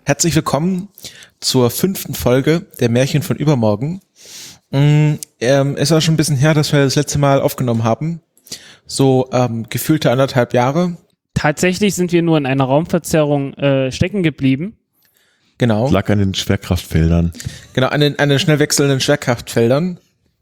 Herzlich willkommen zur 5. Folge der Märchen von übermorgen. Es war schon ein bisschen her, dass wir das letzte Mal aufgenommen haben. So gefühlte 1,5 Jahre. Tatsächlich sind wir nur in einer Raumverzerrung stecken geblieben. Genau. Das lag an den Schwerkraftfeldern. Genau, an den schnell wechselnden Schwerkraftfeldern.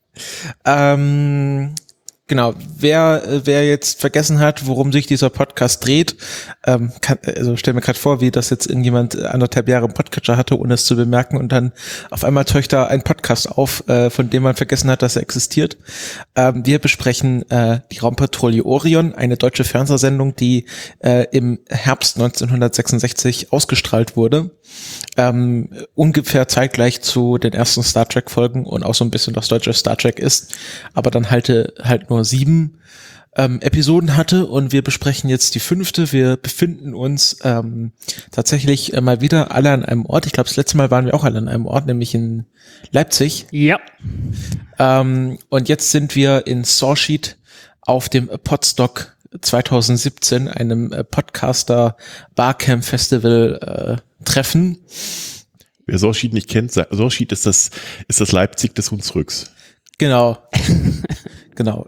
Genau, wer jetzt vergessen hat, worum sich dieser Podcast dreht, stell mir gerade vor, wie das jetzt irgendjemand 1,5 Jahre im Podcatcher hatte, ohne es zu bemerken, und dann auf einmal taucht da ein Podcast auf, von dem man vergessen hat, dass er existiert. Wir besprechen die Raumpatrouille Orion, eine deutsche Fernsehsendung, die im Herbst 1966 ausgestrahlt wurde. Ungefähr zeitgleich zu den ersten Star Trek Folgen und auch so ein bisschen das deutsche Star Trek ist, aber dann halt nur 7 Episoden hatte, und wir besprechen jetzt die 5. Wir befinden uns tatsächlich mal wieder alle an einem Ort. Ich glaube, das letzte Mal waren wir auch alle an einem Ort, nämlich in Leipzig. Ja. Und jetzt sind wir in Soresheet auf dem Podstock 2017, einem Podcaster Barcamp Festival Treffen. Wer Soresheet nicht kennt, Soresheet ist das Leipzig des Hunsrücks. Genau. Genau.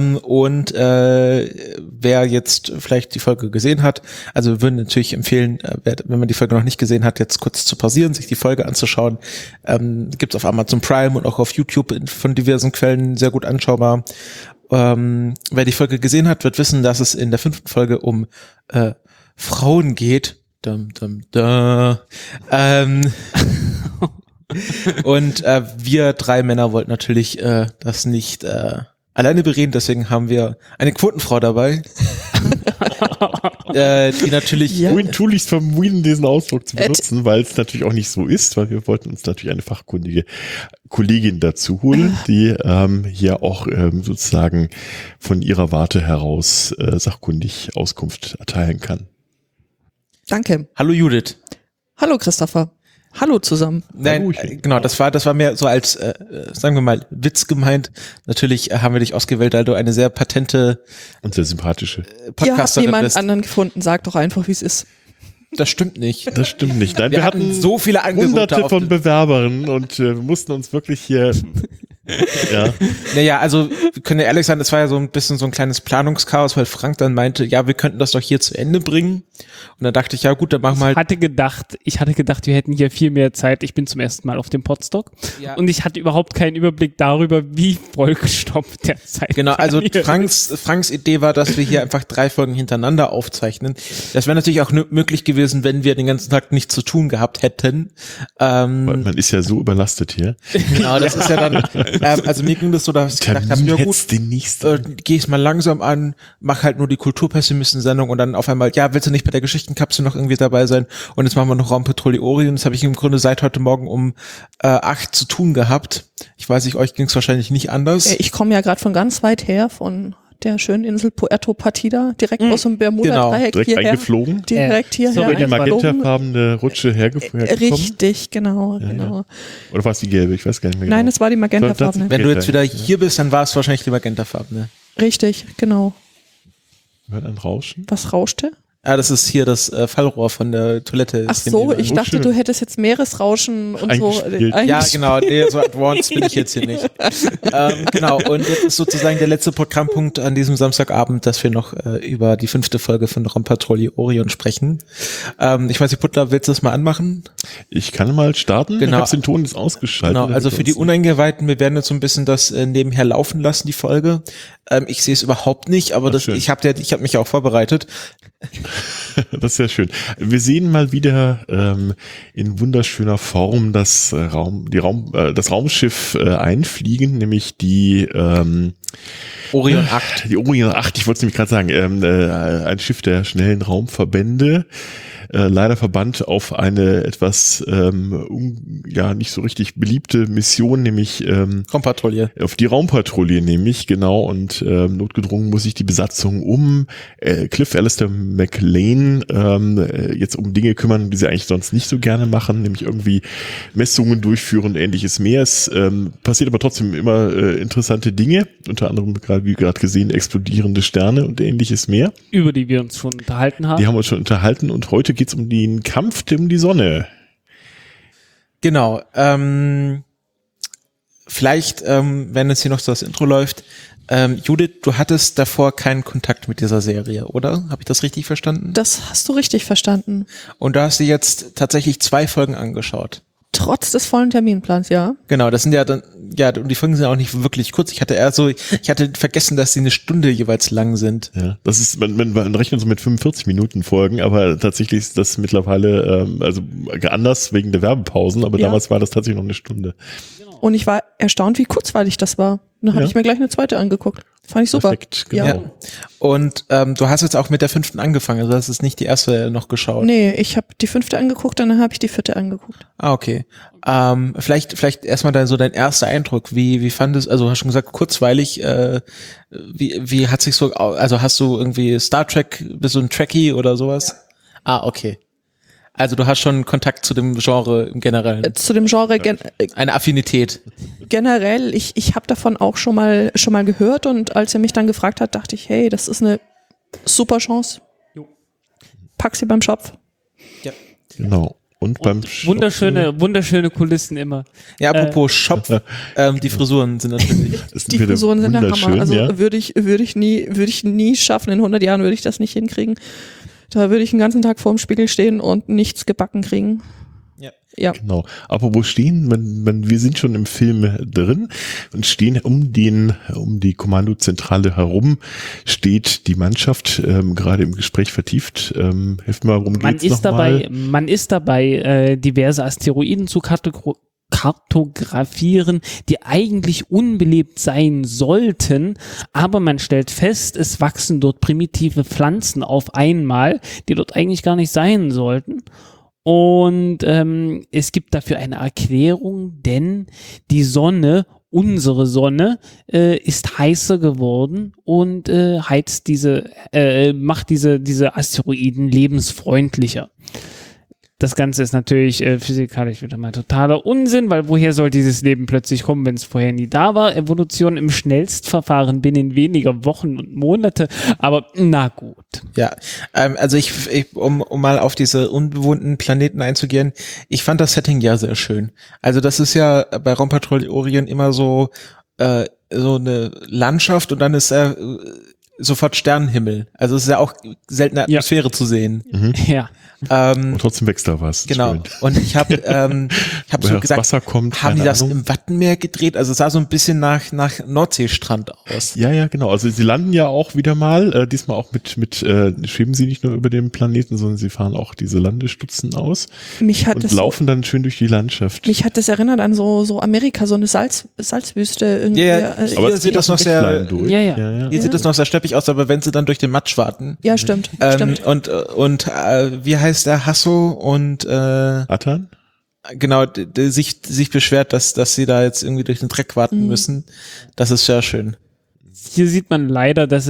Wer jetzt vielleicht die Folge gesehen hat, also wir würden natürlich empfehlen, wenn man die Folge noch nicht gesehen hat, jetzt kurz zu pausieren, sich die Folge anzuschauen. Gibt's auf Amazon Prime und auch auf YouTube von diversen Quellen sehr gut anschaubar. Wer die Folge gesehen hat, wird wissen, dass es in der 5. Folge um Frauen geht. Und wir 3 Männer wollten natürlich das nicht alleine bereden, deswegen haben wir eine Quotenfrau dabei, die natürlich... Ja. Tunlichst vermeiden, diesen Ausdruck zu benutzen, weil es natürlich auch nicht so ist, weil wir wollten uns natürlich eine fachkundige Kollegin dazu holen, die hier auch sozusagen von ihrer Warte heraus sachkundig Auskunft erteilen kann. Danke. Hallo Judith. Hallo Christopher. Hallo zusammen. Nein, genau, das war mehr so als, sagen wir mal, Witz gemeint. Natürlich haben wir dich ausgewählt, weil du eine sehr patente und sehr sympathische Podcasterin Ihr habt niemand bist. Anderen gefunden, sag doch einfach, wie es ist. Das stimmt nicht. Das stimmt nicht. Nein, wir hatten so viele Angebote. Hunderte von Bewerbern und wir mussten uns wirklich hier... Ja. Naja, also wir können ja ehrlich sein, das war ja so ein bisschen so ein kleines Planungschaos, weil Frank dann meinte, ja, wir könnten das doch hier zu Ende bringen. Und dann dachte ich, ja gut, dann machen wir halt... Ich hatte gedacht, wir hätten hier viel mehr Zeit. Ich bin zum ersten Mal auf dem Podstock. Ja. Und ich hatte überhaupt keinen Überblick darüber, wie vollgestopft der Zeit. Genau, also Franks Idee war, dass wir hier einfach 3 Folgen hintereinander aufzeichnen. Das wäre natürlich auch möglich gewesen, wenn wir den ganzen Tag nichts zu tun gehabt hätten. Man ist ja so überlastet hier. Genau, das ist ja dann... also mir ging das so, dass ich gedacht habe, ja gut, geh es mal langsam an, mach halt nur die Kulturpessimisten-Sendung und dann auf einmal, ja, willst du nicht bei der Geschichtenkapsel noch irgendwie dabei sein? Und jetzt machen wir noch Raumpatrouille Orion. Das habe ich im Grunde seit heute Morgen um 8 zu tun gehabt. Ich weiß nicht, euch ging es wahrscheinlich nicht anders. Ich komme ja gerade von ganz weit her, von der schönen Insel Puerto Partida, direkt aus dem Bermuda-Dreieck direkt hierher. Eingeflogen? Direkt hierher. So in die magentafarbene Rutsche hergekommen? Richtig, genau. Ja. Oder war es die gelbe? Ich weiß gar nicht mehr genau. Nein, es war die magentafarbene. Wenn du jetzt wieder hier bist, dann war es wahrscheinlich die magentafarbene. Richtig, genau. Hört ein Rauschen? Was rauschte? Ah, das ist hier das Fallrohr von der Toilette. Ach so, ich dachte, du hättest jetzt Meeresrauschen und so. Ja, genau, nee, so advanced bin ich jetzt hier nicht. Genau, und jetzt ist sozusagen der letzte Programmpunkt an diesem Samstagabend, dass wir noch über die 5. Folge von Raumpatrouille Orion sprechen. Ich weiß nicht, Butler, willst du das mal anmachen? Ich kann mal starten. Genau. Ich habe den Ton jetzt ausgeschaltet. Genau, also für die Uneingeweihten, wir werden jetzt so ein bisschen das nebenher laufen lassen, die Folge. Ich sehe es überhaupt nicht, aber ich habe mich ja auch vorbereitet. Das ist sehr schön. Wir sehen mal wieder in wunderschöner Form das Raumschiff einfliegen, nämlich die Orion 8. Die Orion 8, ich wollte es nämlich gerade sagen, ein Schiff der schnellen Raumverbände. Leider verbannt auf eine etwas nicht so richtig beliebte Mission, nämlich Raumpatrouille. Auf die Raumpatrouille nämlich, genau, und notgedrungen muss sich die Besatzung um Cliff Alistair McLean jetzt um Dinge kümmern, die sie eigentlich sonst nicht so gerne machen, nämlich irgendwie Messungen durchführen und ähnliches mehr. Es passiert aber trotzdem immer interessante Dinge, unter anderem wie gerade gesehen explodierende Sterne und ähnliches mehr. Über die wir uns schon unterhalten haben. Die haben wir uns schon unterhalten und heute geht es um den Kampf um die Sonne. Genau. Vielleicht, wenn jetzt hier noch so das Intro läuft, Judith, du hattest davor keinen Kontakt mit dieser Serie, oder? Habe ich das richtig verstanden? Das hast du richtig verstanden. Und da hast du jetzt tatsächlich 2 Folgen angeschaut. Trotz des vollen Terminplans, ja. Genau, das sind ja dann, und die Folgen sind auch nicht wirklich kurz. Ich hatte vergessen, dass sie 1 Stunde jeweils lang sind. Ja, das ist, man rechnet so mit 45 Minuten Folgen, aber tatsächlich ist das mittlerweile, anders wegen der Werbepausen, aber damals war das tatsächlich noch 1 Stunde. Und ich war erstaunt, wie kurzweilig das war. Und dann habe ich mir gleich eine zweite angeguckt. Fand ich super. Perfekt, genau. Ja. Und du hast jetzt auch mit der 5. angefangen, also das ist nicht die erste noch geschaut. Nee, ich habe die 5. angeguckt, dann habe ich die 4. angeguckt. Ah, okay. Vielleicht erstmal dein erster Eindruck. Wie fandest, also hast schon gesagt, kurzweilig, wie hat sich so, also hast du irgendwie Star Trek, bist du ein Trekkie oder sowas? Ja. Ah, okay. Also du hast schon Kontakt zu dem Genre im Generellen. Zu dem Genre eine Affinität. Generell, ich habe davon auch schon mal gehört und als er mich dann gefragt hat, dachte ich, hey, das ist eine super Chance. Jo. Pack sie beim Schopf. Ja. Genau. Und beim wunderschöne Kulissen immer. Ja, apropos Schopf, die Frisuren sind natürlich. Die Frisuren sind der Hammer. Also würde ich nie schaffen. In 100 Jahren würde ich das nicht hinkriegen. Da würde ich den ganzen Tag vorm Spiegel stehen und nichts gebacken kriegen. Ja. Genau. Apropos stehen, wir sind schon im Film drin und stehen um die Kommandozentrale herum, steht die Mannschaft gerade im Gespräch vertieft. Hilft mal, worum geht's nochmal? Man ist dabei, diverse Asteroiden zu kartografieren, die eigentlich unbelebt sein sollten, aber man stellt fest, es wachsen dort primitive Pflanzen auf einmal, die dort eigentlich gar nicht sein sollten. Und es gibt dafür eine Erklärung, denn die Sonne, unsere Sonne, ist heißer geworden und macht diese Asteroiden lebensfreundlicher. Das Ganze ist natürlich physikalisch wieder mal totaler Unsinn, weil woher soll dieses Leben plötzlich kommen, wenn es vorher nie da war? Evolution im Schnellstverfahren binnen weniger Wochen und Monate, aber na gut. Ja, also um mal auf diese unbewohnten Planeten einzugehen, ich fand das Setting ja sehr schön. Also das ist ja bei Raumpatrouille Orion immer so eine Landschaft und dann ist sofort Sternenhimmel. Also es ist ja auch seltene Atmosphäre zu sehen. Mhm. Ja. Und trotzdem wächst da was. Genau. Und ich habe so gesagt, Wasser kommt, haben die das im Wattenmeer gedreht? Also es sah so ein bisschen nach Nordseestrand aus. Ja, genau. Also sie landen ja auch wieder mal, diesmal auch mit schweben sie nicht nur über den Planeten, sondern sie fahren auch diese Landestutzen aus und laufen dann schön durch die Landschaft. Mich hat das erinnert an so Amerika, so eine Salzwüste irgendwie. Ja, hier sieht das noch sehr, hier sieht das noch sehr steppig aus, aber wenn sie dann durch den Matsch warten. Ja, stimmt. Und wie heißt der Hasso und Atan? Genau, sich beschwert, dass sie da jetzt irgendwie durch den Dreck warten müssen. Das ist sehr schön. Hier sieht man leider, dass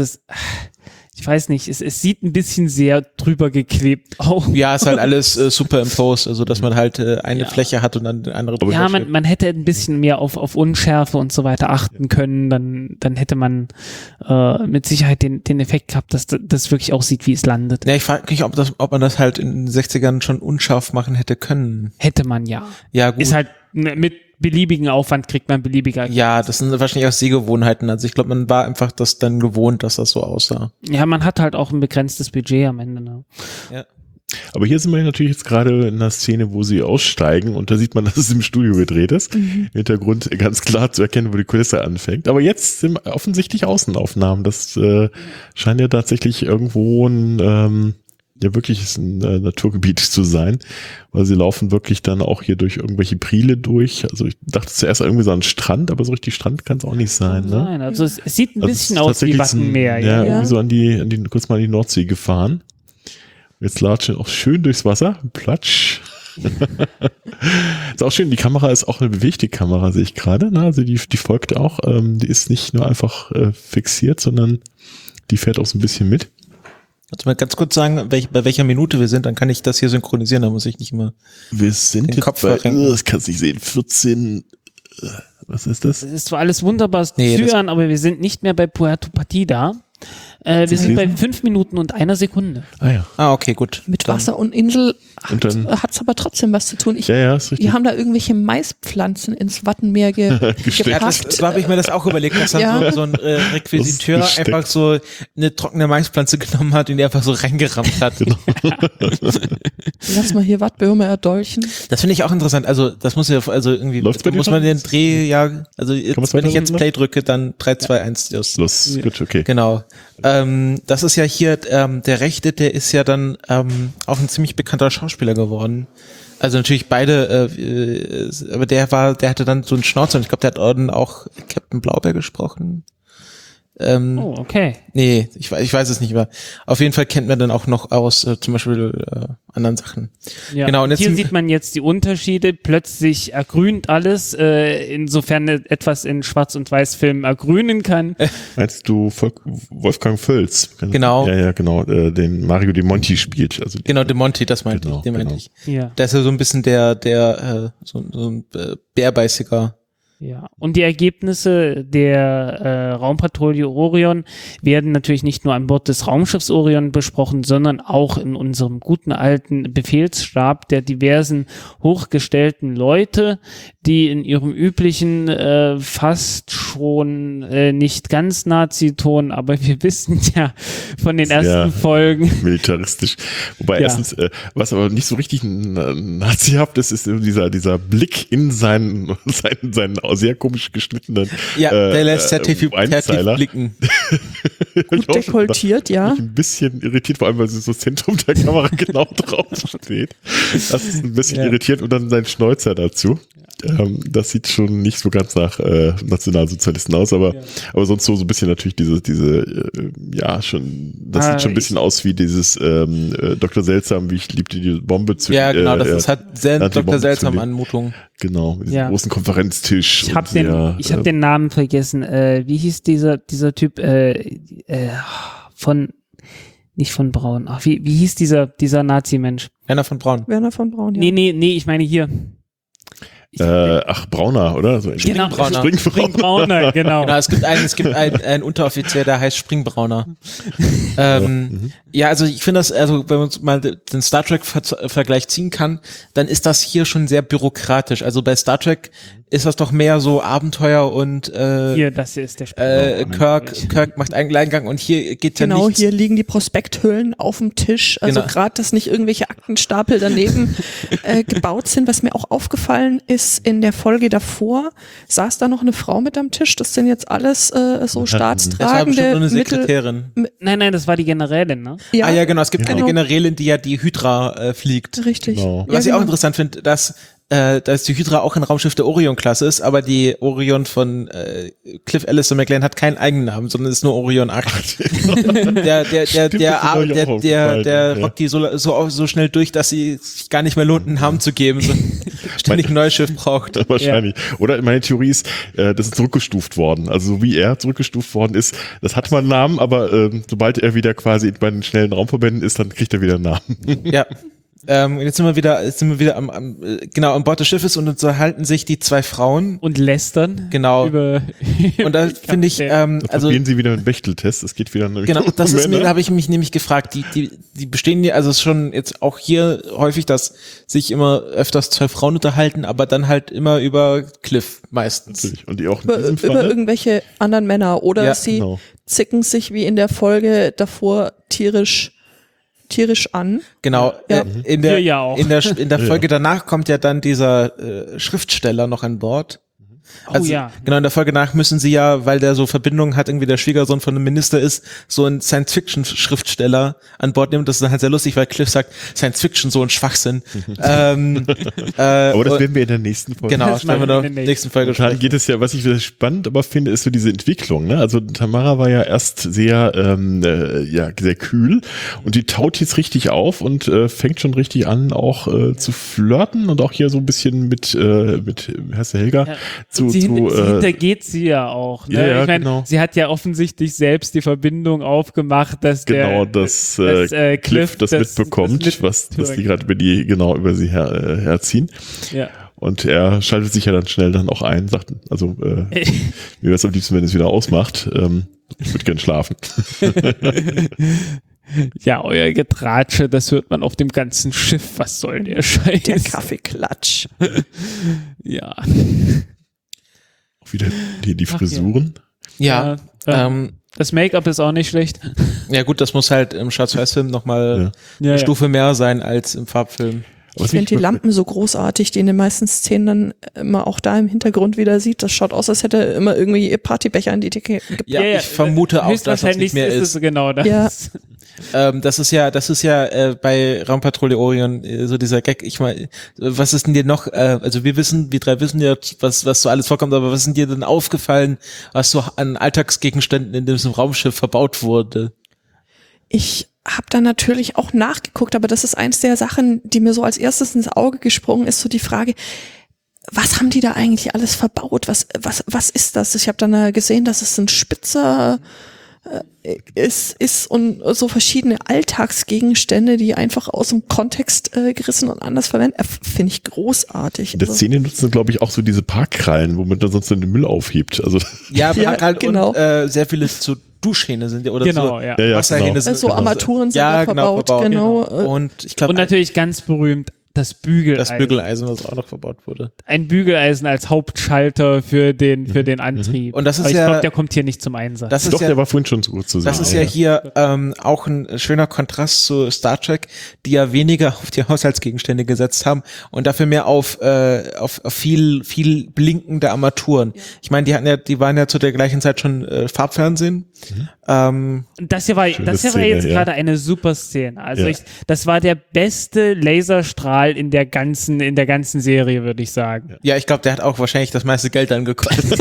ich weiß nicht, es sieht ein bisschen sehr drüber geklebt aus. Ja, ist halt alles superimposed, also dass man halt eine Fläche hat und dann eine andere Fläche. Ja, man hätte ein bisschen mehr auf Unschärfe und so weiter achten können, dann hätte man mit Sicherheit den Effekt gehabt, dass das wirklich aussieht, wie es landet. Ja, ich frage mich, ob man das halt in den 60ern schon unscharf machen hätte können. Hätte man ja. Ja, gut. Ist halt mit beliebigen Aufwand kriegt man beliebiger. Ja, das sind wahrscheinlich auch Sehgewohnheiten. Also ich glaube, man war einfach das dann gewohnt, dass das so aussah. Ja, man hat halt auch ein begrenztes Budget am Ende. Ne? Ja. Aber hier sind wir natürlich jetzt gerade in einer Szene, wo sie aussteigen und da sieht man, dass es im Studio gedreht ist. Im Hintergrund ganz klar zu erkennen, wo die Kulisse anfängt. Aber jetzt sind offensichtlich Außenaufnahmen. Das scheint ja tatsächlich irgendwo ein wirkliches Naturgebiet zu sein, weil sie laufen wirklich dann auch hier durch irgendwelche Priele durch. Also ich dachte zuerst irgendwie so an Strand, aber so richtig Strand kann es auch nicht sein. Ne? Nein, also es sieht ein bisschen aus wie Wattenmeer. Ja, irgendwie so kurz mal an die Nordsee gefahren. Jetzt latschen auch schön durchs Wasser. Platsch. Ist auch schön, die Kamera ist auch eine bewegte Kamera, sehe ich gerade. Ne? Also die folgt auch. Die ist nicht nur einfach fixiert, sondern die fährt auch so ein bisschen mit. Kannst du mal ganz kurz sagen, bei welcher Minute wir sind, dann kann ich das hier synchronisieren, da muss ich nicht immer wir sind den jetzt Kopf verrenken. Das kannst du nicht sehen, 14, was ist das? Das ist zwar alles wunderbar cyan, aber wir sind nicht mehr bei Puerto Partida. Wir sind bei 5 Minuten und 1 Sekunde. Okay, gut. Mit Wasser und Insel hat es aber trotzdem was zu tun. Ist richtig. Die haben da irgendwelche Maispflanzen ins Wattenmeer gepackt. So habe ich mir das auch überlegt, dass dann so ein Requisiteur einfach so eine trockene Maispflanze genommen hat und die einfach so reingerammt hat. Genau. Lass mal hier Wattbäume erdolchen. Das finde ich auch interessant. Also das muss ja, also irgendwie muss man den Dreh also jetzt, wenn ich jetzt Play drücke, dann 3, 2, 1 Los, gut, okay. Genau. Das ist ja hier, der Rechte, der ist ja dann auch ein ziemlich bekannter Schauspieler geworden. Also natürlich beide, aber der hatte dann so einen Schnauzer und ich glaube, der hat dann auch Captain Blaubeer gesprochen. Okay. Nee, ich weiß es nicht mehr. Auf jeden Fall kennt man dann auch noch aus zum Beispiel anderen Sachen. Ja. Genau, und jetzt hier sieht man jetzt die Unterschiede. Plötzlich ergrünt alles, insofern etwas in Schwarz- und Weiß-Filmen ergrünen kann. Meinst du Wolfgang Völz? Genau. Ja, genau, den Mario De Monti spielt. Also genau, De Monti, das meinte ich. Den meinte ich. Ja. Der ist ja so ein bisschen der so ein bärbeißiger. Ja, und die Ergebnisse der Raumpatrouille Orion werden natürlich nicht nur an Bord des Raumschiffs Orion besprochen, sondern auch in unserem guten alten Befehlsstab der diversen hochgestellten Leute, die in ihrem üblichen, fast schon nicht ganz Nazi-Ton, aber wir wissen ja von den ersten Folgen. Militaristisch. Wobei erstens, was aber nicht so richtig nazihaft ist, ist dieser Blick in seinen sehr komisch geschnittenen der lässt zertifiziert blicken. Gut dekoltiert, ja. Mich ein bisschen irritiert, vor allem, weil sie so Zentrum der Kamera genau drauf steht. Das ist ein bisschen irritierend und dann sein Schnäuzer dazu. Das sieht schon nicht so ganz nach Nationalsozialisten aus, aber sonst so ein bisschen natürlich das sieht schon ein bisschen aus wie dieses Dr. Seltsam, wie ich liebte die Bombe zu. Ja, genau, das hat sehr Dr. Seltsam Anmutung. Genau, mit diesem großen Konferenztisch. Ich habe den Namen vergessen. Wie hieß dieser Typ nicht von Braun. Ach, wie hieß dieser Nazi-Mensch? Werner von Braun, ja. Nee, ich meine hier. Brauner, oder? So Springbrauner, genau. Genau, es gibt einen Unteroffizier, der heißt Springbrauner. Ja, also ich finde das, also wenn man mal den Star Trek-Vergleich ziehen kann, dann ist das hier schon sehr bürokratisch. Also bei Star Trek ist das doch mehr so Abenteuer und hier, das hier ist der Kirk macht einen Alleingang und hier geht ja nichts. Genau, hier liegen die Prospekthüllen auf dem Tisch. Also gerade, dass nicht irgendwelche Aktenstapel daneben gebaut sind. Was mir auch aufgefallen ist, in der Folge davor saß da noch eine Frau mit am Tisch. Das sind jetzt alles so staatstragende. Das war bestimmt nur eine Sekretärin. Nein, das war die Generälin, ne? Ja, ja, genau. Es gibt eine Generälin, die ja die Hydra fliegt. Richtig. Genau. Was ich auch interessant finde, dass die Hydra auch ein Raumschiff der Orion-Klasse ist, aber die Orion von Cliff Alistair McLean hat keinen eigenen Namen, sondern ist nur Orion 8. der rockt die so schnell durch, dass sie sich gar nicht mehr lohnt, einen Namen zu geben, sondern ständig ein neues Schiff braucht. Wahrscheinlich. Ja. Oder meine Theorie ist, das ist zurückgestuft worden. Also so wie er zurückgestuft worden ist, das hat mal einen Namen, aber sobald er wieder quasi bei den schnellen Raumverbänden ist, dann kriegt er wieder einen Namen. Ja. Jetzt sind wir wieder an Bord des Schiffes und unterhalten sich die zwei Frauen. Und lästern. Genau. Und da finde ich, also gehen sie wieder einen Bechteltest, es geht wieder genau, das ist mir, da habe ich mich nämlich gefragt, die bestehen ja, also es ist schon jetzt auch hier häufig, dass sich immer öfters zwei Frauen unterhalten, aber dann halt immer über Cliff meistens. Natürlich. Und die auch über irgendwelche anderen Männer oder sie zicken sich wie in der Folge davor tierisch an. Genau. Ja. In der Folge danach kommt ja dann dieser Schriftsteller noch an Bord. Also, genau, in der Folge nach müssen sie ja, weil der so Verbindungen hat, irgendwie der Schwiegersohn von einem Minister ist, so ein Science-Fiction-Schriftsteller an Bord nehmen. Das ist dann halt sehr lustig, weil Cliff sagt, Science-Fiction, so ein Schwachsinn. Aber das werden wir in der nächsten Folge. Genau, das werden wir in der nächsten Folge sprechen. Geht es ja, was ich spannend aber finde, ist so diese Entwicklung. Ne? Also Tamara war ja erst sehr kühl und die taut jetzt richtig auf und fängt schon richtig an, auch zu flirten und auch hier so ein bisschen mit heißt der Helga, sie hintergeht sie ja auch. Ne? Ja, ich meine, genau. Sie hat ja offensichtlich selbst die Verbindung aufgemacht, dass Cliff das mitbekommt, was die gerade über sie herziehen. Ja. Und er schaltet sich ja dann schnell dann auch ein, sagt, also mir wäre es am liebsten, wenn es wieder ausmacht. Ich würde gern schlafen. Ja, euer Getratsche, das hört man auf dem ganzen Schiff. Was soll der Scheiß? Der Kaffeeklatsch. Ja. Auch wieder die Frisuren. Ja, das Make-up ist auch nicht schlecht. ja gut, das muss halt im Schwarz-Weiß-Film nochmal eine Stufe mehr sein als im Farbfilm. Aber Ich finde die Lampen so großartig, die in den meisten Szenen dann immer auch da im Hintergrund wieder sieht. Das schaut aus, als hätte er immer irgendwie ihr Partybecher in die Decke gepackt. Ja, ich vermute auch, dass das nicht mehr ist. Genau das. Ja. Das ist ja bei Raumpatrouille Orion so dieser Gag. Ich meine, was ist denn dir noch, also wir drei wissen ja, was so alles vorkommt, aber was ist denn dir denn aufgefallen, was so an Alltagsgegenständen in diesem Raumschiff verbaut wurde? Ich habe da natürlich auch nachgeguckt, aber das ist eins der Sachen, die mir so als erstes ins Auge gesprungen ist, so die Frage, was haben die da eigentlich alles verbaut? Was ist das? Ich habe dann gesehen, dass es ein Spitzer ist und so verschiedene Alltagsgegenstände, die einfach aus dem Kontext gerissen und anders verwendet. Finde ich großartig. In der Szene nutzen, glaube ich, auch so diese Parkkrallen, womit man sonst den Müll aufhebt. Also Ja, halt genau. Und sehr viele so Duschhähne sind ja, oder Genau, so ja. Wasserhähne genau. sind. So Armaturen sind da verbaut, genau. Und ich glaube, Und natürlich ganz berühmt das Bügeleisen. das Bügeleisen, was auch noch verbaut wurde. Ein Bügeleisen als Hauptschalter für den Antrieb. Und das ist Aber ich ja- glaube, der kommt hier nicht zum Einsatz. Das ist doch, ja, der war vorhin schon so gut zu sehen. das ist ja hier auch ein schöner Kontrast zu Star Trek, die ja weniger auf die Haushaltsgegenstände gesetzt haben und dafür mehr auf viel blinkende Armaturen. Ich meine, die waren ja zu der gleichen Zeit schon Farbfernsehen. Das hier war Szene, jetzt ja. gerade eine super Szene. Also Ja. das war der beste Laserstrahl in der ganzen Serie, würde ich sagen. Ja, ich glaube, der hat auch wahrscheinlich das meiste Geld dann gekostet.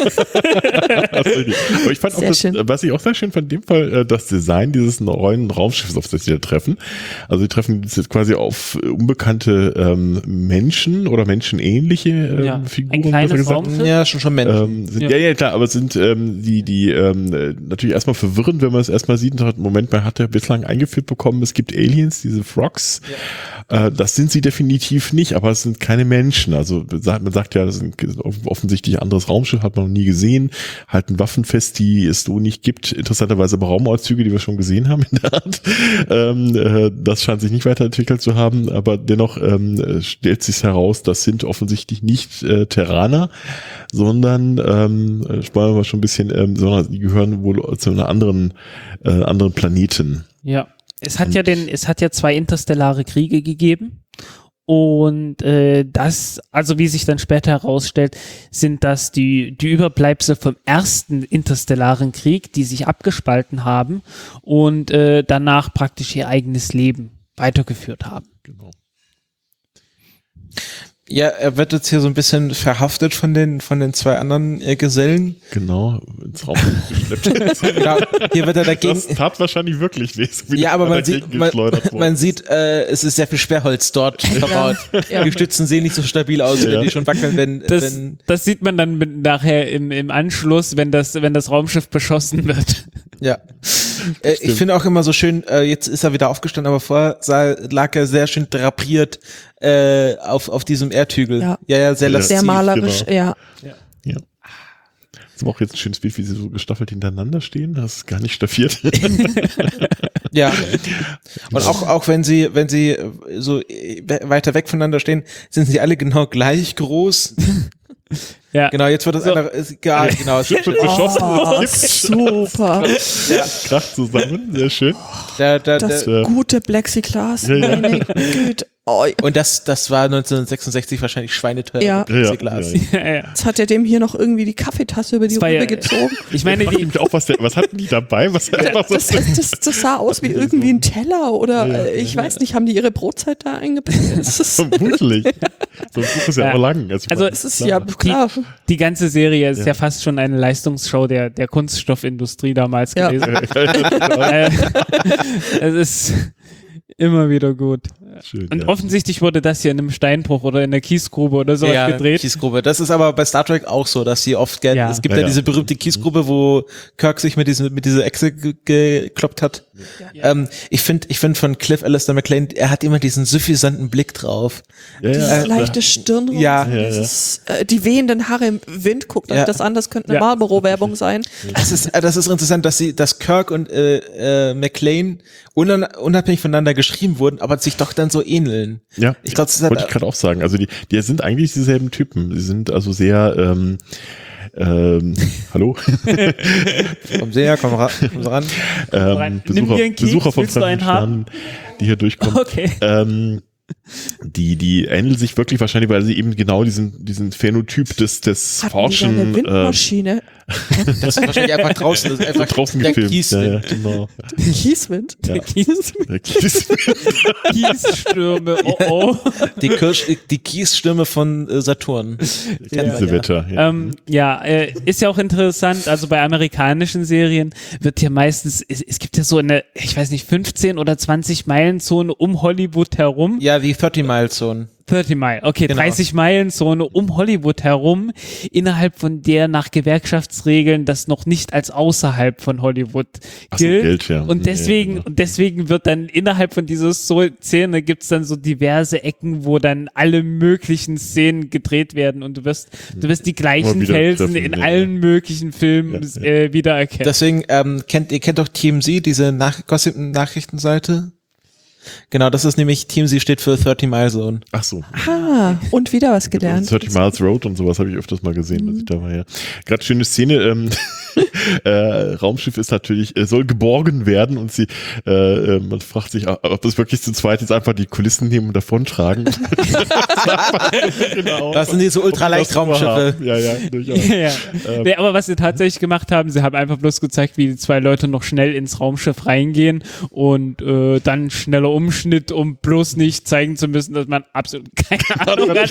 Aber ich fand auch, was ich auch sehr schön fand, in dem Fall das Design dieses neuen Raumschiffs, auf das sie da treffen. Also die treffen jetzt quasi auf unbekannte Menschen oder menschenähnliche Figuren. Ein kleines besser gesagt. Raumschiff. Ja, schon Menschen. Ja, klar, aber es sind die natürlich erstmal verwirrend, wenn man es erstmal sieht und sagt, Moment, man hat ja bislang eingeführt bekommen, es gibt Aliens, diese Frogs. Das sind sie definitiv nicht, aber es sind keine Menschen. Also man sagt ja, das ist offensichtlich ein anderes Raumschiff, hat man noch nie gesehen, halten Waffen fest, die es so nicht gibt. Interessanterweise aber Raumanzüge, die wir schon gesehen haben in der Art. Das scheint sich nicht weiterentwickelt zu haben, aber dennoch stellt sich heraus, das sind offensichtlich nicht Terraner, sondern sparen wir schon ein bisschen, sondern die gehören wohl zu einer anderen Planeten. Ja. Es hat ja 2 interstellare Kriege gegeben. Und also wie sich dann später herausstellt, sind das die Überbleibsel vom ersten interstellaren Krieg, die sich abgespalten haben und danach praktisch ihr eigenes Leben weitergeführt haben. Genau. Ja, er wird jetzt hier so ein bisschen verhaftet von den 2 anderen Gesellen. Genau, ins Raum geschleppt. Genau, hier wird er dagegen. Das tat wahrscheinlich wirklich weh. So wie Ja, aber der geschleudert wurde. man sieht, es ist sehr viel Sperrholz dort verbaut. Ja. Die Stützen sehen nicht so stabil aus, wenn die schon wackeln, wenn Das sieht man dann nachher im Anschluss, wenn das Raumschiff beschossen wird. ja. Ich finde auch immer so schön, jetzt ist er wieder aufgestanden, aber vorher lag er sehr schön drapiert auf diesem Erdhügel. Ja, sehr lasziv. Sehr malerisch, genau. ja. Ja. Das war auch jetzt ein schönes Bild, wie sie so gestaffelt hintereinander stehen. Das ist gar nicht staffiert. Ja. Und auch wenn sie so weiter weg voneinander stehen, sind sie alle genau gleich groß. Ja. Genau, jetzt wird das andere, ja, genau. Es wird Beschossen, Oh, es super. kracht zusammen, sehr schön. Das gute Plexiglas. Ja, ja. Meine Güte. Oh, Und das war 1966 wahrscheinlich schweineteuer. Ja. Plexiglas. Ja. jetzt hat er dem hier noch irgendwie die Kaffeetasse über die Das war ja- Rübe gezogen. Ich meine, Ich frag mich auch, was hatten die dabei? Was einfach so Das sah aus wie irgendwie ein Teller oder ich weiß nicht, haben die ihre Brotzeit da eingepackt? Das ist, vermutlich. So ein Buch ist ja Ja. auch lang. Also, das ist ja klar. die ganze Serie ist ja fast schon eine Leistungsshow der Kunststoffindustrie damals Ja. gewesen. Es ist immer wieder gut. Schön, Und offensichtlich wurde das hier in einem Steinbruch oder in einer Kiesgrube oder sowas gedreht. Kiesgrube. Das ist aber bei Star Trek auch so, dass sie oft gerne, es gibt ja diese berühmte Kiesgrube, wo Kirk sich mit dieser Echse gekloppt hat. Ja. Ich finde von Cliff Alistair McLean, er hat immer diesen suffisanten Blick drauf. Dieses leichte Stirnrunzeln, die wehenden Haare im Wind, guckt euch das an, das könnte eine Marlboro-Werbung sein. Das ist interessant, dass Kirk und McLean unabhängig voneinander geschrieben wurden, aber sich doch dann so ähneln. Ja, ich glaube, das wollte ich gerade auch sagen. Also die sind eigentlich dieselben Typen. Sie sind also sehr hallo? Komm sehr, komm ran. Besucher von Fremden, die hier durchkommen. Okay. Die ähneln sich wirklich wahrscheinlich, weil sie eben genau diesen Phänotyp des Forschen. Eine Windmaschine. Das ist wahrscheinlich einfach draußen. Das ist einfach draußen der gefilmt. Kieswind. Ja, genau. Kieswind? Ja. Der Kieswind. Kiesstürme, oh. Die Kiesstürme von Saturn. Diese Wetter. Ist ja auch interessant, also bei amerikanischen Serien wird ja meistens, es gibt ja so eine, ich weiß nicht, 15 oder 20 Meilenzone um Hollywood herum. Ja, wie 30 Mile Zone. 30 Mile, okay, genau. 30 Meilenzone um Hollywood herum, innerhalb von der nach Gewerkschaftsregeln das noch nicht als außerhalb von Hollywood gilt. Und deswegen wird dann innerhalb von dieser Szene gibt's dann so diverse Ecken, wo dann alle möglichen Szenen gedreht werden und du wirst die gleichen Felsen in allen möglichen Filmen wiedererkennen. Deswegen ihr kennt doch TMZ, diese Gossip-Nachrichtenseite? Genau, das ist nämlich TMZ steht für 30 Mile Zone. Ach so. Ah, und wieder was gelernt. 30 Miles Road und sowas habe ich öfters mal gesehen, als ich da war, ja. Gerade schöne Szene, Raumschiff ist natürlich, soll geborgen werden und man fragt sich, ob das wirklich zu zweit jetzt einfach die Kulissen nehmen und davontragen. Genau. Das sind diese Ultraleichtraumschiffe. Ja, durchaus. Nee, aber was sie tatsächlich gemacht haben, sie haben einfach bloß gezeigt, wie die zwei Leute noch schnell ins Raumschiff reingehen und dann schneller Umschnitt, um bloß nicht zeigen zu müssen, dass man absolut keine Ahnung hat,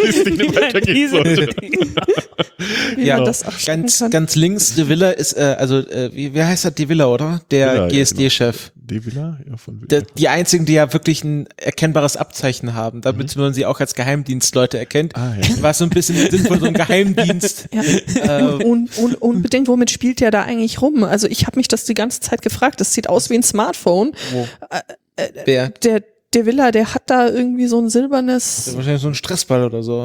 ja, ganz links, De Villa ist, wie heißt das, De Villa, oder? Der GSD-Chef. De Villa? Ja, von Villa. Die einzigen, die ja wirklich ein erkennbares Abzeichen haben, damit man sie auch als Geheimdienstleute erkennt. Was so ein bisschen im Sinn von so einem Geheimdienst. Unbedingt, womit spielt der da eigentlich rum? Also ich habe mich das die ganze Zeit gefragt. Das sieht aus wie ein Smartphone. Wer? Der Villa, der hat da irgendwie so ein silbernes... Wahrscheinlich so ein Stressball oder so.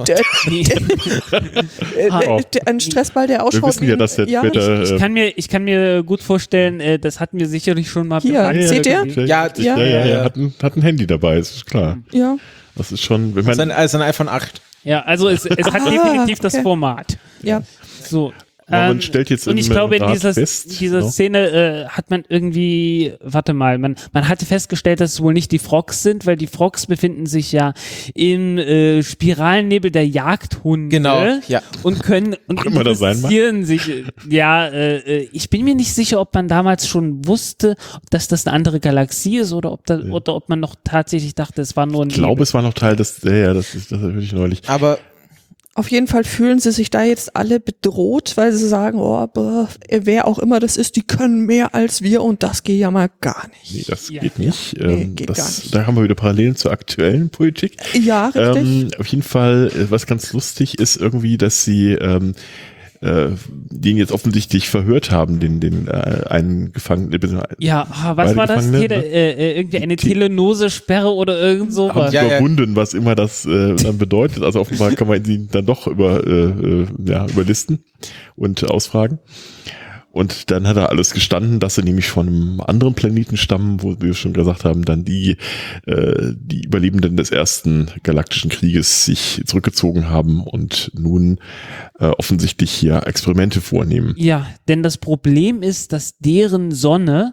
Ein Stressball, der ausschaut. Wir wissen ja, dass jetzt später... Ich kann mir gut vorstellen, das hatten wir sicherlich schon mal bekannt. Seht ihr? Ja. Hat ein Handy dabei, ist klar. Ja. Das ist schon... Wenn man ein iPhone 8. Ja, also es hat definitiv das Format. Ja. So. Man stellt jetzt und ich glaube, in dieser no? Szene hat man irgendwie, man hatte festgestellt, dass es wohl nicht die Frogs sind, weil die Frogs befinden sich ja im Spiralnebel der Jagdhunde. Genau, ja. Und interessieren sich. Ich bin mir nicht sicher, ob man damals schon wusste, dass das eine andere Galaxie ist oder ob man noch tatsächlich dachte, es war nur ein Ich glaube, es war noch Teil des, das höre ich neulich. Aber auf jeden Fall fühlen sie sich da jetzt alle bedroht, weil sie sagen, wer auch immer das ist, die können mehr als wir und das geht ja mal gar nicht. Nee, das geht nicht. Geht gar nicht. Da haben wir wieder Parallelen zur aktuellen Politik. Ja, richtig. Auf jeden Fall, was ganz lustig ist irgendwie, dass sie den jetzt offensichtlich verhört haben, den einen Gefangenen. Was war das? Irgendwie eine Telenosesperre oder irgend sowas. Überwunden, was immer das dann bedeutet. Also offenbar kann man ihn dann doch überlisten und ausfragen. Und dann hat er alles gestanden, dass sie nämlich von einem anderen Planeten stammen, wo wir schon gesagt haben, dann die Überlebenden des ersten galaktischen Krieges sich zurückgezogen haben und nun offensichtlich hier Experimente vornehmen. Ja, denn das Problem ist, dass deren Sonne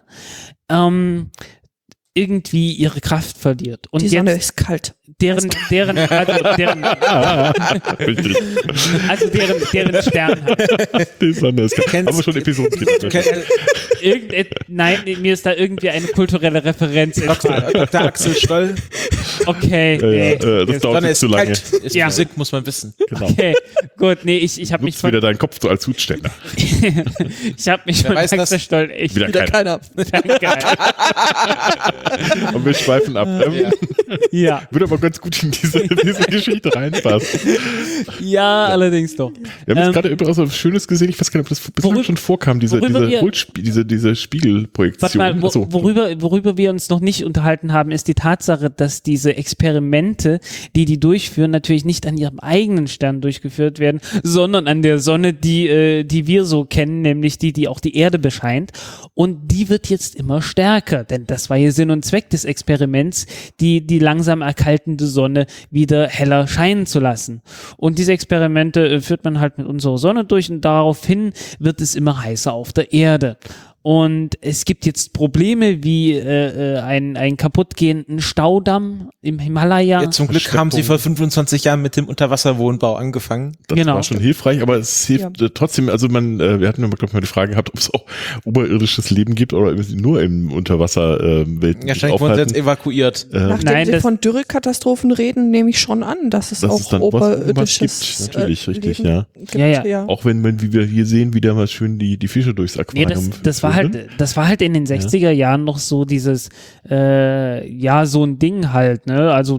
irgendwie ihre Kraft verliert. Und die Sonne ist kalt. Deren Stern hat. Die Sonne ist kalt. Haben wir schon Episoden Nein, mir ist da irgendwie eine kulturelle Referenz entfallen. Dr. Axel Stoll. Okay, das dauert Sonne nicht ist zu lange. kalt, ist Ja. Physik, muss man wissen. Genau. Okay, gut, nee, ich habe mich Nutzt wieder deinen Kopf so als Hutständer. ich habe mich von weiß das? Axel Stoll echt Wieder Wieder keiner. keiner. geil. Und wir schweifen ab. Ja, Würde aber ganz gut in diese Geschichte reinpassen. ja, allerdings doch. Wir haben jetzt gerade übrigens was Schönes gesehen. Ich weiß gar nicht, ob das bislang worüber- schon vorkam, diese Warte Spiegelprojektion. mal, Achso. worüber wir uns noch nicht unterhalten haben, ist die Tatsache, dass diese Experimente, die durchführen, natürlich nicht an ihrem eigenen Stern durchgeführt werden, sondern an der Sonne, die wir so kennen, nämlich die auch die Erde bescheint. Und die wird jetzt immer stärker, denn das war ja Sinn und Zweck des Experiments, die langsam erkaltende Sonne wieder heller scheinen zu lassen. Und diese Experimente führt man halt mit unserer Sonne durch und daraufhin wird es immer heißer auf der Erde. Und es gibt jetzt Probleme wie einen kaputtgehenden Staudamm im Himalaya. Ja, zum Glück haben sie vor 25 Jahren mit dem Unterwasserwohnbau angefangen. Das Genau. war schon hilfreich, aber es hilft trotzdem, also wir hatten ja mal, glaube ich, mal die Frage gehabt, ob es auch oberirdisches Leben gibt oder nur im Unterwasserwelten Ja, wahrscheinlich wurden sie jetzt evakuiert. Nachdem Nein, wir das- von Dürrekatastrophen reden, nehme ich schon an, dass es Dass auch es dann was oberirdisches gibt, natürlich, richtig, Leben ja. gibt, Ja. Auch wenn wie wir hier sehen, wieder mal schön die Fische durchs Nee, Aquarium das war führen. halt in den 60er Jahren noch so dieses, so ein Ding halt, ne, also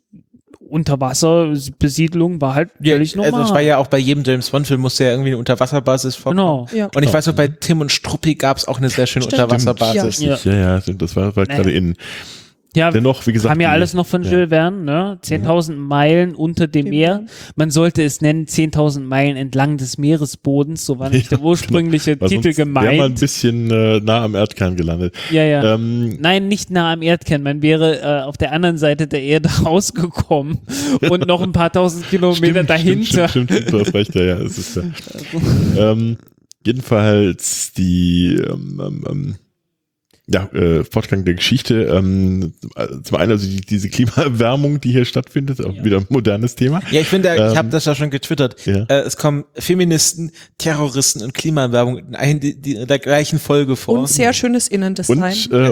Unterwasserbesiedlung war halt völlig normal. Also es war ja auch bei jedem James Bond-Film musste ja irgendwie eine Unterwasserbasis vorkommen. Genau. Ja. Und ich weiß noch, bei Tim und Struppi gab es auch eine sehr schöne Stimmt. Unterwasserbasis. Ja. Richtig, ja, stimmt, das war gerade in. Ja, Dennoch, wie gesagt. kam ja die- alles noch von Jules Verne, ne? 10.000 Meilen unter dem Meer. Man sollte es nennen 10.000 Meilen entlang des Meeresbodens, so war nicht der ursprüngliche Weil Titel sonst wäre man ein gemeint. bisschen nah am Erdkern gelandet. Ja. Ähm, Nein, nicht nah am Erdkern. Man wäre auf der anderen Seite der Erde rausgekommen und noch ein paar tausend Kilometer dahinter. Stimmt, du hast recht, ja, es ist ja. Jedenfalls die Fortgang der Geschichte. Zum einen also diese Klimaerwärmung, die hier stattfindet, auch wieder ein modernes Thema. Ja, ich finde, ich habe das ja schon getwittert. Ja. Es kommen Feministen, Terroristen und Klimaerwärmung in der gleichen Folge vor. Und sehr schönes Innendesign.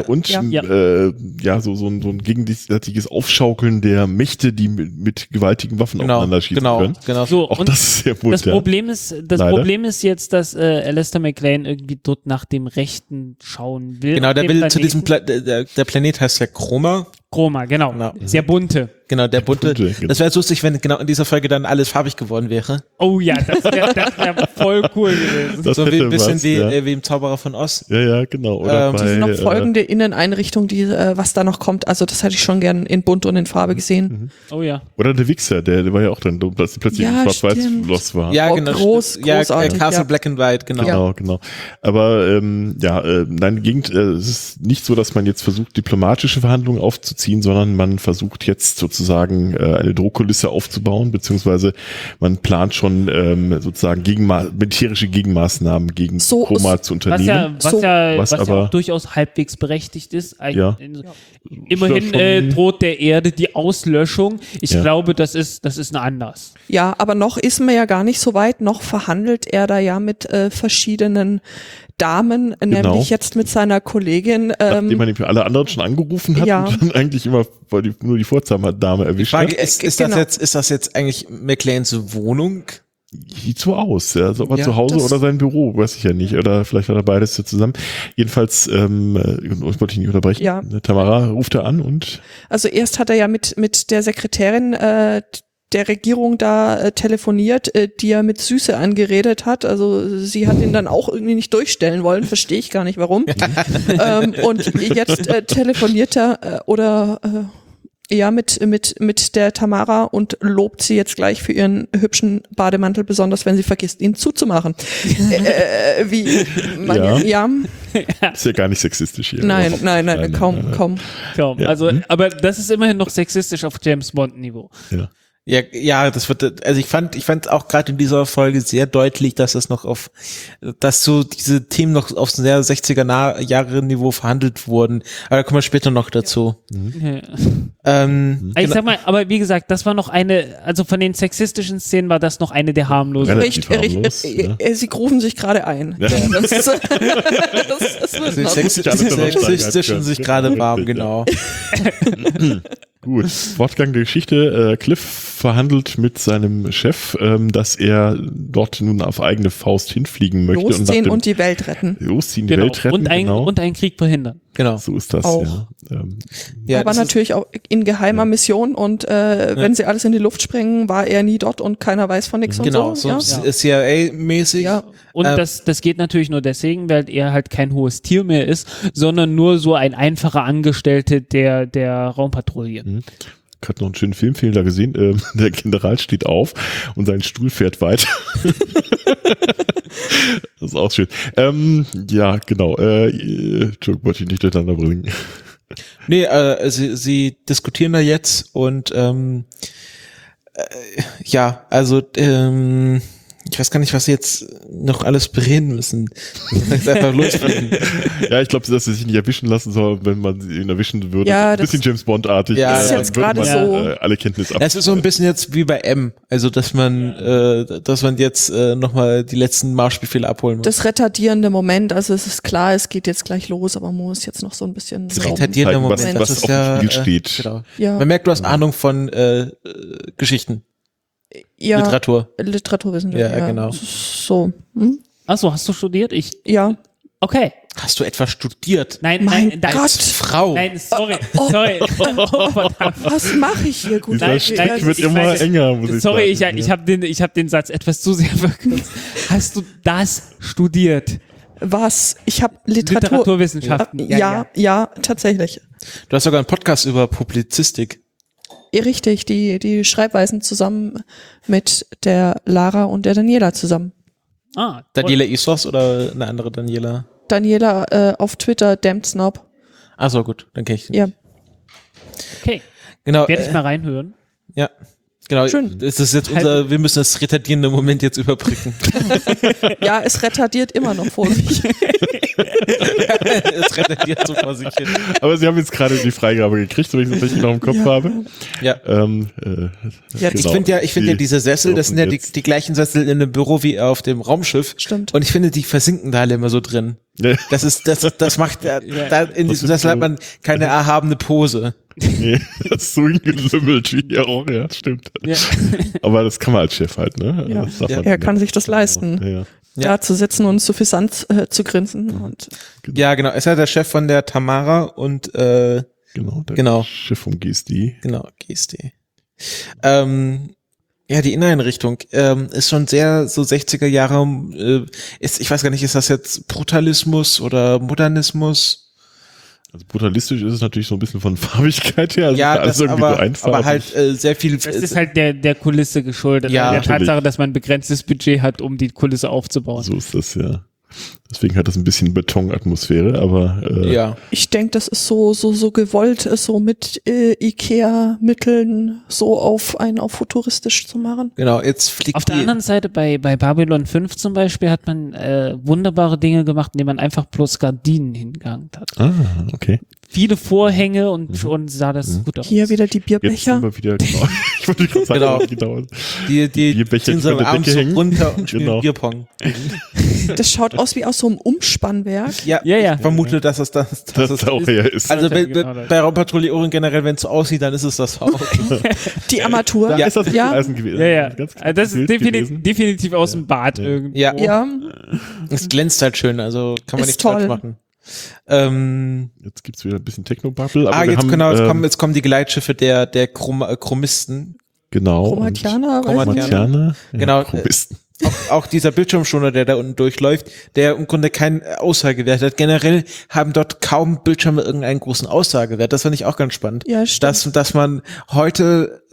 So ein gegenseitiges Aufschaukeln der Mächte, die mit gewaltigen Waffen aufeinander schießen können. Genau. So, Auch und das ist sehr modern. das Leider. Problem ist jetzt, dass Alistair McLean irgendwie dort nach dem Rechten schauen will. Genau, der Dem will zu diesem Planeten. der Planet heißt ja Chroma. Chroma, genau. Genau. Sehr bunte. Genau, der bunte. Genau. Das wäre jetzt lustig, wenn genau in dieser Folge dann alles farbig geworden wäre. Oh ja, das wär voll cool gewesen. Das So wie hätte ein bisschen was, wie, ja. wie im Zauberer von Oz. Ja, genau. Oder Die bei, Die noch folgende Inneneinrichtung, was da noch kommt. Also das hätte ich schon gern in bunt und in Farbe gesehen. Oh ja. oder der Wichser, der war ja auch dann, dass plötzlich Ja, ein schwarz-weiß stimmt. Schloss war. Ja, Oh, genau. großartig, Castle ja. Black and White, genau. Genau. Aber nein, es ist nicht so, dass man jetzt versucht, diplomatische Verhandlungen aufzuziehen, sondern man versucht jetzt sozusagen eine Drohkulisse aufzubauen, beziehungsweise man plant schon sozusagen militärische Gegenmaßnahmen gegen So Chroma ist- zu unternehmen. So, was was ja aber- auch durchaus halbwegs berechtigt ist. Ja. Immerhin Ist ja schon- droht der Erde die Auslöschung. Ich Ja. glaube, das ist eine anders. Ja, aber noch ist man ja gar nicht so weit. Noch verhandelt er da ja mit verschiedenen Damen, nämlich jetzt mit seiner Kollegin. Nachdem man nämlich alle anderen schon angerufen hat Ja. und dann eigentlich immer nur die Vorzimmer-Dame erwischt Frage hat. ist Genau. das jetzt eigentlich McLeans Wohnung? Sieht so aus, ja. Also ob er Ja, zu Hause das- oder sein Büro, weiß ich ja nicht. Oder vielleicht hat er beides so zusammen. Jedenfalls, wollte ich nicht unterbrechen. Ja. Tamara ruft er an und Also erst hat er ja mit der Sekretärin der Regierung da telefoniert, die er mit Süße angeredet hat. Also sie hat ihn dann auch irgendwie nicht durchstellen wollen, verstehe ich gar nicht warum. Und jetzt telefoniert er mit der Tamara und lobt sie jetzt gleich für ihren hübschen Bademantel, besonders wenn sie vergisst, ihn zuzumachen. Wie man ja. ist ja gar nicht sexistisch hier. Nein, Überhaupt. kaum. Kaum. Ja. Also, aber das ist immerhin noch sexistisch auf James Bond Niveau. Ja. Ja, das wird, also ich fand auch gerade in dieser Folge sehr deutlich, dass dass so diese Themen noch auf sehr 60er-Jahre-Niveau verhandelt wurden. Aber da kommen wir später noch dazu. Ja. Ich sag mal, aber wie gesagt, das war noch also von den sexistischen Szenen war das noch eine der harmlosen. Relativ harmlos, Sie grufen sich gerade ein. Ja. Das wird noch. Sexistischen sich gerade warm, genau. Gut, Fortgang der Geschichte. Cliff verhandelt mit seinem Chef, dass er dort nun auf eigene Faust hinfliegen möchte. Losziehen und die Welt retten. Losziehen, die Genau. Welt retten, Und einen Krieg verhindern. Genau. So ist das, Auch. Ja, aber das natürlich auch in geheimer Mission und wenn sie alles in die Luft sprengen, war er nie dort und keiner weiß von nichts genau, und so. so CIA-mäßig. Ja. Und das geht natürlich nur deswegen, weil er halt kein hohes Tier mehr ist, sondern nur so ein einfacher Angestellter der Raumpatrouille. Ich hatte noch einen schönen Filmfehler gesehen. Der General steht auf und sein Stuhl fährt weiter. Das ist auch schön. Ja, genau. Entschuldigung, wollte ich nicht durcheinander bringen. Nee, sie diskutieren da jetzt und ja, also ich weiß gar nicht, was sie jetzt noch alles bereden müssen. Jetzt einfach losfliegen. Ja, ich glaube, dass sie sich nicht erwischen lassen soll, wenn man ihn erwischen würde. Ja, ein bisschen James Bond-artig. Ja, das ist jetzt gerade so. Alle Kenntnis ab. Es ist so ein bisschen jetzt wie bei M, also dass man jetzt nochmal die letzten Marschbefehle abholen muss. Das retardierende Moment, also es ist klar, es geht jetzt gleich los, aber man muss jetzt noch so ein bisschen Das Raum- retardierende zeigen, was- Moment, was das ist auf dem ja, Spiel steht. Genau. Ja, Man merkt, du hast Ahnung von Geschichten, ja, Literatur. Literaturwissenschaft. Ja, genau. So. Hm? Achso, hast du studiert? Ja. Okay. Hast du etwa studiert? Nein, Mein nein, Gott. Frau. Nein, sorry. Sorry. Oh, verdammt. Was mache ich hier? Gut, Dieser Nein, Strick nein, wird ich immer meine- enger, muss ich Sorry, sagen. ich hab den Satz etwas zu sehr verkürzt. Hast du das studiert? was? Ich habe Literaturwissenschaften. Ja, tatsächlich. Du hast sogar einen Podcast über Publizistik. Ja, richtig, die Schreibweisen zusammen mit der Lara und der Daniela zusammen. Ah, toll. Daniela Isos oder eine andere Daniela? Daniela auf Twitter, Damned Snob. Ach so, gut, dann kenn ich den. Ja, Okay, Genau. werde ich mal reinhören. Ja. Genau. Schön. Das ist jetzt wir müssen das retardierende Moment jetzt überbrücken. ja, es retardiert immer noch vor sich. Es retardiert so vor sich hin. Aber sie haben jetzt gerade die Freigabe gekriegt, wenn ich das richtig noch im Kopf habe. Ja. Ja, Ich finde ja diese Sessel, das sind ja die gleichen Sessel in einem Büro wie auf dem Raumschiff. Stimmt. Und ich finde, die versinken da alle immer so drin. Ja. Das macht, da in diesem Sessel hat man keine erhabene Pose. Nee, das ist so gelümmelt wie hier auch, ja, stimmt. Ja. Aber das kann man als Chef halt, ne? Ja. Das darf man Er nicht. kann sich das leisten, Ja. da zu sitzen und suffisant zu grinsen. Und Ja, genau. Er ist ja der Chef von der Tamara und Genau, der Genau. Chef vom GSD. genau, GSD. Ja, die Inneneinrichtung ist schon sehr so 60er Jahre, ich weiß gar nicht, ist das jetzt Brutalismus oder Modernismus? Also brutalistisch ist es natürlich so ein bisschen von Farbigkeit her. Also Ja, alles das irgendwie so aber einfarbig. halt sehr viel. Das ist halt der Kulisse geschuldet. Ja, der natürlich. Tatsache, dass man ein begrenztes Budget hat, um die Kulisse aufzubauen. So ist das, ja. Deswegen hat das ein bisschen Betonatmosphäre, aber ja. ich denke, das ist so gewollt, so mit Ikea-Mitteln so auf futuristisch zu machen. Genau, jetzt fliegt Auf der anderen Seite, bei Babylon 5 zum Beispiel, hat man wunderbare Dinge gemacht, indem man einfach bloß Gardinen hingehangen hat. okay. Viele Vorhänge und sah das gut aus. Hier wieder die Jetzt sind Bierbecher. wir wieder, genau. Ich wollte gerade sagen, genau. die Bierbecher, ziehen die so von der abends Decke so hängen. runter und spielen Genau. Bierpong. Das schaut aus wie aus so einem Umspannwerk. Ja, ja. Ich vermute, dass es das Das ist. auch her ist. Also bei, Genau. bei Raumpatrouille Ohren generell, wenn es so aussieht, dann ist es das auch. Die Armatur. Da ist das ja. Eisen gewesen. Ja, ja. Ganz Also das ist Bild gewesen. definitiv aus dem Bad irgendwo. Ja. Ja, Es glänzt halt schön, also kann man Ist nichts falsch toll. machen. Jetzt gibt's wieder ein bisschen Technobubble. Aber wir Jetzt, haben, genau, jetzt kommen die Geleitschiffe der Chromisten. Genau. Chromatianer. Chromatianer. weiß nicht. Chromatianer. Genau. Chromisten. Auch dieser Bildschirmschoner, der da unten durchläuft, der im Grunde keinen Aussagewert hat. Generell haben dort kaum Bildschirme irgendeinen großen Aussagewert. Das fand ich auch ganz spannend. Ja, stimmt. Dass man heute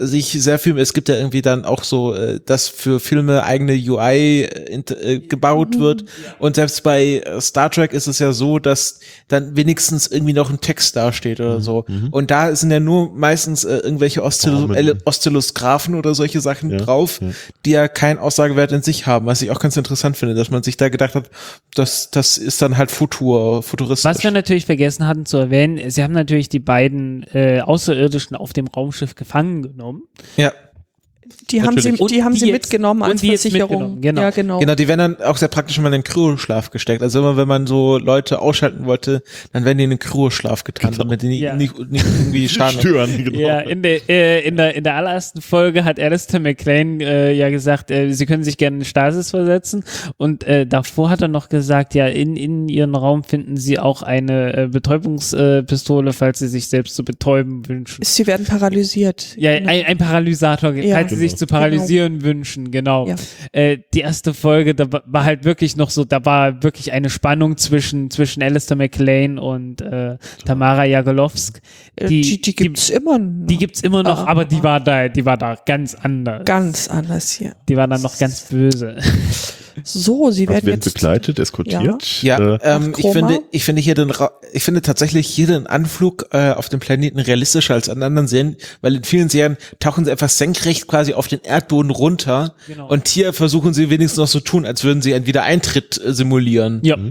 sich sehr viel, es gibt ja irgendwie dann auch so, dass für Filme eigene UI gebaut wird und selbst bei Star Trek ist es ja so, dass dann wenigstens irgendwie noch ein Text dasteht oder so und da sind ja nur meistens irgendwelche Oszillosgraphen oder solche Sachen drauf, die ja keinen Aussagewert in sich haben, was ich auch ganz interessant finde, dass man sich da gedacht hat, das ist dann halt futuristisch. Was wir natürlich vergessen hatten zu erwähnen, sie haben natürlich die beiden Außerirdischen auf dem Raumschiff gefangen genommen. Ja. Die haben sie mitgenommen als Versicherung. Genau. Ja, genau. Genau, die werden dann auch sehr praktisch mal in den Kryoschlaf gesteckt. Also immer, wenn man so Leute ausschalten wollte, dann werden die in den Kryoschlaf getan, damit die nicht irgendwie Schaden stören. Genau. Ja, in der allerersten Folge hat Alistair McLean ja gesagt, sie können sich gerne in Stasis versetzen und davor hat er noch gesagt, ja, in ihren Raum finden sie auch eine Betäubungspistole, falls sie sich selbst zu betäuben wünschen. Sie werden paralysiert. Ja, ein Paralysator, falls sie sich zu paralysieren wünschen, genau. Ja. Die erste Folge, da war halt wirklich noch so, da war wirklich eine Spannung zwischen Alistair McLean und Tamara Jagelowsk. Die gibt's immer noch. Die gibt's immer noch, aber die war da ganz anders. Ganz anders hier. Die war dann noch ganz böse. So, sie werden jetzt begleitet, eskortiert. Ja, ich finde tatsächlich hier den Anflug auf dem Planeten realistischer als an anderen Serien, weil in vielen Serien tauchen sie einfach senkrecht quasi auf den Erdboden runter und hier versuchen sie wenigstens noch so tun, als würden sie einen Wiedereintritt simulieren. Ja.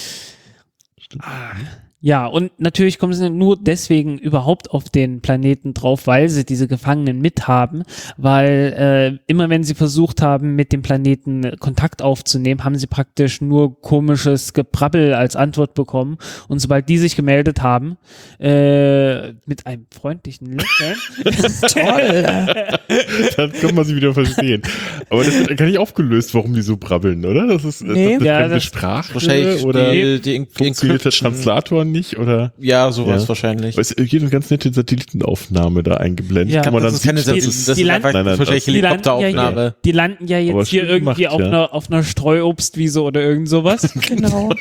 Ja, und natürlich kommen sie nur deswegen überhaupt auf den Planeten drauf, weil sie diese Gefangenen mithaben, weil immer wenn sie versucht haben, mit dem Planeten Kontakt aufzunehmen, haben sie praktisch nur komisches Gebrabbel als Antwort bekommen und sobald die sich gemeldet haben, mit einem freundlichen Lächeln. Toll. Dann kann man sie wieder verstehen. Aber das wird gar nicht aufgelöst, warum die so brabbeln, oder? Das ist keine Sprache wahrscheinlich oder die funktioniert der Translator nicht oder? Ja, sowas wahrscheinlich. Es ist hier eine ganz nette Satellitenaufnahme da eingeblendet. Ja, kann man das dann ist keine Satelliten, das ist einfach wahrscheinlich Helikopteraufnahme. Die landen ja jetzt hier schön irgendwie gemacht, auf einer Streuobstwiese oder irgend sowas. Genau.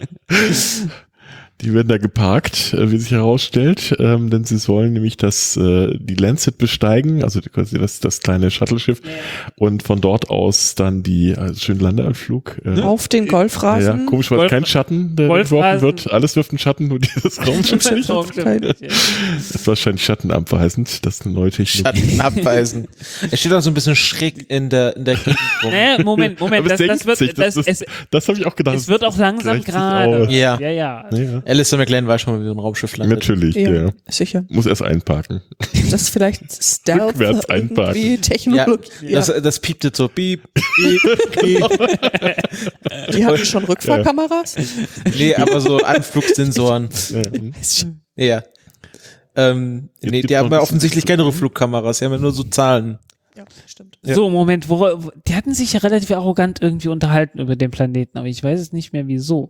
Die werden da geparkt, wie sich herausstellt, denn sie sollen nämlich die Lancet besteigen, also quasi das kleine Shuttleschiff und von dort aus dann schönen Landeanflug. Auf den Golfrasen. Ja, komisch, weil kein Schatten, der geworfen wird. Alles wirft einen Schatten, nur dieses Raumschiff nicht. Das ist wahrscheinlich schattenabweisend, das ist eine neue Technologie. Schattenabweisend. Es steht auch so ein bisschen schräg in der Gegend rum. Moment, das habe ich auch gedacht. Es wird auch langsam gerade. Ja. Alistair McLean weiß schon mal, wie so ein Raumschiff landet. Natürlich, ja. Sicher. Muss erst einparken. Das ist vielleicht Stealth, rückwärts einparken. irgendwie Technologie. Ja, das piept jetzt so, piep, piep, piep. Die hatten schon Rückfahrkameras? Nee, aber so Anflugsensoren. Ja. Nee, die haben ja offensichtlich keine Rückflugkameras, die haben ja nur so Zahlen. Ja, stimmt. Ja. So, Moment, die hatten sich ja relativ arrogant irgendwie unterhalten über den Planeten, aber ich weiß es nicht mehr wieso.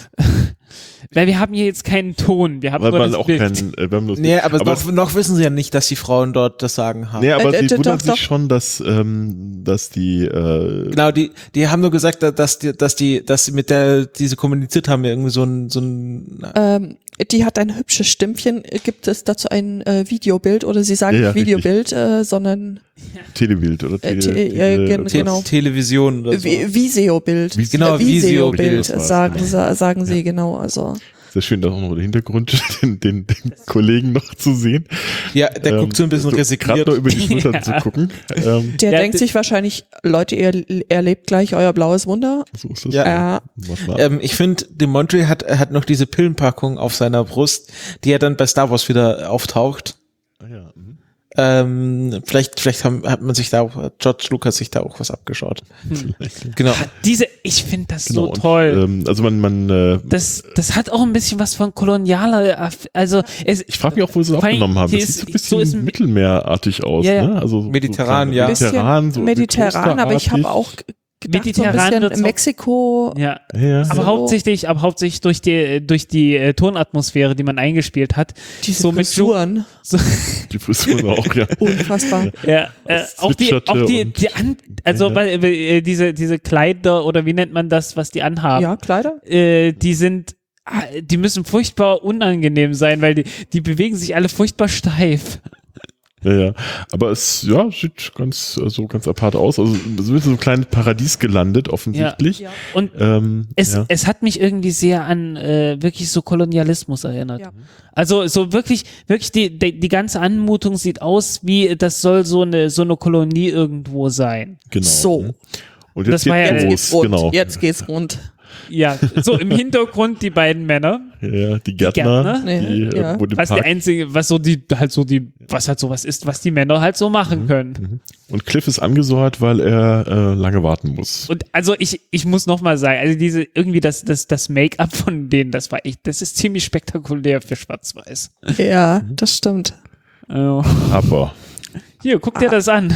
Weil wir haben hier jetzt keinen Ton, wir haben nur das Bild. Nee, aber noch wissen sie ja nicht, dass die Frauen dort das Sagen haben. Nee, aber sie wundern sich schon, dass die genau, die haben nur gesagt, dass sie mit der sie kommuniziert haben, irgendwie so ein die hat ein hübsches Stimmchen. Gibt es dazu ein Videobild oder sie sagen nicht Videobild, sondern Telebild oder genau. Television oder so. Viseobild. Genau, Viseobild sagen sie genau. Also sehr schön, da auch noch der Hintergrund, den Kollegen noch zu sehen. Ja, der guckt so ein bisschen resigniert. Gerade noch über die Schultern zu gucken. Der denkt sich wahrscheinlich, Leute, ihr erlebt gleich euer blaues Wunder. So ist das. Ja. Ich finde, Demontre hat noch diese Pillenpackung auf seiner Brust, die ja dann bei Star Wars wieder auftaucht. Ah, ja. Vielleicht hat man sich da auch, George Lucas sich da auch was abgeschaut. Genau. Ich finde das so toll. Und, also man das hat auch ein bisschen was von kolonialer, also ich frage mich auch, wo sie es aufgenommen haben. Das sieht so ein bisschen mittelmeartig aus, ne? Also mediterran, so ja. Mediterran, aber ich habe auch mediterran so ein Mexiko. Ja. Aber hauptsächlich durch die Tonatmosphäre, die man eingespiele hat. Diese so Frisuren. Die Frisuren auch, ja. Unfassbar. Ja, diese Kleider oder wie nennt man das, was die anhaben? Ja, Kleider. Die müssen furchtbar unangenehm sein, weil die bewegen sich alle furchtbar steif. Ja. Aber es sieht ganz apart aus. Also es wird so ein kleines Paradies gelandet, offensichtlich. Ja. Und es hat mich irgendwie sehr an wirklich so Kolonialismus erinnert. Ja. Also so wirklich die ganze Anmutung sieht aus, wie das soll so eine Kolonie irgendwo sein. Genau. So. Und jetzt Das war ja- geht's los. Genau. Jetzt geht's rund. Ja, so im Hintergrund die beiden Männer. Ja, die Gärtner, Gärtner? die Ja. irgendwo den Was der Park. einzige, was die Männer halt so machen können. Und Cliff ist angesäuert, weil er lange warten muss. Und also ich muss noch mal sagen, also das Make-up von denen, das ist ziemlich spektakulär für Schwarz-Weiß. Ja, das stimmt. Also, Aber hier, guck dir das an.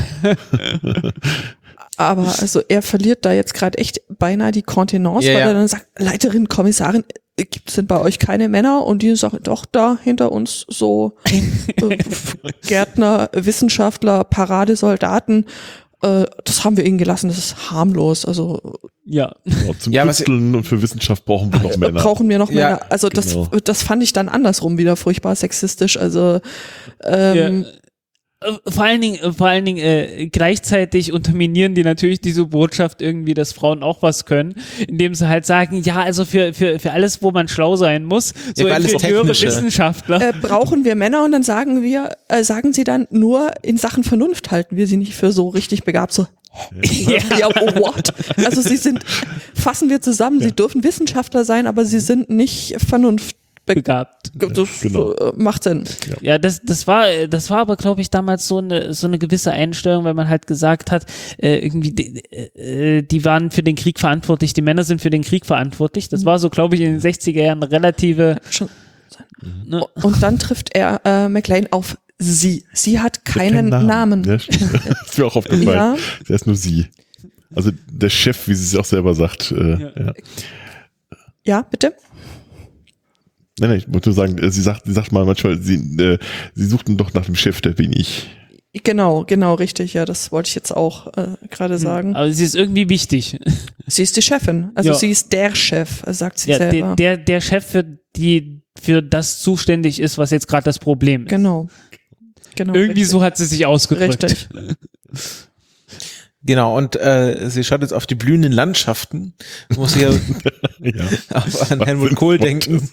Aber also er verliert da jetzt gerade echt beinahe die Kontenance, Ja, weil ja. er dann sagt, Leiterin, Kommissarin, sind bei euch keine Männer? Und die sagen, doch, da hinter uns so Gärtner, Wissenschaftler, Paradesoldaten. Das haben wir ihnen gelassen, das ist harmlos. Also Ja. zum Ja, was- Küsteln und für Wissenschaft brauchen wir noch Männer. brauchen wir noch Ja, Männer. Also genau. das fand ich dann andersrum wieder furchtbar sexistisch. Also Vor allen Dingen gleichzeitig unterminieren die natürlich diese Botschaft irgendwie, dass Frauen auch was können, indem sie halt sagen, ja, also für alles, wo man schlau sein muss, so für alles ingenieure Technische. Wissenschaftler. brauchen wir Männer und dann sagen sie dann nur in Sachen Vernunft halten wir sie nicht für so richtig begabt. So, ja, what? Also fassen wir zusammen, sie dürfen Wissenschaftler sein, aber sie sind nicht vernunftbegabt. begabt. Das Genau. macht Sinn. Ja, das war aber, glaube ich, damals so eine gewisse Einstellung, weil man halt gesagt hat, irgendwie die waren für den Krieg verantwortlich, die Männer sind für den Krieg verantwortlich. Das war so, glaube ich, in den 60er Jahren relative. Schon. Ne? Und dann trifft er McLean auf sie. Sie hat keinen Namen. Ja, stimmt. Das ist mir auch aufgefallen. Ja. Der ist nur sie. Also der Chef, wie sie es auch selber sagt. Ja. Ja, bitte? Nein, ich wollte nur sagen, sie sagt mal manchmal, sie suchten doch nach dem Chef, der bin ich. Genau, richtig. Ja, das wollte ich jetzt auch gerade sagen. Aber sie ist irgendwie wichtig. Sie ist die Chefin. Also Ja. sie ist der Chef, sagt sie Ja, selber. der Chef für das zuständig ist, was jetzt gerade das Problem ist. Genau. Irgendwie richtig. so hat sie sich ausgedrückt. Richtig. Genau, und sie schaut jetzt auf die blühenden Landschaften. Muss hier Ja. auch an Was Helmut sind Kohl Worte? denken.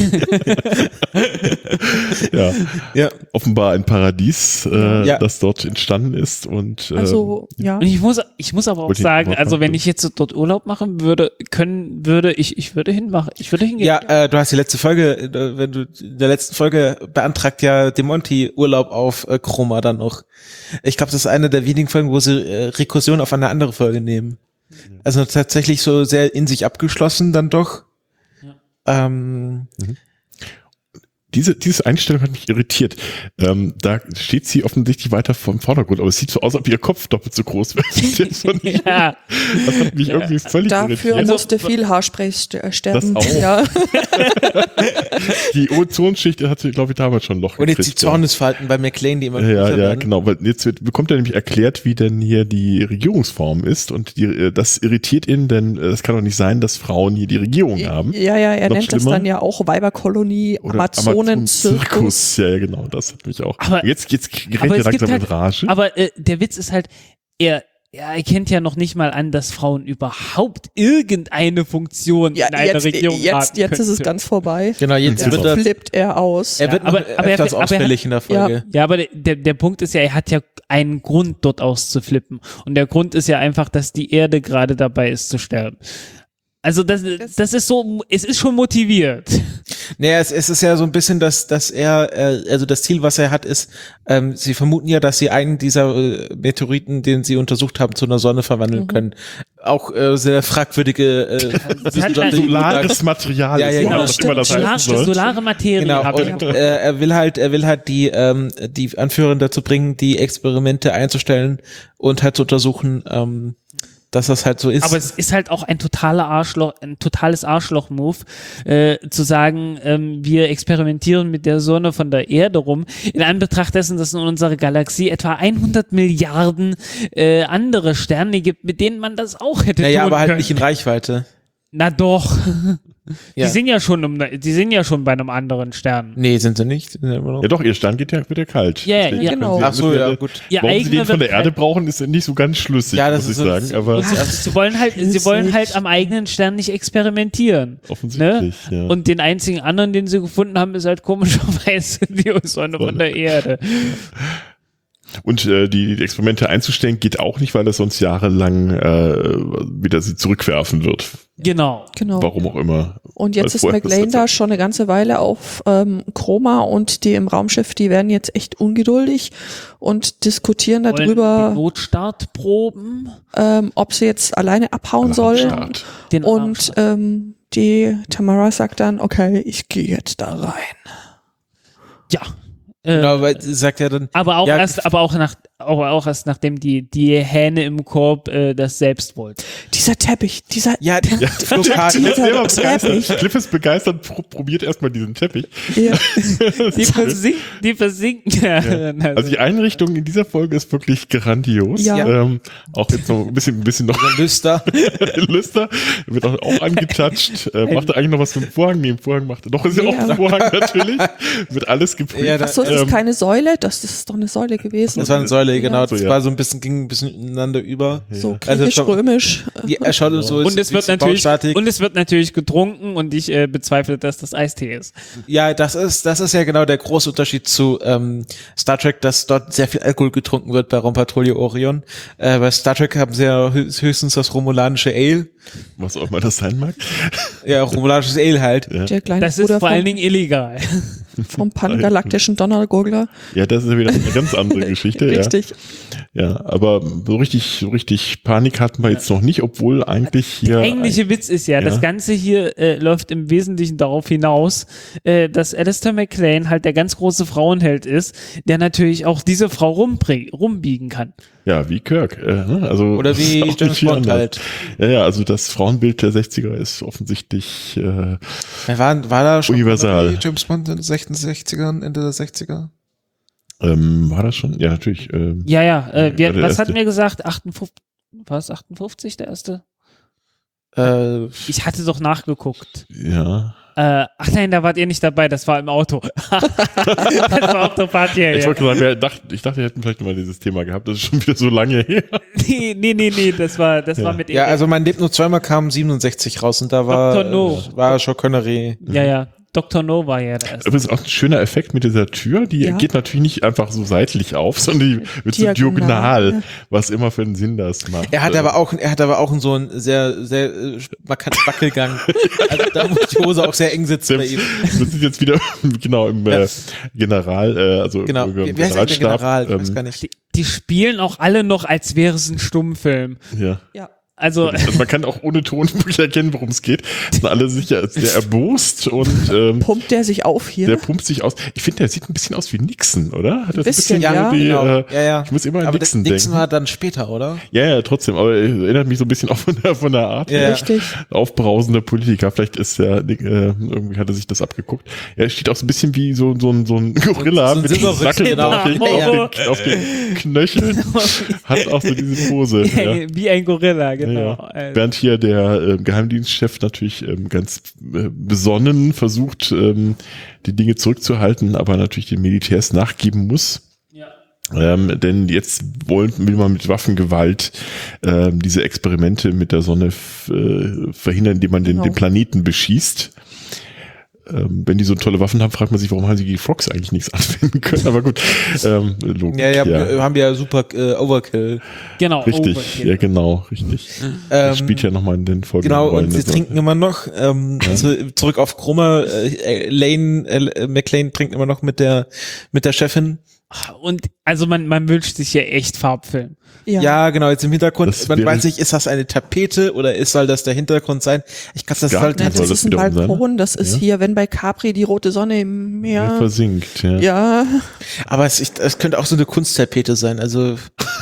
Ja. Ja. Offenbar ein Paradies, Ja. das dort entstanden ist und Also, ja. Und ich muss aber auch Wollte ich sagen, noch also sagen. wenn ich jetzt dort Urlaub machen würde, ich würde hingehen. Ja, du hast die letzte Folge, wenn du in der letzten Folge beantragt ja Demonti Urlaub auf Chroma dann noch. Ich glaube, das ist eine der wenigen Folgen, wo sie Rekursion auf eine andere Folge nehmen. Also tatsächlich so sehr in sich abgeschlossen dann doch. diese Einstellung hat mich irritiert. Da steht sie offensichtlich weiter vom Vordergrund, aber es sieht so aus, als ob ihr Kopf doppelt so groß wäre. Ja. Das hat mich irgendwie völlig Dafür irritiert. musste viel Haarspray sterben. Das auch. Ja. Die Ozonschicht hat sie, glaube ich, damals schon ein Loch Und jetzt die gekriegt. Zornesfalten bei McLean, die immer Ja, größer ja, werden. genau, weil jetzt bekommt er nämlich erklärt, wie denn hier die Regierungsform ist und das irritiert ihn, denn es kann doch nicht sein, dass Frauen hier die Regierung haben. Ja, er Noch nennt das schlimmer. dann ja auch Weiberkolonie, Oder Amazonenzirkus. Ja, genau, das hat mich auch. Aber- Jetzt gerät aber er es gibt langsam halt, in Rage. aber der Witz ist halt, er erkennt ja noch nicht mal an, dass Frauen überhaupt irgendeine Funktion Ja, in einer Regierung jetzt haben ist es könnte. ganz vorbei. Genau, jetzt Ja. wird er, Flippt er aus. er wird aber- noch aber er- etwas aber er hat- ausfällig in der Folge. Ja, aber der Punkt ist ja, er hat ja einen Grund, dort auszuflippen. Und der Grund ist ja einfach, dass die Erde gerade dabei ist zu sterben. Also das ist so, es ist schon motiviert. Naja, es ist ja so ein bisschen, dass er, also das Ziel, was er hat, ist, sie vermuten ja, dass sie einen dieser Meteoriten, den sie untersucht haben, zu einer Sonne verwandeln können. Auch sehr fragwürdige wissenschaftliche Solares Material Ja, ja, ist, genau. was immer das heißen soll. Solare Materie. Genau, habe und er will halt die Anführerin dazu bringen, die Experimente einzustellen und halt zu untersuchen, dass das halt so ist. Aber es ist halt auch ein totales Arschloch-Move, zu sagen, wir experimentieren mit der Sonne von der Erde rum, in Anbetracht dessen, dass es in unserer Galaxie etwa 100 Milliarden andere Sterne gibt, mit denen man das auch hätte naja, tun aber halt können. nicht in Reichweite. Na doch. Ja. Die sind ja schon bei einem anderen Stern. Nee, sind sie nicht. Sind immer noch. Ja doch, ihr Stern wird ja kalt. Ja, Deswegen, ja, genau. wenn Ach so, ja, gut. Ihr Warum sie den eigener von der wird Erde brauchen, ist nicht so ganz schlüssig, Ja, das muss ich ist so- sagen. Aber Sie wollen halt am eigenen Stern nicht experimentieren. offensichtlich, ja. Und den einzigen anderen, den sie gefunden haben, ist halt komischerweise die Sonne von der Erde. Und die Experimente einzustellen geht auch nicht, weil das sonst jahrelang wieder sie zurückwerfen wird. Genau. Genau. Warum auch immer. Und jetzt Weil ist vorher McLean das da schon eine ganze Weile auf Chroma und die im Raumschiff, die werden jetzt echt ungeduldig und diskutieren Wollen die darüber, Notstartproben. ob sie jetzt alleine abhauen Am sollen. Start. Den Und die Tamara sagt dann, okay, ich gehe jetzt da rein. ja. Genau, weil sie sagt ja dann, Aber auch ja, erst nachdem die Hähne im Korb das selbst wollten. Dieser Teppich, dieser ja, dieser Teppich. Cliff ist begeistert, probiert erstmal diesen Teppich. Ja. Die versinken. Ja. Also die Einrichtung in dieser Folge ist wirklich grandios. Ja. Auch jetzt noch ein bisschen noch Lüster. Lüster, wird auch angetatscht. Macht er eigentlich noch was mit dem Vorhang? Nee, im Vorhang macht er. Doch, ist ja auch ein Vorhang natürlich. Wird alles geprüft. Ja, da- Achso, ist das keine Säule? Das ist doch eine Säule gewesen. Das war eine Säule, genau. So, Das ja. war so ein bisschen, ging ein bisschen ineinander über. So Also schon- griechisch-römisch. Er schaut so. Und es wird Baustatik. natürlich getrunken und ich bezweifle, dass das Eistee ist. Ja, das ist ja genau der große Unterschied zu Star Trek, dass dort sehr viel Alkohol getrunken wird bei Raumpatrouille Orion. Bei Star Trek haben sie ja höchstens das romulanische Ale. Was auch immer das sein mag. Ja, romulanisches Ale halt. Ja. Der kleine Das ist Bruder vor allen Dingen illegal. vom pangalaktischen Donnergurgler. Ja, das ist ja wieder eine ganz andere Geschichte. Richtig. Ja, aber so richtig Panik hatten wir jetzt noch nicht, obwohl eigentlich hier. Der eigentliche Witz ist ja, Ja. das Ganze hier läuft im Wesentlichen darauf hinaus, dass Alistair McLean halt der ganz große Frauenheld ist, der natürlich auch diese Frau rumbiegen kann. Ja, wie Kirk. Ne? Also, Oder wie auch nicht James viel Bond anders. halt. Ja, also das Frauenbild der 60er ist offensichtlich War da schon Universal. James Bond in den 60ern, Ende der 60er? war das schon? Ja, natürlich. Ja, der was erste. hatten wir gesagt? 58 der erste? Ich hatte doch nachgeguckt. Ja. Ach nein, da wart ihr nicht dabei, das war im Auto. Das war auf der Party. Ich wollte sagen, ich dachte, wir hätten vielleicht mal dieses Thema gehabt, das ist schon wieder so lange her. Nee, das war mit Ja, also Man lebt nur zweimal kam 67 raus und da Dr. No. war Sean Connery. Ja, Dr. No war ja der erste. Übrigens auch ein schöner Effekt mit dieser Tür, die Ja. geht natürlich nicht einfach so seitlich auf, sondern die wird so Diagonal, diagonal, ja. was immer für einen Sinn das macht. Er hat aber auch so einen sehr, sehr markanten Wackelgang. Also da muss die Hose auch sehr eng sitzen bei ihm. Wir sind jetzt wieder genau im General, also Genau. im Wie heißt der Generalstab. General? Ich weiß gar nicht. Die spielen auch alle noch, als wäre es ein Stummfilm. Ja. Ja. Also, Also man kann auch ohne Ton wirklich erkennen, worum es geht. Sind alle sicher sehr erbost und Pumpt der sich auf hier? der pumpt sich aus. Ich finde, der sieht ein bisschen aus wie Nixon, oder? Hat das Bisschen, ein bisschen ja. so die, Genau. Ja. Ich muss immer an Aber das Nixon Nixon denken. war dann später, oder? Ja, trotzdem, aber erinnert mich so ein bisschen auch von der Art. Ja. Richtig. Aufbrausender Politiker. Vielleicht ist er, irgendwie hat er sich das abgeguckt. Er steht auch so ein bisschen wie so ein Gorilla So ein mit Silberrücken, Sackel genau. auf den Knöcheln. Hat auch so diese Pose. Ja. wie ein Gorilla, genau. Ja. Während hier der Geheimdienstchef natürlich ganz besonnen versucht, die Dinge zurückzuhalten, aber natürlich den Militärs nachgeben muss. Ja. Denn jetzt will man mit Waffengewalt diese Experimente mit der Sonne verhindern, indem man den Planeten beschießt. Wenn die so tolle Waffen haben, fragt man sich, warum haben sie gegen Frogs eigentlich nichts anwenden können. Aber gut, Logik, Ja, haben wir ja super Overkill. Genau. Richtig, Overkill. ja genau, richtig. Das spielt ja nochmal in den Folgen. Genau, Rollen, und sie also. trinken immer noch, zurück auf Chroma, McLean trinkt immer noch mit der Chefin. Und also man wünscht sich ja echt Farbfilm. Ja, genau, jetzt im Hintergrund, Das man wäre- weiß nicht, ist das eine Tapete oder soll das der Hintergrund sein? Ich glaube, das Ja, soll Nein, soll das das ist ein wiederum sein? Balkon, das ist Ja. hier, wenn bei Capri die rote Sonne im Ja, Meer. versinkt, ja. Ja, aber es könnte auch so eine Kunsttapete sein, also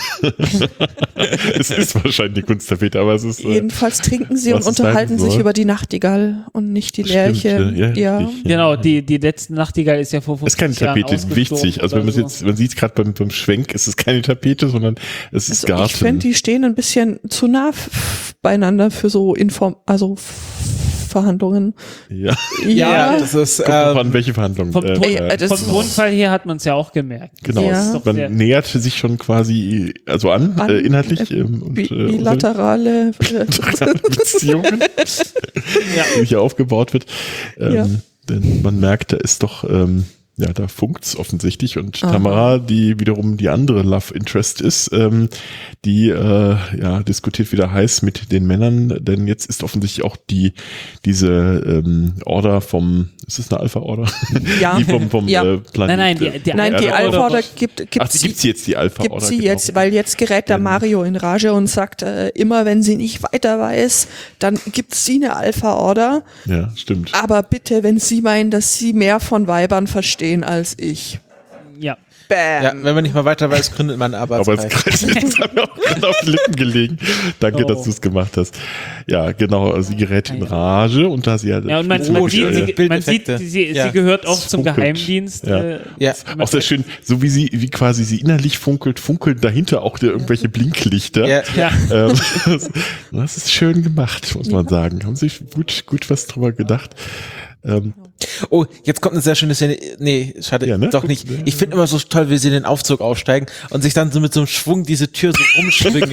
Es ist wahrscheinlich eine Kunsttapete, aber es ist jedenfalls trinken sie was und es sein unterhalten sich soll. über die Nachtigall und nicht die Stimmt, Lerche. ja, richtig, ja. Genau, die letzte Nachtigall ist ja vor 50 Es ist keine Jahren Tapete, ist wichtig. ausgestorben Also wenn man oder jetzt, man sieht es gerade beim Schwenk, es ist keine Tapete, sondern es ist Also Garten. ich finde, die stehen ein bisschen zu nah beieinander für so Verhandlungen. Ja. Ja, das ist, Kommt drauf an, welche Verhandlungen. Vom das Tonfall her hat man es ja auch gemerkt. Genau, Ja. Das ist doch sehr- man nähert sich schon quasi inhaltlich bilaterale Beziehungen, die hier aufgebaut wird. Denn man merkt, da ist doch, da funkt's offensichtlich. Und Tamara, die wiederum die andere Love Interest ist, die diskutiert wieder heiß mit den Männern, denn jetzt ist offensichtlich auch diese Order ist es eine Alpha-Order? Ja. Die vom Planet. Nein, die Alpha-Order gibt gibt's jetzt die Alpha-Order? Gibt sie jetzt, weil jetzt gerät der Mario in Rage und sagt, immer wenn sie nicht weiter weiß, dann gibt sie eine Alpha-Order. Ja, stimmt. Aber bitte, wenn sie meinen, dass sie mehr von Weibern verstehen als ich. Ja. Bam. Ja, wenn man nicht mal weiter weiß, gründet man einen Arbeitskreis. Das hat mir auch gerade auf die Lippen gelegen. Danke, dass du es gemacht hast. Ja, genau, also sie gerät in Rage und da sie halt... Ja, und man sieht, sie gehört auch zum Geheimdienst. Ja. Auch sehr schön, so wie quasi sie innerlich funkeln dahinter auch irgendwelche Blinklichter. Ja. Das ist schön gemacht, muss man sagen. Haben sich gut was drüber gedacht. Oh, jetzt kommt eine sehr schöne Szene. Nee, schade, Ja, ne? doch nicht. Ich finde immer so toll, wie sie in den Aufzug aufsteigen und sich dann so mit so einem Schwung diese Tür so rumschwingen.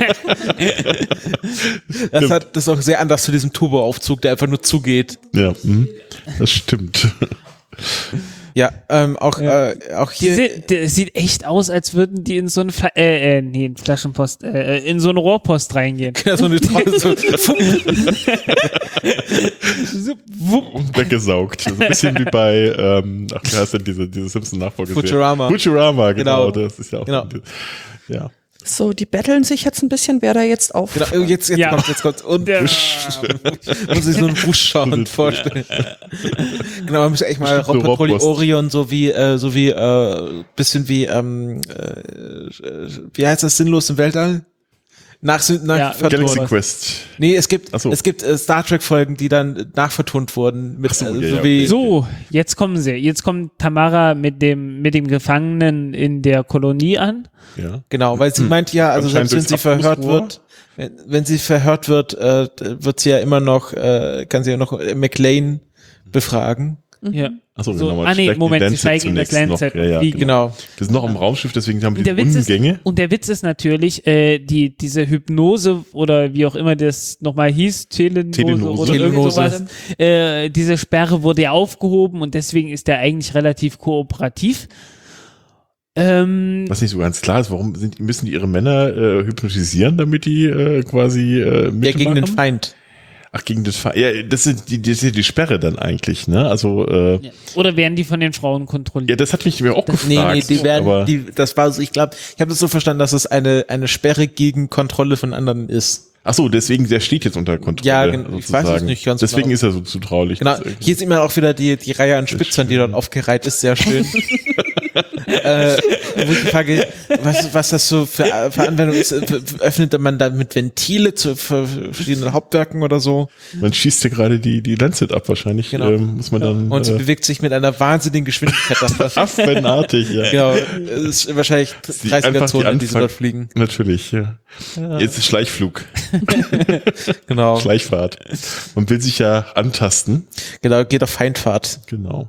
Das ist auch sehr anders zu diesem Turboaufzug, der einfach nur zugeht. Ja, das stimmt. Ja, auch hier. Das sieht echt aus, als würden die in so eine Flaschenpost, in so eine Rohrpost reingehen. Ja, so eine tolle, so, Und weggesaugt. So ein bisschen wie bei, wie heißt denn diese Simpson-Nachfolgeserie? Futurama, genau. Genau. Das ist ja auch. Genau. Ja. So, die betteln sich jetzt ein bisschen, wer da jetzt auf... Genau, jetzt kommt's. Und muss sich so einen Buschschauen vorstellen. Genau, man muss echt mal Robotrolli Orion so wie bisschen wie wie heißt das, sinnlos im Weltall? Galaxy Quest. Nee, es gibt Star Trek Folgen, die dann nachvertont wurden mit So, jetzt kommt Tamara mit dem Gefangenen in der Kolonie an. Ja. Genau, weil sie meint ja, also selbst wenn sie verhört wird, wird sie ja immer noch, kann sie ja noch McLean befragen. Ja. Achso, So, genau. Moment, sie zeigen das Lancet. Ja, Genau. Das ist noch im Raumschiff, deswegen haben die Ungänge. Und der Witz ist natürlich, diese Hypnose oder wie auch immer das nochmal hieß, Telenose oder irgend sowas, diese Sperre wurde ja aufgehoben und deswegen ist der eigentlich relativ kooperativ. Was nicht so ganz klar ist, warum müssen die ihre Männer hypnotisieren, damit die quasi mitmachen? Ja, gegen den Feind. Ach, gegen das Feind. Ja, das ist die Sperre dann eigentlich, ne? Also oder werden die von den Frauen kontrolliert? Ja, das hat mich mir auch gefragt. Nee, die werden, das war so, ich glaube, ich habe das so verstanden, dass es eine Sperre gegen Kontrolle von anderen ist. Ach so, deswegen, der steht jetzt unter Kontrolle. Ja, ich weiß es nicht ganz deswegen genau. ist er so zutraulich. Genau, hier sieht man auch wieder die Reihe an Spitzern, die dort aufgereiht ist, sehr schön. Wo ich frage, was das so für Anwendung ist, öffnet man damit Ventile zu verschiedenen Hauptwerken oder so? Man schießt ja gerade die Lancet ab wahrscheinlich, genau. Muss man dann... Und sie bewegt sich mit einer wahnsinnigen Geschwindigkeit. Affenartig, ja. Genau, es ist wahrscheinlich 30er-Zone, die sie dort fliegen. Natürlich, ja. Jetzt ist Schleichflug. Genau. Schleichfahrt. Man will sich ja antasten. Genau, geht auf Feindfahrt. Genau.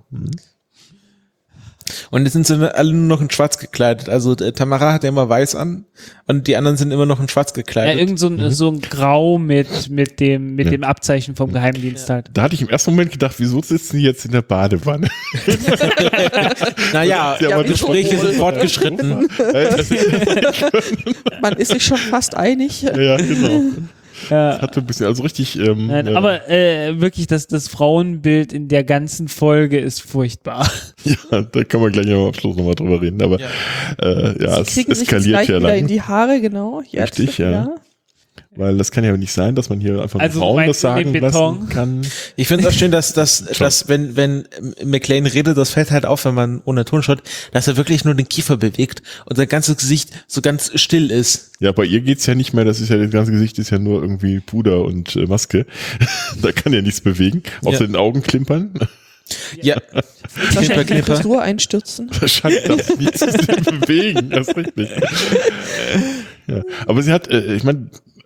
Und jetzt sind sie alle nur noch in schwarz gekleidet. Also Tamara hat ja immer weiß an und die anderen sind immer noch in schwarz gekleidet. Ja, irgend so ein Grau mit dem Abzeichen vom Geheimdienst halt. Da hatte ich im ersten Moment gedacht, wieso sitzen die jetzt in der Badewanne? Naja, die Gespräche sind fortgeschritten. Man ist sich schon fast einig. Ja, genau. Ja. Hat so ein bisschen, also richtig. Nein, aber wirklich, das Frauenbild in der ganzen Folge ist furchtbar. Ja, da kann man gleich am Abschluss nochmal drüber reden. Aber es kriegen sich eskaliert jetzt gleich ja wieder dann. in die Haare, genau. Jetzt, Richtig, ja. Weil das kann ja nicht sein, dass man hier einfach Also Frauen das meinst du den sagen Beton? lassen kann. Ich finde es auch schön, dass wenn McLean redet, das fällt halt auf, wenn man ohne Ton schaut, dass er wirklich nur den Kiefer bewegt und sein ganzes Gesicht so ganz still ist. Ja, bei ihr geht's ja nicht mehr, das ganze Gesicht ist ja nur irgendwie Puder und Maske. Da kann ja nichts bewegen, außer den Augen klimpern. Ja. Wahrscheinlich die Frisur einstürzen. Wahrscheinlich darf sie nichts bewegen, das ist richtig. Ja. Aber sie hat, ich meine,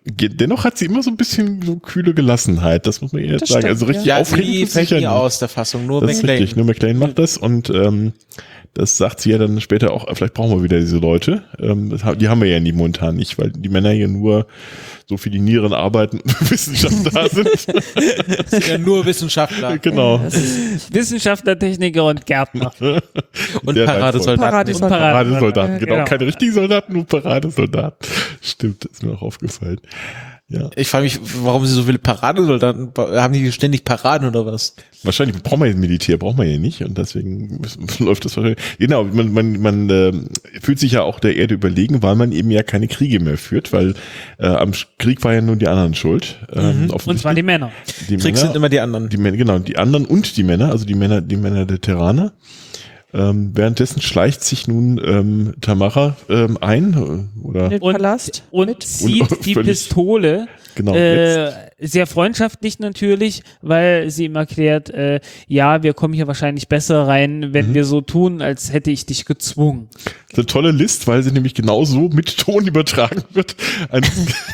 dennoch hat sie immer so ein bisschen so kühle Gelassenheit, das muss man ihr jetzt sagen. stimmt, Also richtig Ja, aufregend die ist fällt sicher nie nicht. aus der Fassung, nur Das ist McLean. richtig, nur McLean macht das und das sagt sie ja dann später auch, vielleicht brauchen wir wieder diese Leute. Die haben wir ja momentan nicht, weil die Männer hier nur so für die Nieren arbeiten und Wissenschaft da sind. Das sind ja nur Wissenschaftler Genau. Wissenschaftler, Techniker und Gärtner. und Sehr Paradesoldaten. Und Paradesoldaten, genau. Genau. Keine richtigen Soldaten, nur Paradesoldaten. Stimmt, ist mir auch aufgefallen. Ja. Ich frage mich, warum sie so viele Paradesoldaten haben, die ständig Paraden oder was? Wahrscheinlich braucht man ja Militär, braucht man ja nicht und deswegen läuft das wahrscheinlich. Genau, man fühlt sich ja auch der Erde überlegen, weil man eben ja keine Kriege mehr führt, weil am Krieg war ja nur die anderen schuld. Und zwar die Männer. Die Krieg sind immer die anderen. Die Männer, genau, die anderen und die Männer, also die Männer der Terraner. Währenddessen schleicht sich nun Tamara ein oder Den Palast Und mit. zieht Und die völlig- Pistole, genau sehr freundschaftlich natürlich, weil sie ihm erklärt, ja, wir kommen hier wahrscheinlich besser rein, wenn wir so tun, als hätte ich dich gezwungen. Das ist eine tolle List, weil sie nämlich genauso mit Ton übertragen wird an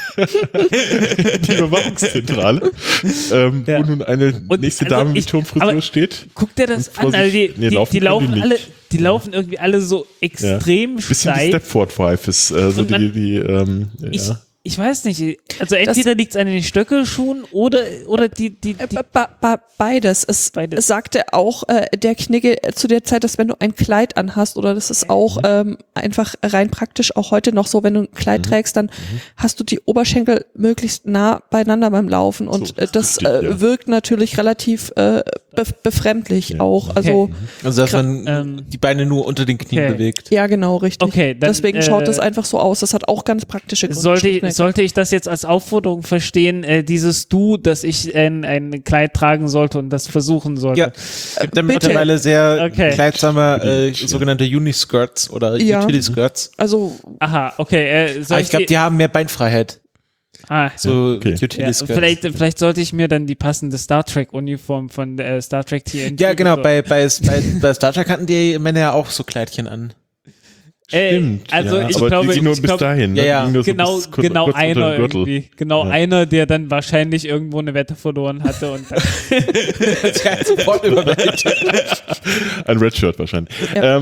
die Überwachungszentrale, Ja. wo nun eine Und nächste also Dame mit ich- Turmfrisur aber- steht. Guck dir das Und vor an, also sich- nee, die laufen nicht. alle, die laufen irgendwie alle so extrem Bisschen die steif. Stepford-Wife ist so Und man- ja. Ich weiß nicht, also entweder liegt es an den Stöckelschuhen oder die Beides. Es sagte auch der Knigge zu der Zeit, dass wenn du ein Kleid anhast, oder das ist auch einfach rein praktisch auch heute noch so, wenn du ein Kleid trägst, dann hast du die Oberschenkel möglichst nah beieinander beim Laufen und So, das richtig, ja. wirkt natürlich relativ befremdlich Ja. auch. Also Also, dass man die Beine nur unter den Knien Okay. bewegt. ja, genau, richtig. Okay, dann, Deswegen schaut das einfach so aus. Das hat auch ganz praktische Gründe. Sollte ich das jetzt als Aufforderung verstehen, dieses Du, dass ich ein Kleid tragen sollte und das versuchen sollte? Ja, es gibt dann Bitte. mittlerweile sehr Okay. kleidsame sogenannte Uniskirts oder Ja. Utility-Skirts. Also Aha, okay. Soll Aber ich glaube, die haben mehr Beinfreiheit. So okay. ja, Utility-Skirts. vielleicht sollte ich mir dann die passende Star Trek-Uniform von Star Trek TNG. Ja, genau, so. bei Star Trek hatten die Männer ja auch so Kleidchen an. Stimmt. Also ja. ich aber glaube, die ging nur ich bis glaub, dahin. Ne? ja, ja. Die ging nur so genau bis kurz unter einer den Gürtel. irgendwie. Genau Ja. einer, der dann wahrscheinlich irgendwo eine Wette verloren hatte und dann Das war sofort überwältigt. Ein Redshirt wahrscheinlich. Ja.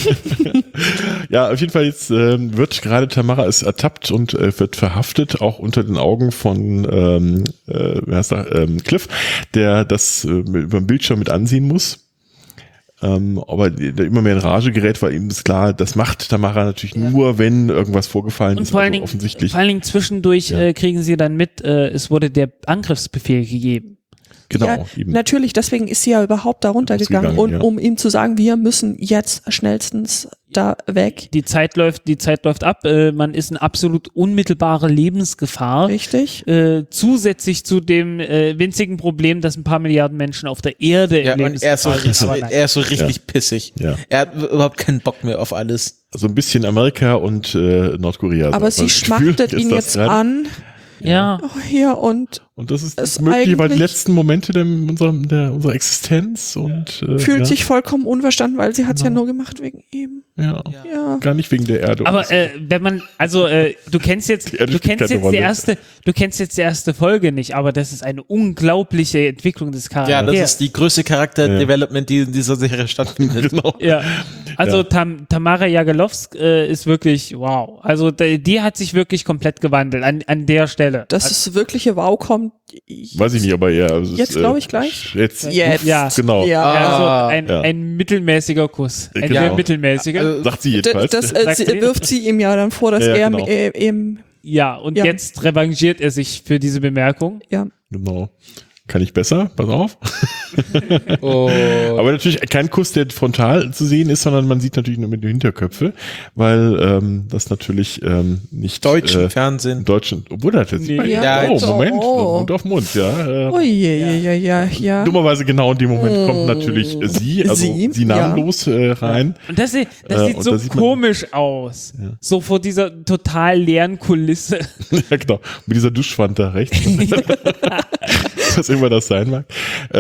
Ja, auf jeden Fall jetzt wird gerade Tamara ist ertappt und wird verhaftet, auch unter den Augen von wie heißt er, Cliff, der das über den Bildschirm mit ansehen muss. Aber der immer mehr in Rage gerät, weil ihm ist klar, das macht Tamara natürlich nur, wenn irgendwas vorgefallen und ist, vor allen also Dingen, offensichtlich. vor allen Dingen zwischendurch Ja. kriegen sie dann mit, es wurde der Angriffsbefehl gegeben. Genau, ja, eben. natürlich, deswegen ist sie ja überhaupt da runtergegangen, Rausgegangen, und ja. um ihm zu sagen, wir müssen jetzt schnellstens da weg. Die Zeit läuft ab, man ist in absolut unmittelbarer Lebensgefahr. Richtig? Zusätzlich zu dem winzigen Problem, dass ein paar Milliarden Menschen auf der Erde Ja, in und er ist so Lebensgefahr richtig, sind. er ist so richtig pissig. Ja. Er hat überhaupt keinen Bock mehr auf alles. So ein bisschen Amerika und Nordkorea. Aber so. sie Das Gefühl schmachtet ist ihn das jetzt gerade. an. Ja, Oh, hier und Und das ist Es möglich, weil die eigentlich- letzten Momente unserer Existenz und fühlt ja, sich vollkommen unverstanden, weil sie hat es ja nur gemacht wegen ihm. ja, Ja. gar nicht wegen der Erde. aber wenn man, also du kennst jetzt Ja, das spielt keine die Rolle. erste Folge nicht, aber das ist eine unglaubliche Entwicklung des Ja, Charakters. das ist die größte Charakter-Development, die in dieser Serie stattfindet. genau. Ja, also Ja. Tamara Jagelowsk ist wirklich wow. Also die hat sich wirklich komplett gewandelt an der Stelle. Dass das wirkliche Wow kommt. Weiß ich nicht, aber ja. Also Jetzt glaube ich gleich. Jetzt. Jetzt. Ja. Genau. Ja. Also Ja. ein mittelmäßiger Kuss. Ein Genau. sehr mittelmäßiger. Sagt sie jedenfalls. Das Sagt wirft sie ihm ja dann vor, dass Ja, er genau. eben, Ja, und Ja. jetzt revanchiert er sich für diese Bemerkung. ja. Genau. Kann ich besser? Pass auf. Oh. Aber natürlich kein Kuss, der frontal zu sehen ist, sondern man sieht natürlich nur mit den Hinterköpfe, weil das natürlich nicht Deutschen Fernsehen. im Deutschen, obwohl das jetzt Nee. Ja, oh, jetzt- Moment, oh. Mund auf Mund, ja. Oh ja. Dummerweise genau in dem Moment kommt natürlich sie, also Sie, sie namenlos rein. Und das sieht und so da sieht man- komisch aus. So vor dieser total leeren Kulisse. Ja, genau. Mit dieser Duschwand da rechts. Was immer das sein mag.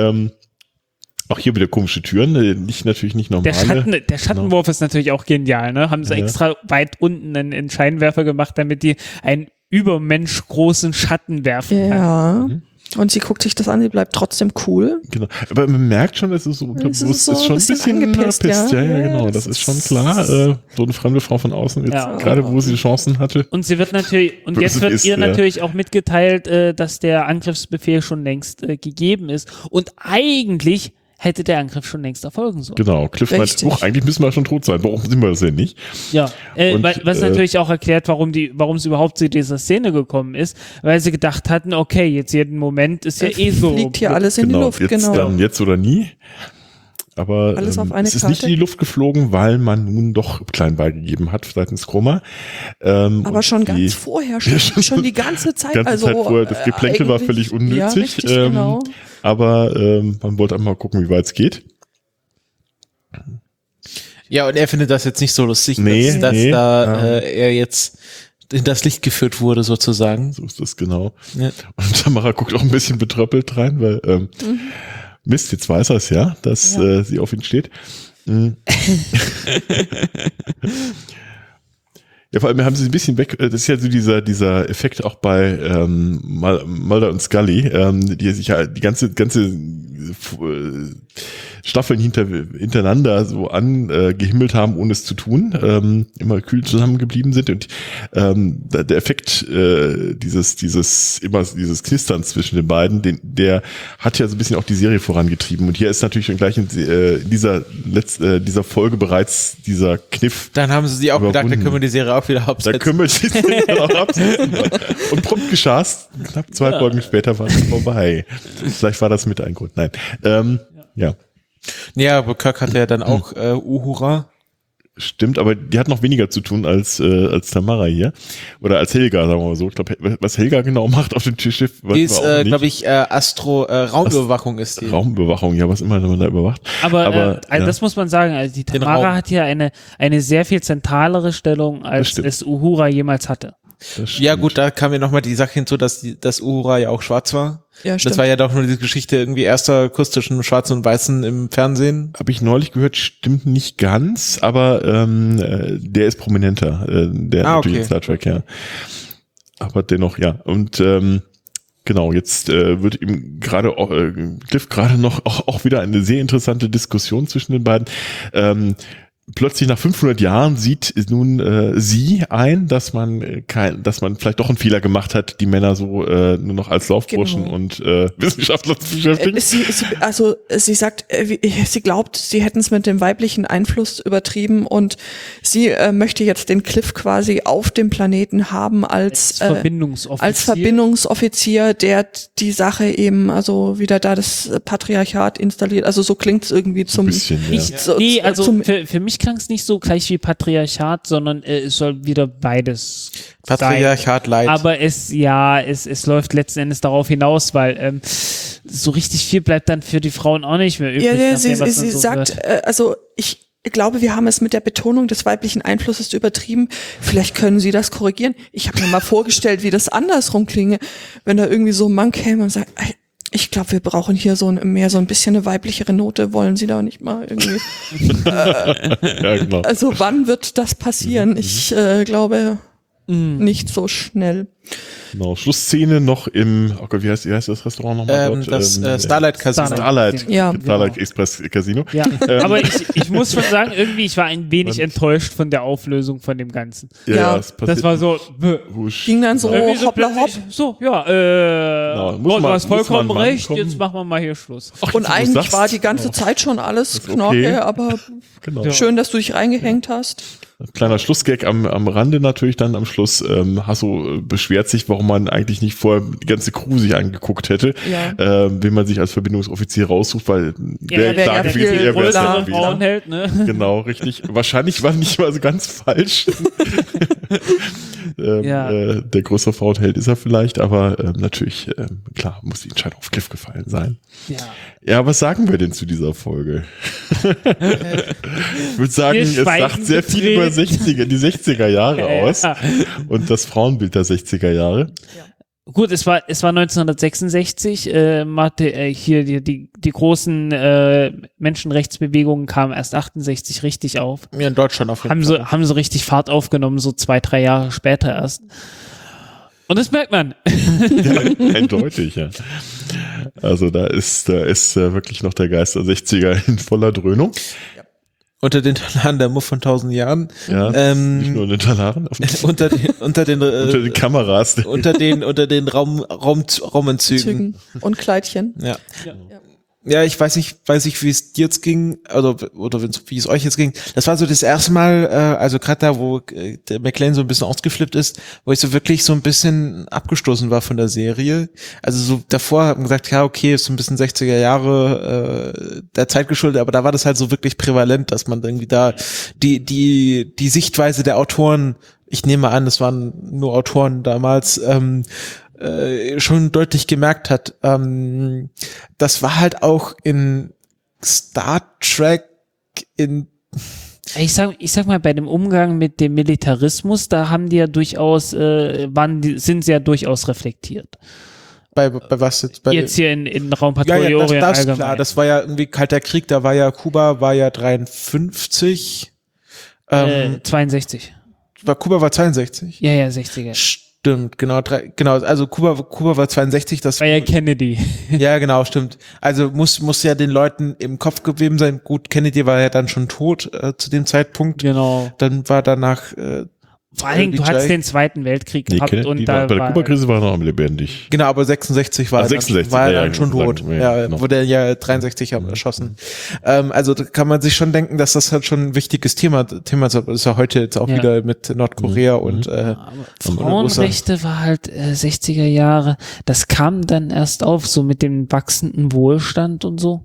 Auch hier wieder komische Türen, natürlich nicht normale. Der Schattenwurf ist natürlich auch genial, ne? Haben sie Ja. extra weit unten einen Scheinwerfer gemacht, damit die ein übermenschgroßen Schatten werfen kann. Ja. Und sie guckt sich das an, sie bleibt trotzdem cool. Genau. Aber man merkt schon, dass es so unterbewusst so ist schon ein bisschen angepisst. Ja, genau. Das ist schon klar. So eine fremde Frau von außen, jetzt gerade wo sie Chancen hatte. Und sie wird natürlich, und jetzt wird ihr natürlich auch mitgeteilt, dass der Angriffsbefehl schon längst gegeben ist. Und eigentlich hätte der Angriff schon längst erfolgen sollen. Genau, Cliff meint, eigentlich müssen wir schon tot sein. Warum sind wir das denn nicht? Ja, was natürlich auch erklärt, warum es überhaupt zu dieser Szene gekommen ist, weil sie gedacht hatten, okay, jetzt jeden Moment ist ja so. Fliegt hier alles in die Luft, Jetzt oder nie. Aber alles auf eine es ist Karte. nicht in die Luft geflogen, weil man nun doch klein beigegeben hat seitens Chroma. Aber schon ganz vorher, schon die ganze Zeit. Vorher, das Geplänkel war völlig unnötig. Ja, richtig, genau. Aber man wollte einmal gucken, wie weit es geht. Ja, und er findet das jetzt nicht so lustig, dass er jetzt in das Licht geführt wurde, sozusagen. So ist das genau. Ja. Und Tamara guckt auch ein bisschen betröppelt rein, weil Mist, jetzt weiß er es ja, dass sie auf ihn steht. Ja, vor allem haben sie ein bisschen weg, das ist ja so dieser Effekt auch bei Mulder und Scully, die sich ja die ganze Staffeln hintereinander so angehimmelt haben, ohne es zu tun, immer kühl zusammengeblieben sind und der Effekt dieses Knisterns zwischen den beiden, der hat ja so ein bisschen auch die Serie vorangetrieben und hier ist natürlich schon gleich in dieser Folge bereits dieser Kniff. Dann haben sie auch gedacht, da können wir die Serie auch wieder absetzen. Da können wir die Serie auch absetzen. Und prompt geschah's, knapp 2 Folgen später war es vorbei. Vielleicht war das mit ein Grund. Nein. Ja. Ja, aber Kirk hatte ja dann auch Uhura. Stimmt, aber die hat noch weniger zu tun als Tamara hier. Oder als Helga, sagen wir mal so. Ich glaube, was Helga genau macht auf dem Schiff. Die ist, glaube ich, Raumüberwachung ist die. Raumüberwachung, ja, was immer man da überwacht. Aber das muss man sagen, also die Tamara hat hier eine sehr viel zentralere Stellung, als es Uhura jemals hatte. Ja gut, da kam ja nochmal die Sache hinzu, dass Uhura ja auch schwarz war. Ja, stimmt. Das war ja doch nur diese Geschichte, irgendwie erster Kuss zwischen Schwarzen und Weißen im Fernsehen. Habe ich neulich gehört, stimmt nicht ganz, aber der ist prominenter, der natürlich in Star Trek, ja. Aber dennoch, ja. Und genau, jetzt wird ihm gerade Cliff gerade noch auch wieder eine sehr interessante Diskussion zwischen den beiden. Plötzlich nach 500 Jahren sieht nun sie ein, dass man vielleicht doch einen Fehler gemacht hat, die Männer so nur noch als Laufburschen und Wissenschaftler zu beschäftigen. Sie sagt, sie glaubt, sie hätten es mit dem weiblichen Einfluss übertrieben und sie möchte jetzt den Cliff quasi auf dem Planeten haben als Verbindungsoffizier, der die Sache eben, also wieder da das Patriarchat installiert. Also so klingt es irgendwie zum... Bisschen, ja. Für mich klang es nicht so gleich wie Patriarchat, sondern es soll wieder beides Patriarchat sein. Light. Aber es läuft letzten Endes darauf hinaus, weil so richtig viel bleibt dann für die Frauen auch nicht mehr übrig. Ja, sie sagt, ich glaube, wir haben es mit der Betonung des weiblichen Einflusses übertrieben. Vielleicht können Sie das korrigieren. Ich habe mir mal vorgestellt, wie das andersrum klinge, wenn da irgendwie so ein Mann käme und sagt, ich glaube, wir brauchen hier mehr so ein bisschen eine weiblichere Note. Wollen Sie da nicht mal irgendwie? Ja, genau. Also wann wird das passieren? Ich glaube nicht so schnell. Genau, Schlussszene noch im, wie heißt das Restaurant nochmal? Starlight Casino. Starlight genau. Express Casino. Ja, aber ich muss schon sagen, irgendwie, ich war ein wenig enttäuscht von der Auflösung von dem Ganzen. Ja. Das war so, ging dann so hoppla hopp. So, ja, du hast vollkommen recht, jetzt machen wir mal hier Schluss. Ach, und eigentlich war die ganze Zeit schon alles Knorke, aber schön, dass du dich reingehängt hast. Kleiner Schlussgag am Rande natürlich dann am Schluss. Hasso beschwert sich, warum man eigentlich nicht vorher die ganze Crew sich angeguckt hätte, wenn man sich als Verbindungsoffizier raussucht, weil wäre klar gewesen, er wäre größere Frauenheld, ne? Genau, richtig. Wahrscheinlich war nicht mal so ganz falsch. Der größere Frauenheld ist er vielleicht, aber natürlich, klar, muss die Entscheidung auf Cliff gefallen sein. Ja, was sagen wir denn zu dieser Folge? Ich würde sagen, es sagt sehr viel über die 60er Jahre aus und das Frauenbild der 60er Jahre. Ja. Gut, es war 1966, hier die großen Menschenrechtsbewegungen kamen erst 68 richtig auf. Ja, in Deutschland auf jeden Fall. Haben sie richtig Fahrt aufgenommen, so 2-3 Jahre später erst. Und das merkt man. Ja, eindeutig, ja. Also da ist wirklich noch der Geist der 60er in voller Dröhnung. Unter den Talaren der Muff von 1000 Jahren. Ja, nicht nur in den Talaren. Unter den Kameras. Unter den Raumanzügen. Und Kleidchen. Ja. Ja, ich weiß nicht, wie es dir jetzt ging, oder wie es euch jetzt ging. Das war so das erste Mal, also gerade da, wo der McLean so ein bisschen ausgeflippt ist, wo ich so wirklich so ein bisschen abgestoßen war von der Serie. Also so davor haben gesagt, ja, okay, ist so ein bisschen 60er Jahre der Zeit geschuldet, aber da war das halt so wirklich prävalent, dass man irgendwie da die Sichtweise der Autoren, ich nehme an, es waren nur Autoren damals, schon deutlich gemerkt hat. Das war halt auch in Star Trek Ich sag mal, bei dem Umgang mit dem Militarismus, da haben die ja durchaus, sind sie ja durchaus reflektiert. Bei was jetzt? Jetzt hier in Raumpatrouille Orient das allgemein. klar, das war ja irgendwie Kalter Krieg, Kuba war ja 53. 62. Kuba war 62? Ja, 60er. Stimmt, genau, also Kuba war 62, das war ja Kennedy. Ja, genau, stimmt. Also muss ja den Leuten im Kopf geblieben sein. Gut, Kennedy war ja dann schon tot zu dem Zeitpunkt. Genau. Dann war danach vor allen Dingen, du hattest den Zweiten Weltkrieg gehabt und da bei der Kuba-Krise war er noch am lebendig. Genau, aber 66 war er dann schon tot. Genau. Wurde ja 63 erschossen. Also da kann man sich schon denken, dass das halt schon ein wichtiges Thema ist ja heute jetzt auch wieder mit Nordkorea und Frauenrechte war halt 60er Jahre. Das kam dann erst auf, so mit dem wachsenden Wohlstand und so.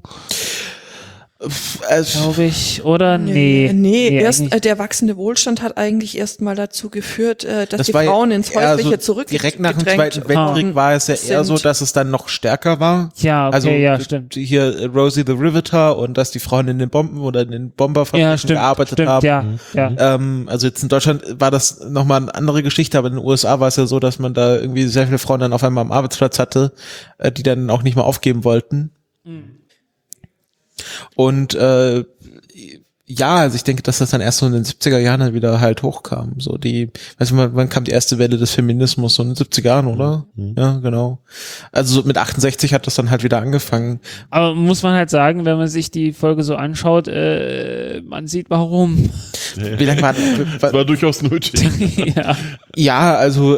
Glaube ich, oder? Nee, erst der wachsende Wohlstand hat eigentlich erst mal dazu geführt, dass die Frauen ins Häusliche so zurückgedrängt direkt nach dem Zweiten Weltkrieg war es ja eher so, dass es dann noch stärker war. Ja, okay, also, ja, stimmt. Hier Rosie the Riveter und dass die Frauen in den Bomben oder in den Bomberfabriken gearbeitet haben. Ja. Also jetzt in Deutschland war das nochmal eine andere Geschichte, aber in den USA war es ja so, dass man da irgendwie sehr viele Frauen dann auf einmal am Arbeitsplatz hatte, die dann auch nicht mehr aufgeben wollten. Mhm. Und also ich denke, dass das dann erst so in den 70er Jahren dann wieder halt hochkam. So wann kam die erste Welle des Feminismus? So in den 70er Jahren, oder? Mhm. Ja, genau. Also so mit 68 hat das dann halt wieder angefangen. Aber muss man halt sagen, wenn man sich die Folge so anschaut, man sieht warum. Wie lange das war durchaus nötig. Ja, also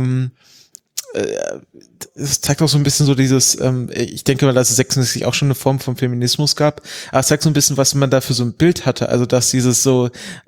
es zeigt auch so ein bisschen so dieses, ich denke mal, dass es 66 auch schon eine Form von Feminismus gab, aber es zeigt so ein bisschen, was man da für so ein Bild hatte, also dass dieses so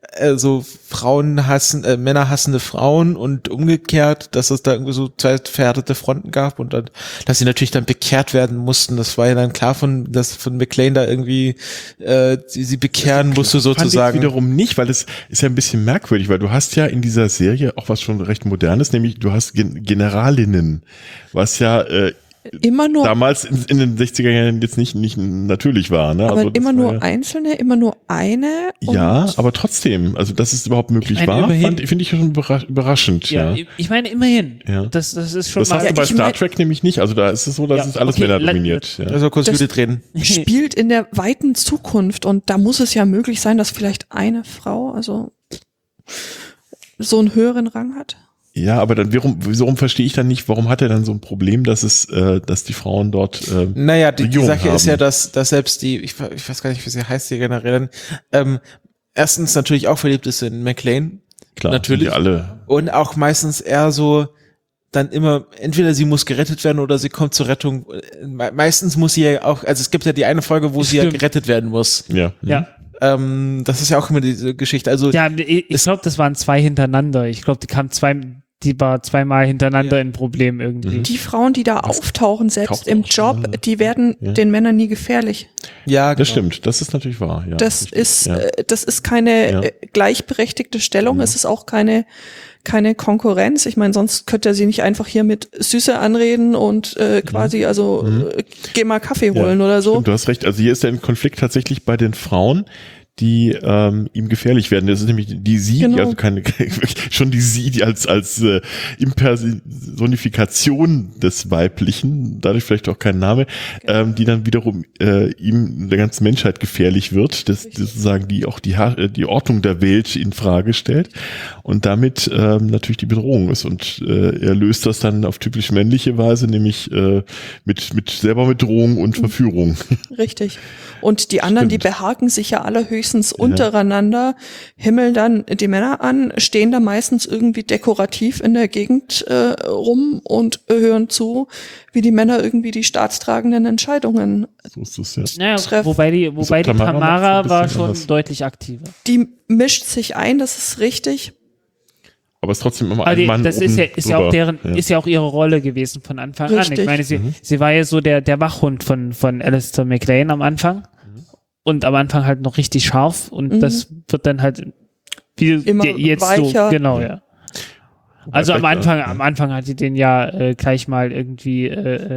Männer hassende Frauen und umgekehrt, dass es da irgendwie so zwei verhärtete Fronten gab und dann, dass sie natürlich dann bekehrt werden mussten, das war ja dann klar dass von McLean da irgendwie sie bekehren musste sozusagen. Fand ich wiederum nicht, weil es ist ja ein bisschen merkwürdig, weil du hast ja in dieser Serie auch was schon recht Modernes, nämlich du hast Generalinnen, was ja immer nur damals in den 60er Jahren jetzt nicht natürlich war. Ne? Aber also immer nur einzelne, immer nur eine. Ja, aber trotzdem, also dass es überhaupt möglich war, finde ich schon überraschend. Ja, ich meine immerhin. Ja. Das ist schon das hast du bei Star Trek nämlich nicht. Also da ist es so, dass es alles Männer dominiert. Ja. Also kurz Judith reden. Spielt in der weiten Zukunft und da muss es ja möglich sein, dass vielleicht eine Frau also so einen höheren Rang hat. Ja, aber dann warum verstehe ich dann nicht, warum hat er dann so ein Problem, dass die Frauen dort naja, die Sache haben. Ist ja, dass selbst ich weiß gar nicht, wie sie heißt, die Generälin, erstens natürlich auch verliebt ist in McLean. Klar, natürlich. Die alle. Und auch meistens eher so, dann immer, entweder sie muss gerettet werden oder sie kommt zur Rettung. Meistens muss sie ja auch, also es gibt ja die eine Folge, wo sie ja gerettet werden muss. Ja. Das ist ja auch immer diese Geschichte. Also ja, ich glaube, das waren 2 hintereinander. Ich glaube, die war zweimal hintereinander ein Problem irgendwie. Die Frauen, die da auftauchen, selbst im Job, die werden den Männern nie gefährlich. Ja, genau. Das stimmt. Das ist natürlich wahr. Ja, das ist keine gleichberechtigte Stellung. Es ist auch keine Konkurrenz. Ich meine, sonst könnte er sie nicht einfach hier mit Süße anreden und quasi, geh mal Kaffee holen oder so. Stimmt, du hast recht. Also hier ist der Konflikt tatsächlich bei den Frauen, die ihm gefährlich werden. Das ist nämlich die Sie, Genau. also schon die Sie, die als Impersonifikation des Weiblichen, dadurch vielleicht auch kein Name, die dann wiederum ihm der ganzen Menschheit gefährlich wird, das sozusagen die auch die Ordnung der Welt in Frage stellt und damit natürlich die Bedrohung ist. Und er löst das dann auf typisch männliche Weise, nämlich mit Drohung und Verführung. Richtig. Und die anderen, die behaken sich ja alle höchstens untereinander, himmeln dann die Männer an, stehen da meistens irgendwie dekorativ in der Gegend rum und hören zu, wie die Männer irgendwie die staatstragenden Entscheidungen So ist es, ja. Naja, treffen. wobei die Tamara Tamara macht's ein war bisschen schon anders. deutlich aktiver. Die mischt sich ein, das ist richtig. Aber es ist trotzdem immer Aber ein Mann das oben ist ja auch drüber. ist ja auch ihre Rolle gewesen von Anfang an. Richtig. Ich meine, sie war ja so der Wachhund von Alistair MacLean am Anfang. Und am Anfang halt noch richtig scharf und das wird dann halt wie Immer jetzt weicher. so, genau, ja. Also am vielleicht, Anfang hat sie den ja gleich mal irgendwie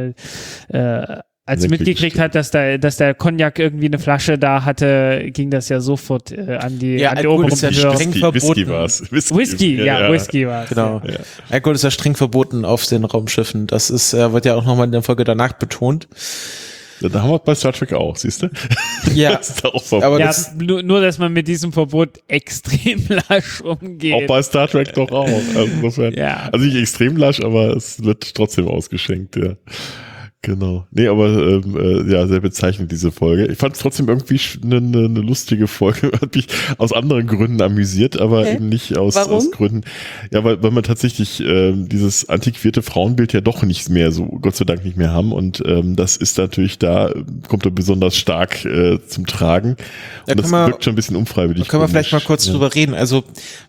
als sie Leck mitgekriegt hat, dass der Cognac irgendwie eine Flasche da hatte, ging das ja sofort an die Alkohol oberen ist ja Behörden. streng Whisky verboten. war's. Whisky war es. Genau. Ja. Alkohol ist ja streng verboten auf den Raumschiffen. Das ist, wird ja auch nochmal in der Folge danach betont. Ja, da haben wir bei Star Trek auch, siehst du? Ja, Das ist auch verboten. aber Ja, das, nur, dass man mit diesem Verbot extrem lasch umgeht. Auch bei Star Trek doch auch. Also, insofern, Ja. also nicht extrem lasch, aber es wird trotzdem ausgeschenkt, ja. Genau. Nee, aber ja, sehr bezeichnend diese Folge. Ich fand es trotzdem irgendwie eine lustige Folge. Hat mich aus anderen Gründen amüsiert, aber eben nicht aus Gründen. Ja, weil man tatsächlich dieses antiquierte Frauenbild ja doch nicht mehr so, Gott sei Dank nicht mehr haben. Und das ist natürlich kommt da besonders stark zum Tragen. Da Und das wirkt schon ein bisschen unfreiwillig. Da können wir vielleicht mal kurz drüber reden. Also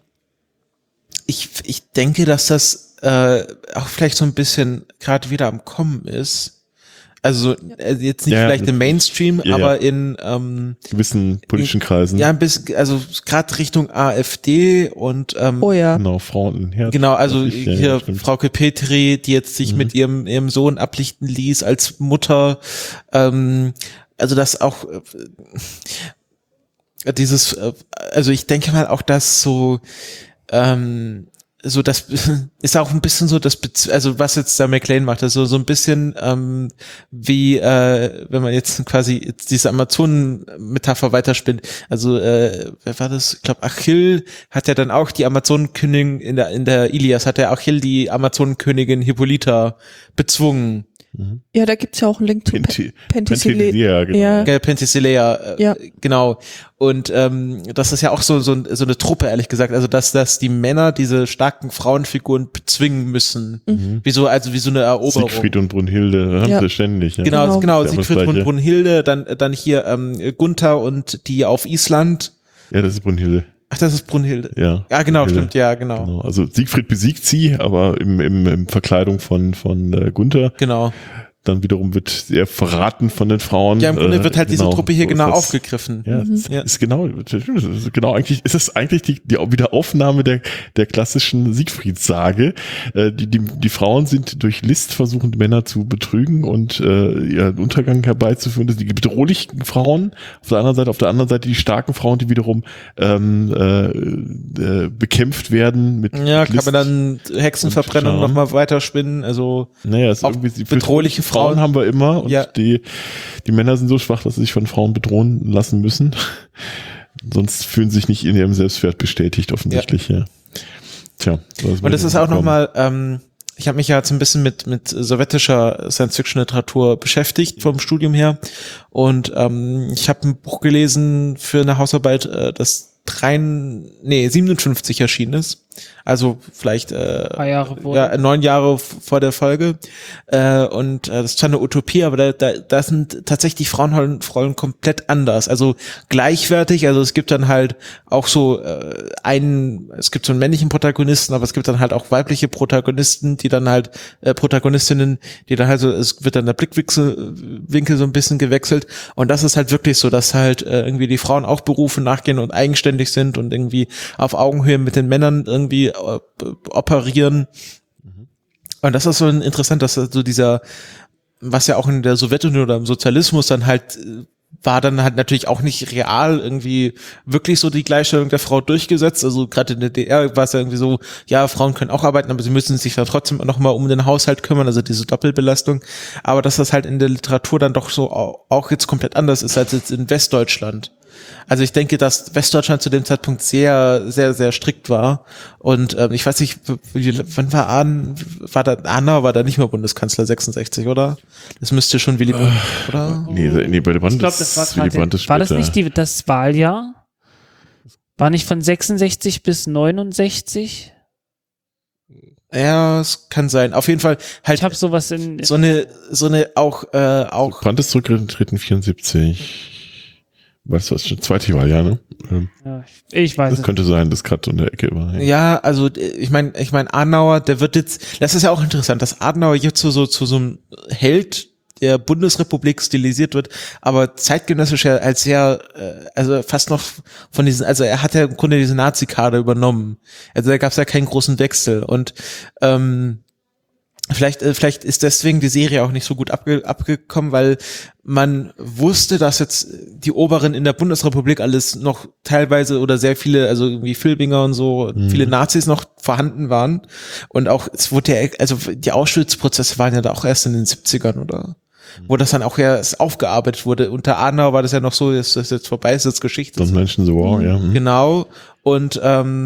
ich denke, dass das auch vielleicht so ein bisschen gerade wieder am Kommen ist. Also jetzt nicht vielleicht im Mainstream, aber in gewissen politischen Kreisen. Ja, ein bisschen, also gerade Richtung AfD und Oh ja. Genau, Frauen. Ja, genau, also hier stimmt. Frauke Petri, die jetzt sich mit ihrem Sohn ablichten ließ als Mutter, also das auch dieses, also ich denke mal auch, dass so das ist auch ein bisschen so also was jetzt der MacLean macht, also so ein bisschen wie wenn man jetzt quasi diese Amazonen-Metapher weiterspinnt. Also wer war das? Ich glaube Achill hat ja dann auch die Amazonenkönigin in der Ilias hat ja Achill die Amazonenkönigin Hippolyta bezwungen. Ja, da gibt's ja auch einen Link zu Penthesilea, genau. Ja. Penthesilea, Ja. Genau. Und das ist ja auch so eine Truppe, ehrlich gesagt. Also dass die Männer diese starken Frauenfiguren bezwingen müssen. Wie so eine Eroberung. Siegfried und Brunhilde, haben sie ständig. Ja. Genau, Genau. Siegfried und Brunhilde, dann hier Gunther und die auf Island. Ja, das ist Brunhilde. Ach, das ist Brunhilde. Ja, Ja, genau, Brunhilde. stimmt, ja, genau. Also Siegfried besiegt sie, aber im Verkleidung von Gunther. Genau. Dann wiederum wird er verraten von den Frauen. Ja, im Grunde wird halt diese Truppe hier so genau ist das. aufgegriffen. Ja, Ja. ist genau eigentlich, ist es eigentlich die Wiederaufnahme der klassischen Siegfriedssage. Die Frauen sind durch List versuchen, die Männer zu betrügen und ihren Untergang herbeizuführen. Das sind die bedrohlichen Frauen auf der anderen Seite die starken Frauen, die wiederum bekämpft werden mit Ja, kann List. man dann Hexenverbrennung Und, nochmal weiterspinnen, also Naja, es ist auch irgendwie bedrohliche Frauen haben wir immer und Ja. die Männer sind so schwach, dass sie sich von Frauen bedrohen lassen müssen. Sonst fühlen sie sich nicht in ihrem Selbstwert bestätigt, offensichtlich. Ja. Tja. Und das ist auch nochmal, ich habe mich ja jetzt ein bisschen mit sowjetischer Science-Fiction-Literatur beschäftigt vom Studium her und ich habe ein Buch gelesen für eine Hausarbeit, das 57 erschienen ist. Also vielleicht 9 Jahre vor der Folge. Und das ist zwar eine Utopie, aber da sind tatsächlich die Frauenrollen komplett anders. Also gleichwertig, also es gibt dann halt auch so es gibt so einen männlichen Protagonisten, aber es gibt dann halt auch weibliche Protagonisten, die dann halt Protagonistinnen, die dann halt so, es wird dann der Blickwinkel so ein bisschen gewechselt. Und das ist halt wirklich so, dass halt irgendwie die Frauen auch Berufen nachgehen und eigenständig sind und irgendwie auf Augenhöhe mit den Männern irgendwie operieren. Und das ist so interessant, dass so dieser, was ja auch in der Sowjetunion oder im Sozialismus dann halt war dann halt natürlich auch nicht real irgendwie wirklich so die Gleichstellung der Frau durchgesetzt. Also gerade in der DDR war es ja irgendwie so, ja, Frauen können auch arbeiten, aber sie müssen sich dann trotzdem noch mal um den Haushalt kümmern, also diese Doppelbelastung. Aber dass das halt in der Literatur dann doch so auch jetzt komplett anders ist als jetzt in Westdeutschland. Also ich denke, dass Westdeutschland zu dem Zeitpunkt sehr, sehr, sehr strikt war. Und ich weiß nicht, wann war Adenauer war da nicht mehr Bundeskanzler 66, oder? Das müsste schon Willy Brandt, oder? Nee, bei der Brandt Ich glaube, das war Willy Brandt ist war das später. nicht das Wahljahr? War nicht von 66 bis 69? Ja, es kann sein. Auf jeden Fall halt Ich habe sowas in so eine auch Brandt ist zurückgetreten 74. Weißt du, was das zweite Wahljahr, ne? ja, ich weiß Das es. könnte sein, das gerade in der Ecke war. ja, also ich meine Adenauer, der wird jetzt, das ist ja auch interessant, dass Adenauer jetzt zu so einem Held der Bundesrepublik stilisiert wird, aber zeitgenössisch ja als sehr, also fast noch von diesen, also er hat ja im Grunde diese Nazi-Kader übernommen. Also da gab es ja keinen großen Wechsel und Vielleicht ist deswegen die Serie auch nicht so gut abgekommen, weil man wusste, dass jetzt die Oberen in der Bundesrepublik alles noch teilweise oder sehr viele, also irgendwie Filbinger und so, viele Nazis noch vorhanden waren. Und auch, es wurde ja, also die Auschwitz-Prozesse waren ja da auch erst in den 70ern, oder? Wo das dann auch erst aufgearbeitet wurde. Unter Adenauer war das ja noch so, dass das jetzt vorbei ist, das Geschichte. Don't mention the war, ja. Genau. Und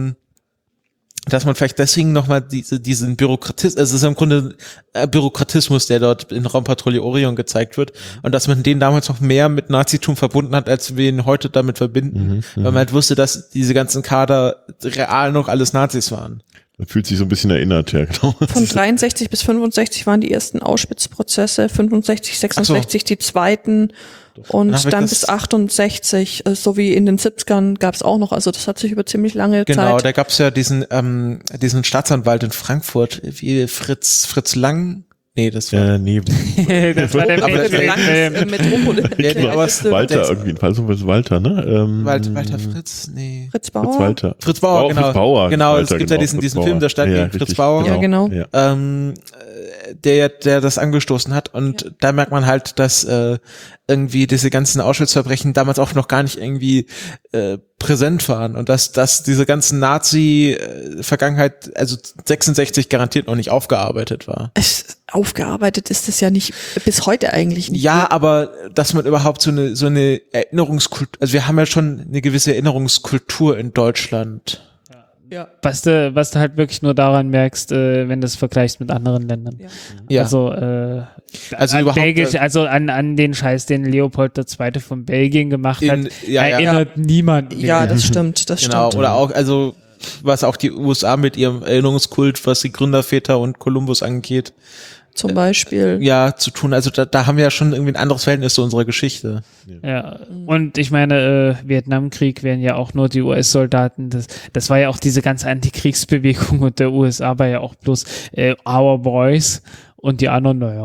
dass man vielleicht deswegen nochmal diesen Bürokratismus, also es ist im Grunde Bürokratismus, der dort in Raumpatrouille Orion gezeigt wird, und dass man den damals noch mehr mit Nazitum verbunden hat, als wir ihn heute damit verbinden, weil man halt wusste, dass diese ganzen Kader real noch alles Nazis waren. Man fühlt sich so ein bisschen erinnert, ja, genau. Von 63 bis 65 waren die ersten Auschwitz-Prozesse, 65, 66 die zweiten und dann bis 68, so wie in den 70ern gab es auch noch, also das hat sich über ziemlich lange Genau, Zeit. da gab's ja diesen Staatsanwalt in Frankfurt, wie Fritz Lang. Nee, das war Nee. Das war der Aber das Film. war Metropole. Nee, aber Walter irgendwie, Walter, ne? Walter Fritz, nee. Fritz Bauer. Fritz Bauer, genau. Fritz Bauer, genau, Walter, es gibt ja genau, diesen Fritz Film, Bauer. der Stadt gegen Fritz richtig, Bauer. Ja, genau. Ja. Der das angestoßen hat, und da merkt man halt, dass irgendwie diese ganzen Auschwitz-Verbrechen damals auch noch gar nicht irgendwie präsent waren, und dass diese ganzen Nazi-Vergangenheit, also 66 garantiert noch nicht aufgearbeitet war. Aufgearbeitet ist es ja nicht, bis heute eigentlich nicht. Ja, aber dass man überhaupt so eine Erinnerungskultur, also wir haben ja schon eine gewisse Erinnerungskultur in Deutschland. Ja. Was du halt wirklich nur daran merkst, wenn du es vergleichst mit anderen Ländern. Ja. Also, Also an überhaupt, Belgisch, also an den Scheiß, den Leopold II. Von Belgien gemacht hat, erinnert niemand mehr. Ja, das stimmt, genau, stimmt. oder auch, also was auch die USA mit ihrem Erinnerungskult, was die Gründerväter und Kolumbus angeht, Zum Beispiel. ja, zu tun. Also da haben wir ja schon irgendwie ein anderes Verhältnis zu unserer Geschichte. Ja, und ich meine, Vietnamkrieg wären ja auch nur die US-Soldaten. Das war ja auch diese ganze Antikriegsbewegung, und der USA war ja auch bloß Our Boys, und die anderen, naja.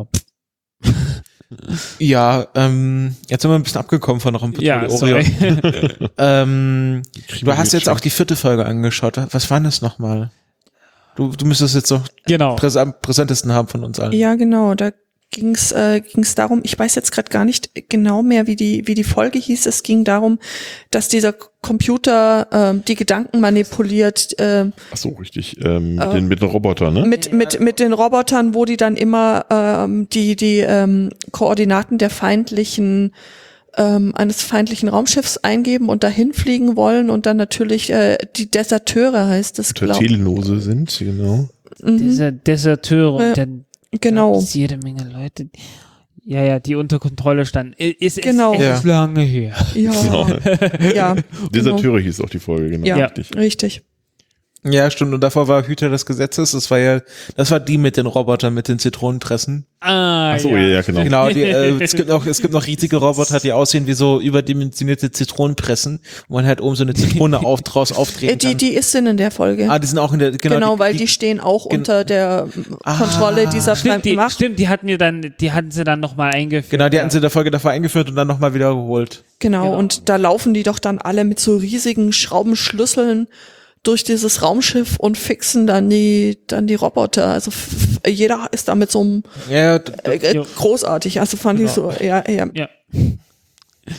Ja, jetzt sind wir ein bisschen abgekommen von Raumpatrouille Ja, Orion. sorry. Du hast jetzt auch die 4. Folge angeschaut. Was war das nochmal? Du müsstest jetzt noch Genau. präsentesten haben von uns allen. Ja, genau, da ging's darum, ich weiß jetzt gerade gar nicht genau mehr, wie die Folge hieß. Es ging darum, dass dieser Computer die Gedanken manipuliert, Ach so, richtig. Mit den Robotern, ne? mit den Robotern, wo die dann immer die Koordinaten der eines feindlichen Raumschiffs eingeben und dahin fliegen wollen, und dann natürlich die Deserteure heißt es, glaube ich. Telenose sind, genau. Diese Deserteure, dann Genau. gab es jede Menge Leute, die unter Kontrolle standen. Ist Genau. echt lange her. Ja, Genau. ja. Deserteure hieß auch die Folge, genau. Ja, Richtig. richtig. Ja, stimmt. Und davor war Hüter des Gesetzes. Das war die mit den Robotern, mit den Zitronenpressen. Ach so, ja, genau. Genau, es gibt noch riesige Roboter, die aussehen wie so überdimensionierte Zitronenpressen, wo man halt oben so eine Zitrone draus aufdrehen kann. Die ist in der Folge. Die sind auch in der, Genau, weil die stehen auch unter der Kontrolle dieser fremden Macht. Stimmt, die hatten sie dann nochmal eingeführt. Genau, die hatten sie in der Folge davor eingeführt und dann nochmal wiederholt. Genau, und da laufen die doch dann alle mit so riesigen Schraubenschlüsseln durch dieses Raumschiff und fixen dann die Roboter. Also jeder ist da mit so einem Ja, großartig. Also fand ich so, ja. Ja.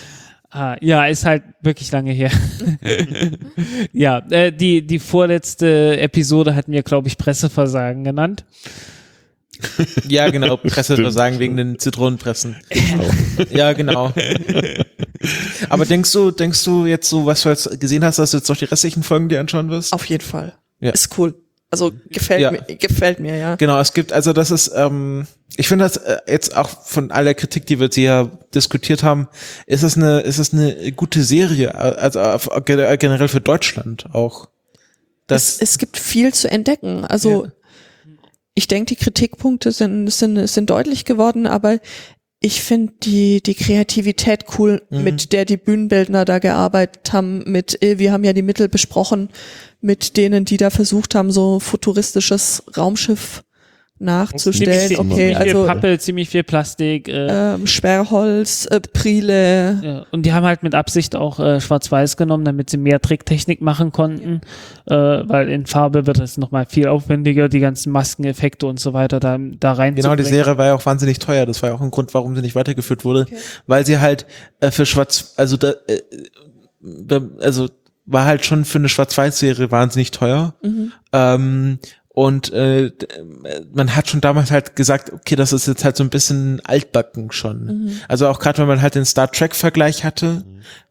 Ja, ist halt wirklich lange her. Ja, die vorletzte Episode hatten wir, glaube ich, Presseversagen genannt. Ja, genau, Presseversagen wegen den Zitronenpressen. Ja, genau. Aber denkst du jetzt so, was du jetzt gesehen hast, dass du jetzt noch die restlichen Folgen dir anschauen wirst? Auf jeden Fall. Ja. Ist cool. Also gefällt mir, ja. Genau, es gibt, also das ist, ich finde das jetzt auch von aller Kritik, die wir jetzt hier diskutiert haben, ist es eine gute Serie, also generell für Deutschland auch. Es gibt viel zu entdecken. Also ich denke, die Kritikpunkte sind deutlich geworden, aber ich finde die Kreativität cool, mit der die Bühnenbildner da gearbeitet haben, wir haben ja die Mittel besprochen, mit denen, die da versucht haben, so futuristisches Raumschiff nachzustellen. Ziemlich viel Pappe, ziemlich viel Plastik. Sperrholz, Prile. Ja, und die haben halt mit Absicht auch Schwarz-Weiß genommen, damit sie mehr Tricktechnik machen konnten, weil in Farbe wird es nochmal viel aufwendiger, die ganzen Maskeneffekte und so weiter da rein. Genau, die Serie war ja auch wahnsinnig teuer. Das war ja auch ein Grund, warum sie nicht weitergeführt wurde, weil sie halt für war halt schon für eine Schwarz-Weiß-Serie wahnsinnig teuer. Und man hat schon damals halt gesagt, okay, das ist jetzt halt so ein bisschen altbacken schon. Also auch gerade, wenn man halt den Star Trek-Vergleich hatte,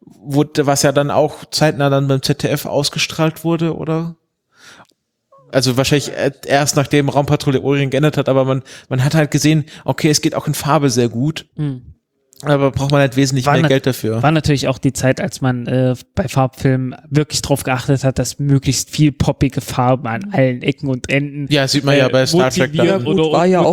was ja dann auch zeitnah dann beim ZDF ausgestrahlt wurde, oder? Also wahrscheinlich erst nachdem Raumpatrouille Orient geändert hat, aber man hat halt gesehen, okay, es geht auch in Farbe sehr gut. Aber braucht man halt wesentlich mehr Geld dafür. War natürlich auch die Zeit, als man bei Farbfilmen wirklich drauf geachtet hat, dass möglichst viel poppige Farben an allen Ecken und Enden. Ja, sieht man ja bei Star Trek dann. Gut, war ja auch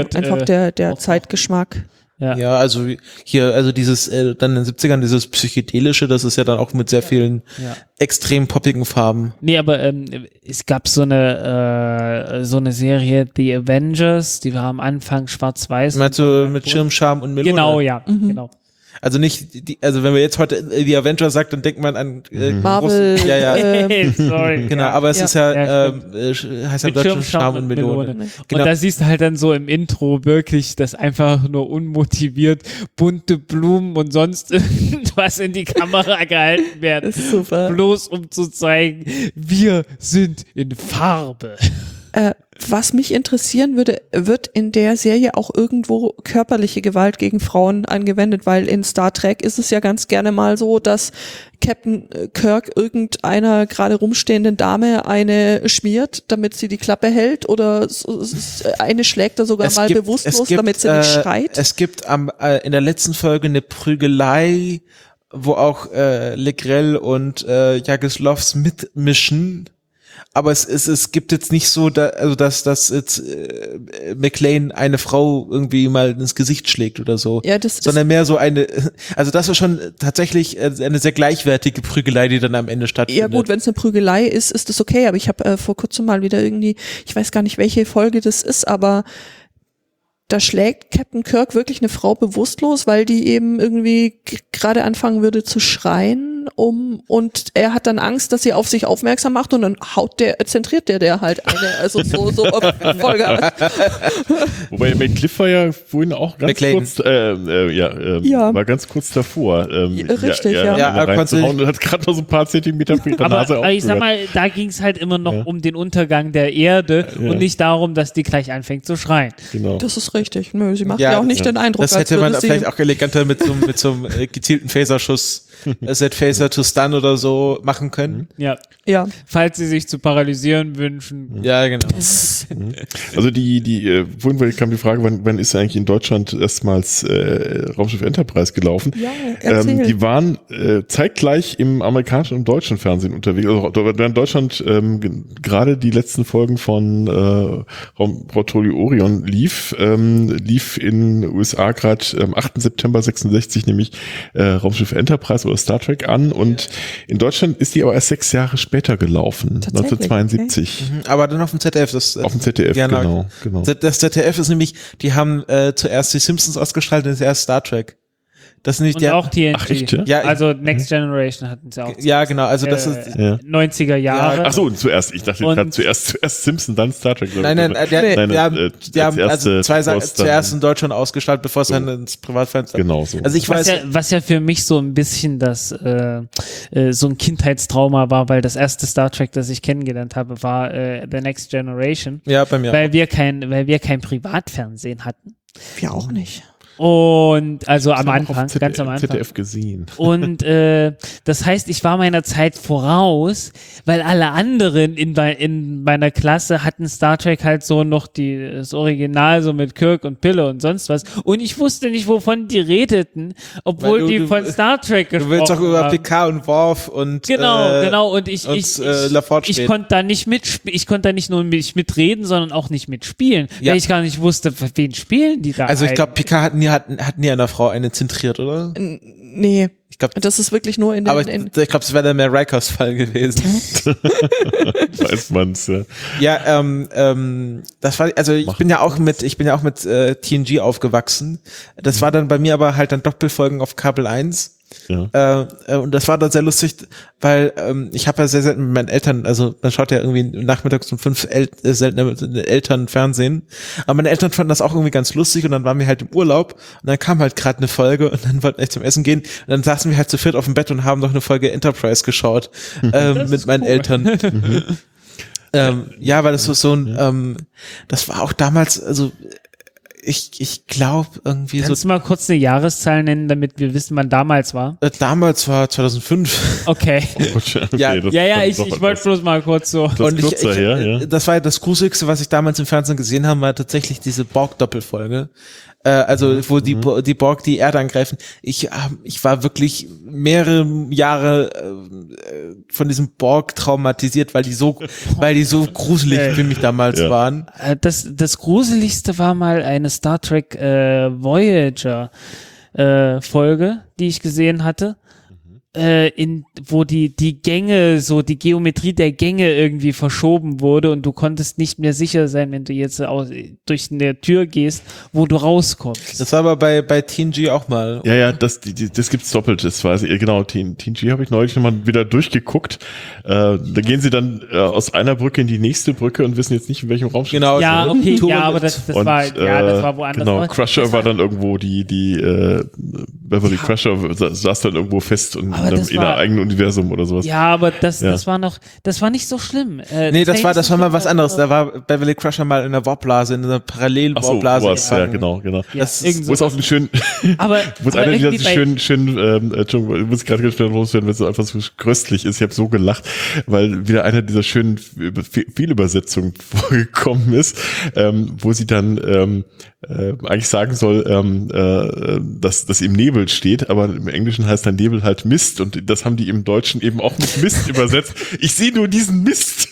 der Zeitgeschmack. Ja, also hier, also dieses, dann in den 70ern dieses Psychedelische, das ist ja dann auch mit sehr vielen extrem poppigen Farben. Nee, aber es gab so eine Serie, The Avengers, die war am Anfang schwarz-weiß. Meinst du mit Schirmscham und Melone? Genau, ja, genau. Also nicht, also wenn wir jetzt heute The Avengers sagt, dann denkt man an Marvel. Sorry. Genau, aber es ist heißt ja Deutsch Charme und Melone. Genau. Und da siehst du halt dann so im Intro wirklich, dass einfach nur unmotiviert bunte Blumen und sonst irgendwas in die Kamera gehalten werden. Das ist super. Bloß um zu zeigen, wir sind in Farbe. Was mich interessieren würde, wird in der Serie auch irgendwo körperliche Gewalt gegen Frauen angewendet, weil in Star Trek ist es ja ganz gerne mal so, dass Captain Kirk irgendeiner gerade rumstehenden Dame eine schmiert, damit sie die Klappe hält, oder eine schlägt er sogar bewusstlos, damit sie nicht schreit. Es gibt in der letzten Folge eine Prügelei, wo auch Legrell und Jagislovs mitmischen. Aber es gibt jetzt nicht so, dass jetzt McLean eine Frau irgendwie mal ins Gesicht schlägt oder so, sondern mehr so also das ist schon tatsächlich eine sehr gleichwertige Prügelei, die dann am Ende stattfindet. Ja gut, wenn es eine Prügelei ist, ist das okay, aber ich habe vor kurzem mal wieder irgendwie, ich weiß gar nicht, welche Folge das ist, aber da schlägt Captain Kirk wirklich eine Frau bewusstlos, weil die eben irgendwie gerade anfangen würde zu schreien, und er hat dann Angst, dass sie auf sich aufmerksam macht, und dann zentriert der halt eine, also so auf Vollgas. Wobei Cliff war ja vorhin auch ganz kurz, war ganz kurz davor. Richtig, reinzuhauen und hat gerade noch so ein paar Zentimeter für ihre Nase aber ich sag mal, da ging es halt immer noch um den Untergang der Erde und nicht darum, dass die gleich anfängt zu schreien. Genau. Das ist richtig. Nö, sie macht ja auch nicht den Eindruck, das hätte man vielleicht auch eleganter mit so einem gezielten Phaserschuss Set Phaser to Stun oder so machen können. Ja. Falls sie sich zu paralysieren wünschen. Ja, genau. Also vorhin kam die Frage, wann ist eigentlich in Deutschland erstmals Raumschiff Enterprise gelaufen? Ja, erzähl. Die waren zeitgleich im amerikanischen und deutschen Fernsehen unterwegs. Also in Deutschland gerade die letzten Folgen von Raumpatrouille Orion lief in den USA gerade am 8. September 66 nämlich Raumschiff Enterprise oder Star Trek an, und in Deutschland ist die aber erst 6 Jahre später gelaufen, 1972. Okay. Aber dann auf dem ZDF. Auf dem ZDF, genau. Das ZDF ist nämlich, die haben zuerst die Simpsons ausgestrahlt und erst Star Trek. Das sind nicht Und auch TNG. Ach, echt, ja? Ja, Also Next Generation hatten sie auch. Ja, genau, also das ist, Ja. 90er Jahre. Ach so, und zuerst. Ich dachte Und- gerade zuerst Simpson, dann Star Trek. nein, wir haben als also zwei erste Sachen zuerst in Deutschland ausgestrahlt, bevor es dann ins Privatfenster. Genau so. Also ich weiß, Was ja für mich so ein bisschen so ein Kindheitstrauma war, weil das erste Star Trek, das ich kennengelernt habe, war The Next Generation, ja, bei mir. weil wir kein Privatfernsehen hatten. Wir auch nicht. Und also am Ich hab auch Anfang, auf ganz am Anfang. ZDF gesehen. Und das heißt, ich war meiner Zeit voraus, weil alle anderen in meiner Klasse hatten Star Trek halt so noch das Original so mit Kirk und Pille und sonst was. Und ich wusste nicht, wovon die redeten, obwohl Weil die du- von Star Trek Du gesprochen willst doch über haben. Picard und Worf und Genau. Und ich LaForge ich reden. konnte da nicht ich konnte da nicht nur mitreden, sondern auch nicht mitspielen, Ja. weil ich gar nicht wusste, wen spielen die da. Also ich glaube, eigentlich. Picard hat nie einer Frau eine zentriert, oder? Nee, Ich glaube, das ist wirklich nur in aber den, ich glaube, es wäre der mehr Rikers Fall gewesen. Weiß man's, ja. Ja, das war, also ich bin ja auch mit TNG aufgewachsen. Das war dann bei mir aber halt dann Doppelfolgen auf Kabel 1. Ja. Und das war dann sehr lustig, weil ich habe ja sehr selten mit meinen Eltern, also man schaut ja irgendwie nachmittags um 5 selten mit den Eltern Fernsehen, aber meine Eltern fanden das auch irgendwie ganz lustig und dann waren wir halt im Urlaub und dann kam halt gerade eine Folge und dann wollten wir zum Essen gehen und dann saßen wir halt zu viert auf dem Bett und haben noch eine Folge Enterprise geschaut mit meinen Eltern. Ja, weil das so ein, das war auch damals, also ich glaube irgendwie Kannst so, du mal kurz eine Jahreszahl nennen, damit wir wissen, wann damals war? damals war 2005. Okay. Ja, das Ja, war ich doch wollte bloß mal kurz so. Das ist kürzer her, ja. Das war ja das Gruseligste, was ich damals im Fernsehen gesehen habe, war tatsächlich diese Borg-Doppelfolge. Also wo die Borg die Erde angreifen. Ich war wirklich mehrere Jahre von diesem Borg traumatisiert, weil die so gruselig für mich damals Ja. waren. Das Gruseligste war mal eine Star Trek Voyager Folge, die ich gesehen hatte. Wo die Gänge, so die Geometrie der Gänge irgendwie verschoben wurde und du konntest nicht mehr sicher sein, wenn du jetzt durch eine Tür gehst, wo du rauskommst. Das war aber bei TNG auch mal. Ja, das gibt's doppelt, das weiß ich. Genau, TNG habe ich neulich nochmal wieder durchgeguckt. Da gehen sie dann aus einer Brücke in die nächste Brücke und wissen jetzt nicht, in welchem Raum Genau. Ja, okay, Touren ja, aber das war woanders. Genau, Aber Crusher war dann irgendwo die Beverly Crusher saß dann irgendwo fest und Aber das in war- einem eigenen Universum oder sowas. Ja, aber das Ja. war nicht so schlimm. Nee, das war mal was anderes. Da war Beverly Crusher mal in einer Warpblase, in einer Ach so, Parallel-Warpblase. sowas, ja, genau. Ja, Das irgend Wo es auch einen schönen, aber, wo es aber einer dieser irgendwie schön, Entschuldigung, ich muss gerade ganz schnell loswerden, wenn es so einfach so köstlich ist. Ich habe so gelacht, weil wieder einer dieser schönen Fehlübersetzungen vorgekommen ist, wo sie dann eigentlich sagen soll, dass im Nebel steht, aber im Englischen heißt dann Nebel halt Mist und das haben die im Deutschen eben auch mit Mist übersetzt. Ich sehe nur diesen Mist.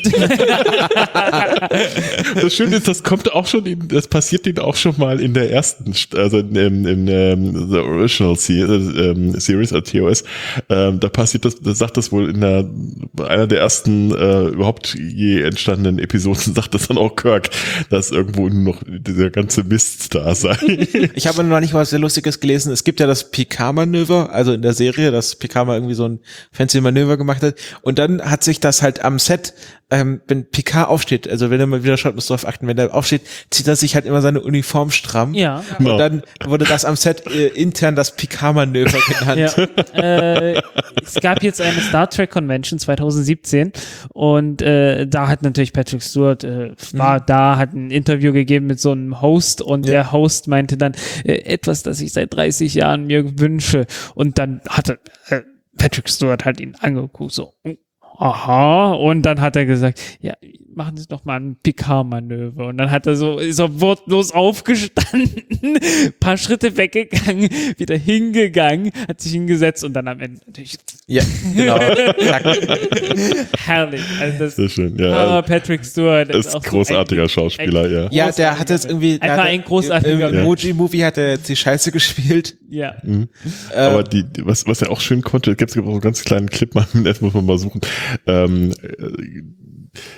Das Schöne ist, das passiert denen auch schon mal in der ersten, also in The Original Series, TOS, da passiert da sagt das wohl in einer der ersten überhaupt je entstandenen Episoden, sagt das dann auch Kirk, dass irgendwo nur noch dieser ganze Mist da sei. Ich habe noch nicht was sehr Lustiges gelesen. Es gibt ja das Picard-Manöver, also in der Serie, dass Picard mal irgendwie so ein fancy Manöver gemacht hat. Und dann hat sich das halt am Set, wenn Picard aufsteht, also wenn er mal wieder schaut, muss darauf achten, wenn er aufsteht, zieht er sich halt immer seine Uniform stramm. Ja. Genau. Und dann wurde das am Set intern das Picard-Manöver genannt. Ja, es gab jetzt eine Star Trek Convention 2017 und da hat natürlich Patrick Stewart hat ein Interview gegeben mit so einem Host und der Host meinte dann etwas, das ich seit 30 Jahren mir wünsche und dann hatte Patrick Stewart halt ihn angeguckt so aha, und dann hat er gesagt, ja, machen Sie doch mal ein Picard-Manöver. Und dann ist er wortlos aufgestanden, paar Schritte weggegangen, wieder hingegangen, hat sich hingesetzt und dann am Ende natürlich Ja, genau. herrlich. Also das, Sehr schön, ja. Patrick Stewart Ist auch so großartiger Schauspieler, ja. Ja, der hat jetzt irgendwie Einfach ein großartiger im Emoji-Movie hat er jetzt die Scheiße gespielt. ja. Aber was er auch schön konnte, gibt es auch so einen ganz kleinen Clip, das muss man mal suchen. Er macht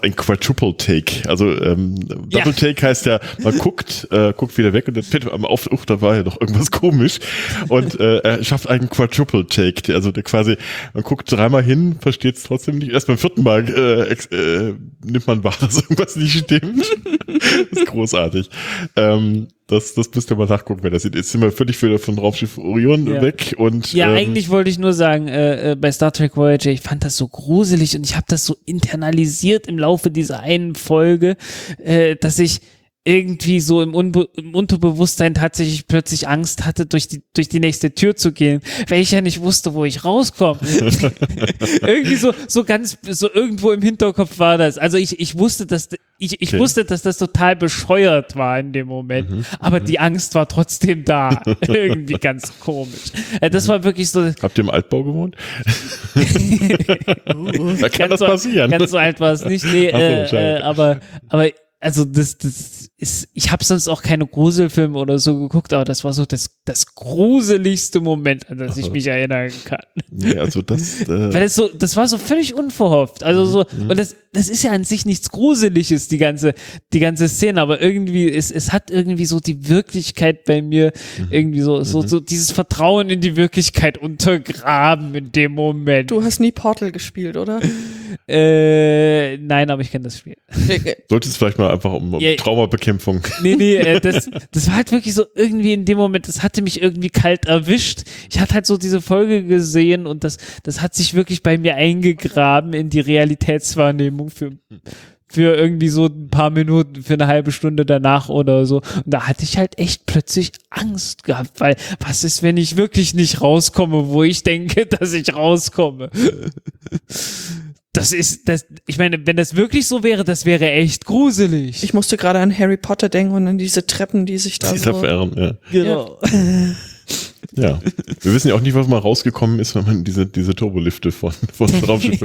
ein Quadruple Take. Also Double Take heißt ja, man guckt wieder weg und dann fällt man auf, da war ja doch irgendwas komisch. Und er schafft einen Quadruple Take. Also der quasi, man guckt dreimal hin, versteht es trotzdem nicht. Erst beim vierten Mal nimmt man wahr, dass irgendwas nicht stimmt. Das ist großartig. Das müsst ihr mal nachgucken, wenn das sieht. Jetzt sind wir völlig von Raumschiff Orion weg. Und ja, eigentlich wollte ich nur sagen, bei Star Trek Voyager, ich fand das so gruselig und ich habe das so internalisiert im Laufe dieser einen Folge, dass ich irgendwie so im Unterbewusstsein tatsächlich plötzlich Angst hatte, durch die nächste Tür zu gehen, weil ich ja nicht wusste, wo ich rauskomme. Irgendwie so ganz, so irgendwo im Hinterkopf war das. Also ich wusste, dass ich wusste, dass das total bescheuert war in dem Moment, aber die Angst war trotzdem da. Irgendwie ganz komisch. Das war wirklich so. Habt ihr im Altbau gewohnt? Da kann das passieren. Ganz so alt war es nicht. Nee, aber also das ist, ich habe sonst auch keine Gruselfilme oder so geguckt, aber das war so das gruseligste Moment, an das ich mich erinnern kann. Nee, also das weil das war so völlig unverhofft. Also so, und das ist ja an sich nichts Gruseliges, die ganze Szene, aber irgendwie, es hat irgendwie so die Wirklichkeit bei mir irgendwie so dieses Vertrauen in die Wirklichkeit untergraben in dem Moment. Du hast nie Portal gespielt, oder? Nein, aber ich kenne das Spiel. Solltest vielleicht mal einfach um Traumabekämpfung. Nee, das war halt wirklich so irgendwie in dem Moment, das hatte mich irgendwie kalt erwischt. Ich hatte halt so diese Folge gesehen und das hat sich wirklich bei mir eingegraben in die Realitätswahrnehmung für irgendwie so ein paar Minuten, für eine halbe Stunde danach oder so. Und da hatte ich halt echt plötzlich Angst gehabt, weil was ist, wenn ich wirklich nicht rauskomme, wo ich denke, dass ich rauskomme? Ich meine, wenn das wirklich so wäre, das wäre echt gruselig. Ich musste gerade an Harry Potter denken und an diese Treppen, die sich da ja. Genau. Ja. Wir wissen ja auch nicht, was mal rausgekommen ist, wenn man diese Turbolifte von Raumschiff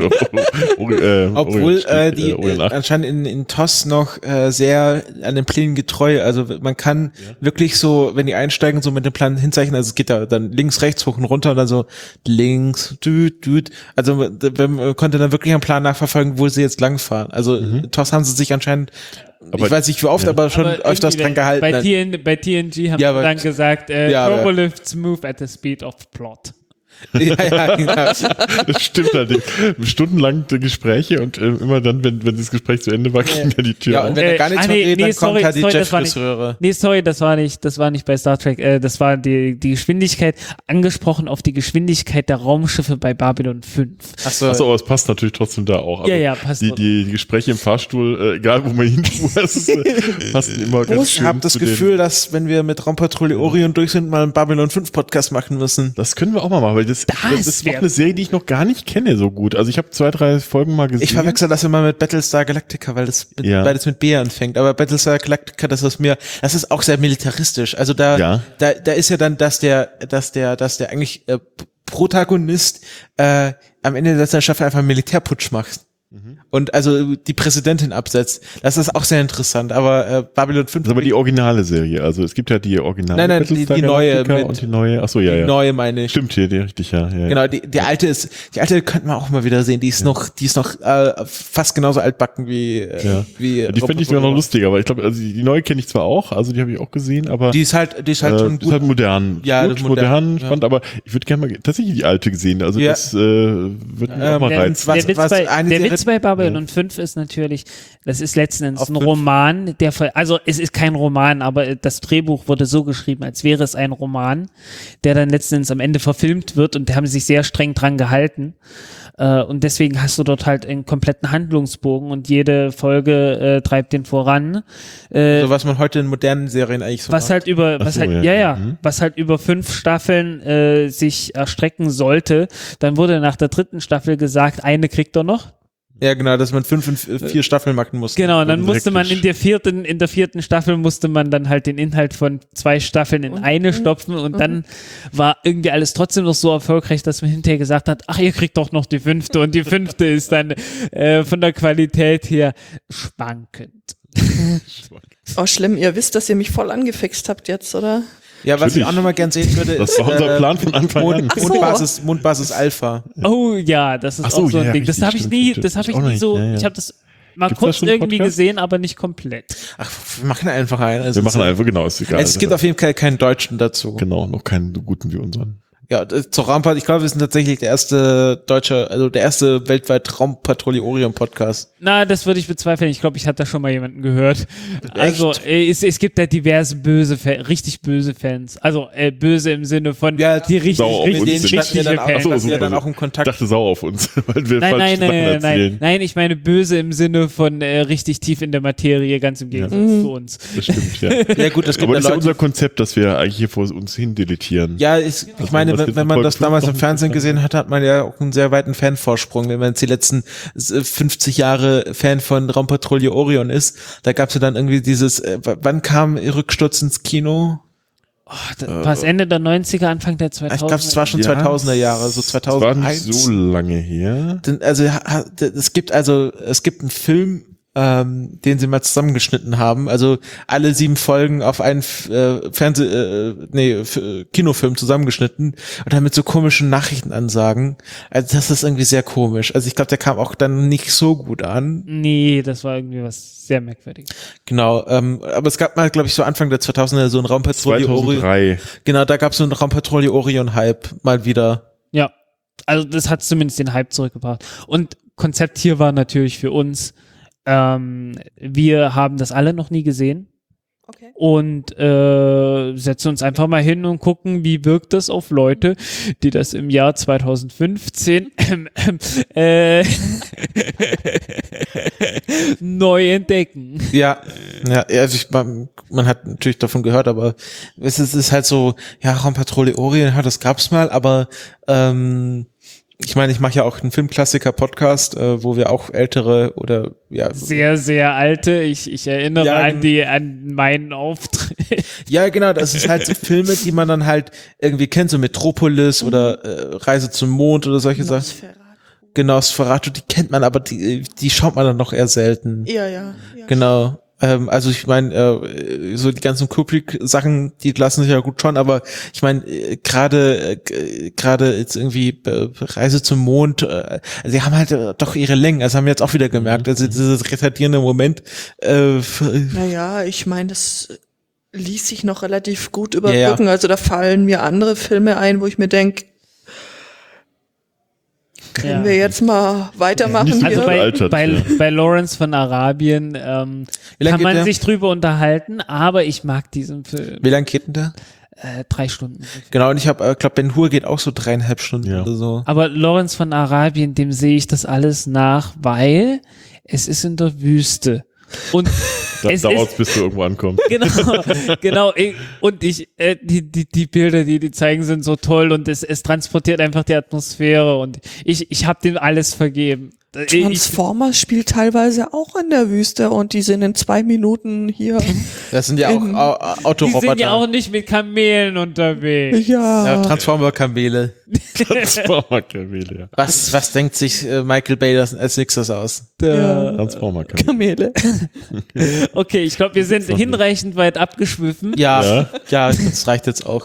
obwohl die anscheinend in TOS noch sehr an den Plänen getreu. Also man kann wirklich so, wenn die einsteigen, so mit dem Plan hinzeichnen, also es geht da dann links, rechts, hoch und runter und dann so links, düt. Also man konnte dann wirklich am Plan nachverfolgen, wo sie jetzt langfahren. Also TOS haben sie sich anscheinend, aber ich weiß nicht wie oft, aber schon öfters dran gehalten. Bei TNG haben sie dann gesagt, Turbolifts move at the speed of plot. Ja, genau. Das stimmt halt. Stundenlang Gespräche und immer dann, wenn das Gespräch zu Ende war, ging dann die Tür auf. Und wenn er gar nichts mehr redet, dann kommt halt die Jeff-Röhre. Nee, sorry, das war nicht bei Star Trek. Das war die Geschwindigkeit, angesprochen auf die Geschwindigkeit der Raumschiffe bei Babylon 5. Achso, aber es passt natürlich trotzdem da auch. Also passt. Die Gespräche im Fahrstuhl, egal wo man hinfuhr, passen immer ganz schön. Ich habe das Gefühl, dass, wenn wir mit Raumpatrouille Orion durch sind, mal einen Babylon 5 Podcast machen müssen. Das können wir auch mal machen, weil das ist auch eine Serie, die ich noch gar nicht kenne so gut. Also ich habe 2, 3 Folgen mal gesehen. Ich verwechsel das immer mit Battlestar Galactica, weil das beides mit B anfängt. Aber Battlestar Galactica, das ist auch sehr militaristisch. Also da ist ja dann, dass der eigentlich Protagonist am Ende der Staffel einfach einen Militärputsch macht. Und also die Präsidentin absetzt. Das ist auch sehr interessant, aber Babylon 5... Das ist aber die originale Serie, also es gibt ja die originale Nein, die neue. Und die neue, achso, ja. Die neue meine ich. Stimmt hier, die richtig, ja. Genau, die alte könnten wir auch mal wieder sehen, die ist noch fast genauso altbacken wie die finde ich sogar noch lustiger, aber ich glaube, also die neue kenne ich zwar auch, also die habe ich auch gesehen, aber... Die ist halt schon gut. Ist halt modern. Ja, gut, modern, spannend, aber ich würde gerne mal tatsächlich die alte gesehen, also das wird mir auch mal reizen. Der Witz bei Babylon 5 ist natürlich, das ist letzten Endes ein Roman, also es ist kein Roman, aber das Drehbuch wurde so geschrieben, als wäre es ein Roman, der dann letzten Endes am Ende verfilmt wird und da haben sie sich sehr streng dran gehalten. Und deswegen hast du dort halt einen kompletten Handlungsbogen und jede Folge treibt den voran. So was man heute in modernen Serien eigentlich so was macht. Was halt über 5 Staffeln sich erstrecken sollte. Dann wurde nach der 3. Staffel gesagt, eine kriegt er noch. Ja, genau, dass man 5 und 4 Staffeln machen muss. Genau, und dann musste man in der vierten Staffel musste man dann halt den Inhalt von 2 Staffeln in eine stopfen und dann war irgendwie alles trotzdem noch so erfolgreich, dass man hinterher gesagt hat, ach, ihr kriegt doch noch die 5. und die 5. ist dann von der Qualität her schwankend. Oh, schlimm, ihr wisst, dass ihr mich voll angefixt habt jetzt, oder? Ja, was ich auch nochmal gern sehen würde, das war unser Plan von Anfang an. Mondbasis Alpha. Oh ja, das ist auch so ein Ding. Das habe ich nie so, ich habe das mal Gibt's da kurz schon einen irgendwie Podcast? gesehen, aber nicht komplett. Ach, wir machen einfach einen. Also Wir machen einfach, genau, ist egal. Es gibt auf jeden Fall keinen Deutschen dazu. genau, noch keinen so guten wie unseren. Ja, zur Raumpatrouille, ich glaube, wir sind tatsächlich der erste weltweit Raumpatrouille Orion Podcast. Na, das würde ich bezweifeln. Ich glaube, ich hatte da schon mal jemanden gehört. Also, es gibt da diverse richtig böse Fans. Also, böse im Sinne von Ja, die richtig, sauer auf uns richtig, sind. richtige dann auch, Fans. so, wir super. dann auch im Ich Kontakt. dachte sauer auf uns, weil wir falsche Sachen erzählen. Nein, ich meine böse im Sinne von richtig tief in der Materie, ganz im Gegensatz zu uns. Das stimmt, ja. Ja gut, es gibt Aber ja das ist ja Leute, unser Konzept, dass wir eigentlich hier vor uns hin deletieren. ja, ich meine, wenn man das damals im Fernsehen gesehen hat, hat man ja auch einen sehr weiten Fanvorsprung. Wenn man jetzt die letzten 50 Jahre Fan von Raumpatrouille Orion ist, da gab es ja dann irgendwie dieses, wann kam Rücksturz ins Kino? War es Ende der 90er, Anfang der 2000er? Ich glaube, es war schon Ja, 2000er Jahre, so Das war nicht 2001. so lange her. Also es gibt einen Film, den sie mal zusammengeschnitten haben. Also alle 7 Folgen auf einen Kinofilm zusammengeschnitten und dann mit so komischen Nachrichtenansagen. Also das ist irgendwie sehr komisch. Also ich glaube, der kam auch dann nicht so gut an. Nee, das war irgendwie was sehr merkwürdiges. Genau. Aber es gab mal, glaube ich, so Anfang der 2000er so ein Raumpatrouille Orion. 2003. Genau, da gab es so einen Raumpatrouille Orion-Hype mal wieder. Ja, also das hat zumindest den Hype zurückgebracht. Und Konzept hier war natürlich für uns, wir haben das alle noch nie gesehen Okay. und setzen uns einfach mal hin und gucken, wie wirkt das auf Leute, die das im Jahr 2015 neu entdecken. Ja, also man hat natürlich davon gehört, aber es ist halt so, ja, Raumpatrouille Orion, ja, das gab's mal, aber ich meine, ich mache ja auch einen Filmklassiker-Podcast, wo wir auch ältere oder ja Sehr, sehr alte. Ich erinnere Ja, an meinen Auftritt. ja genau, das ist halt so Filme, die man dann halt irgendwie kennt, so Metropolis oder Reise zum Mond oder solche Sachen. Nosferatu. Genau, Nosferatu, die kennt man, aber die schaut man dann noch eher selten. Ja. Genau. Also ich meine, so die ganzen Kubrick-Sachen, die lassen sich ja gut schon, aber ich meine, gerade jetzt irgendwie Reise zum Mond, sie haben halt doch ihre Längen, also haben wir jetzt auch wieder gemerkt, also dieses retardierende Moment. Naja, ich meine, das ließ sich noch relativ gut überbrücken. Ja. Also da fallen mir andere Filme ein, wo ich mir denke, können wir jetzt mal weitermachen Nicht hier? Also Gealtert, bei Lawrence von Arabien Wie lang kann geht man der? sich drüber unterhalten, aber ich mag diesen Film. Wie lang geht denn der? 3 Stunden. Genau, und ich glaube, Ben Hur geht auch so 3,5 Stunden Ja. oder so. Aber Lawrence von Arabien, dem sehe ich das alles nach, weil es ist in der Wüste. Und es Dauert ist, bis du irgendwo ankommst. genau. Und die Bilder, die zeigen, sind so toll und es transportiert einfach die Atmosphäre und ich habe dem alles vergeben. Transformers spielt teilweise auch in der Wüste und die sind in 2 Minuten hier. Das sind ja auch Die Autoroboter. sind ja auch nicht mit Kamelen unterwegs. Ja, Transformer-Kamele. Transformer-Kamele, ja. Was denkt sich Michael Bay als nächstes aus? Ja. Transformer-Kamele. Kamele. Okay, ich glaube, wir sind hinreichend weit abgeschwiffen. Ja, das reicht jetzt auch.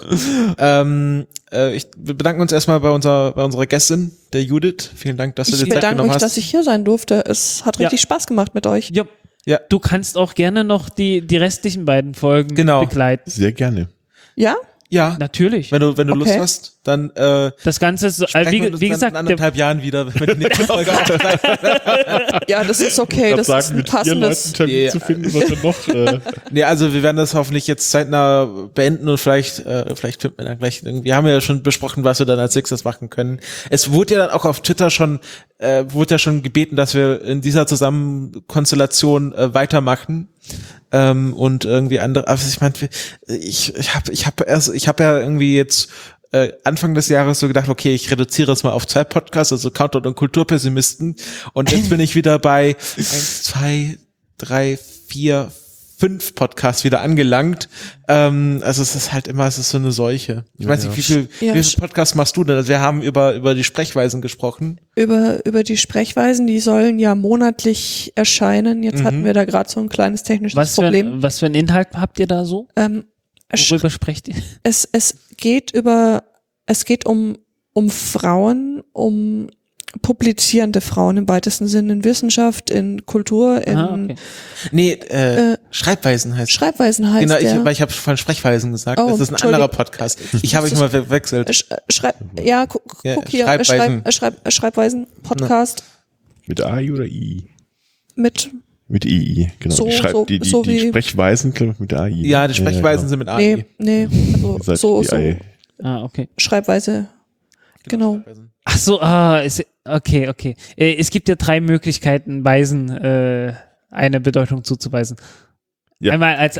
Wir bedanken uns erstmal bei unserer Gästin, der Judith. Vielen Dank, dass du Ich dir Zeit bedanke genommen mich, hast. dass ich hier sein durfte. Es hat richtig Spaß gemacht mit euch. Ja. Ja. Du kannst auch gerne noch die restlichen beiden Folgen Genau. begleiten. Sehr gerne. Ja? Ja, Natürlich. wenn du Lust Okay. hast, dann Das Ganze ist, sprechen wir uns wie dann gesagt, in 1,5 Jahren wieder, wenn wir die nächste Folge aufzeichnen. Ja, das ist okay. Das ist ein mit 4 Leuten passendes. Termin Ja. zu finden, was wir noch. Nee, also wir werden das hoffentlich jetzt zeitnah beenden und vielleicht finden wir dann gleich irgendwie. Wir haben ja schon besprochen, was wir dann als nächstes machen können. Es wurde ja dann auch auf Twitter schon gebeten, dass wir in dieser Zusammenkonstellation weitermachen. Und irgendwie andere, also ich meine, ich habe ja irgendwie jetzt Anfang des Jahres so gedacht, okay, ich reduziere es mal auf 2 Podcasts, also Countdown und Kulturpessimisten, und jetzt bin ich wieder bei 1, 2, 3, 4, 5 Podcasts wieder angelangt. Also es ist halt immer, es ist so eine Seuche. Ich weiß nicht, wie viel Podcasts machst du denn? Also wir haben über die Sprechweisen gesprochen. Über die Sprechweisen, die sollen ja monatlich erscheinen. Jetzt hatten wir da gerade so ein kleines technisches Problem. was für einen Inhalt habt ihr da so? Worüber sprecht ihr? Es geht um Frauen, um publizierende Frauen im weitesten Sinne, in Wissenschaft, in Kultur, in Schreibweisen heißt Schreibweisen heißt genau, weil ich habe von Sprechweisen gesagt. Das ist ein anderer Podcast. Ich habe mich mal verwechselt. Guck hier, Schreibweisen, Podcast. Mit AI oder I? Mit II, genau. Die Sprechweisen mit AI. Ja, die Sprechweisen sind mit AI. Nee, also so. Okay. Schreibweise, genau. Ach so, okay. Es gibt ja 3 Möglichkeiten, Weisen eine Bedeutung zuzuweisen. Ja, einmal als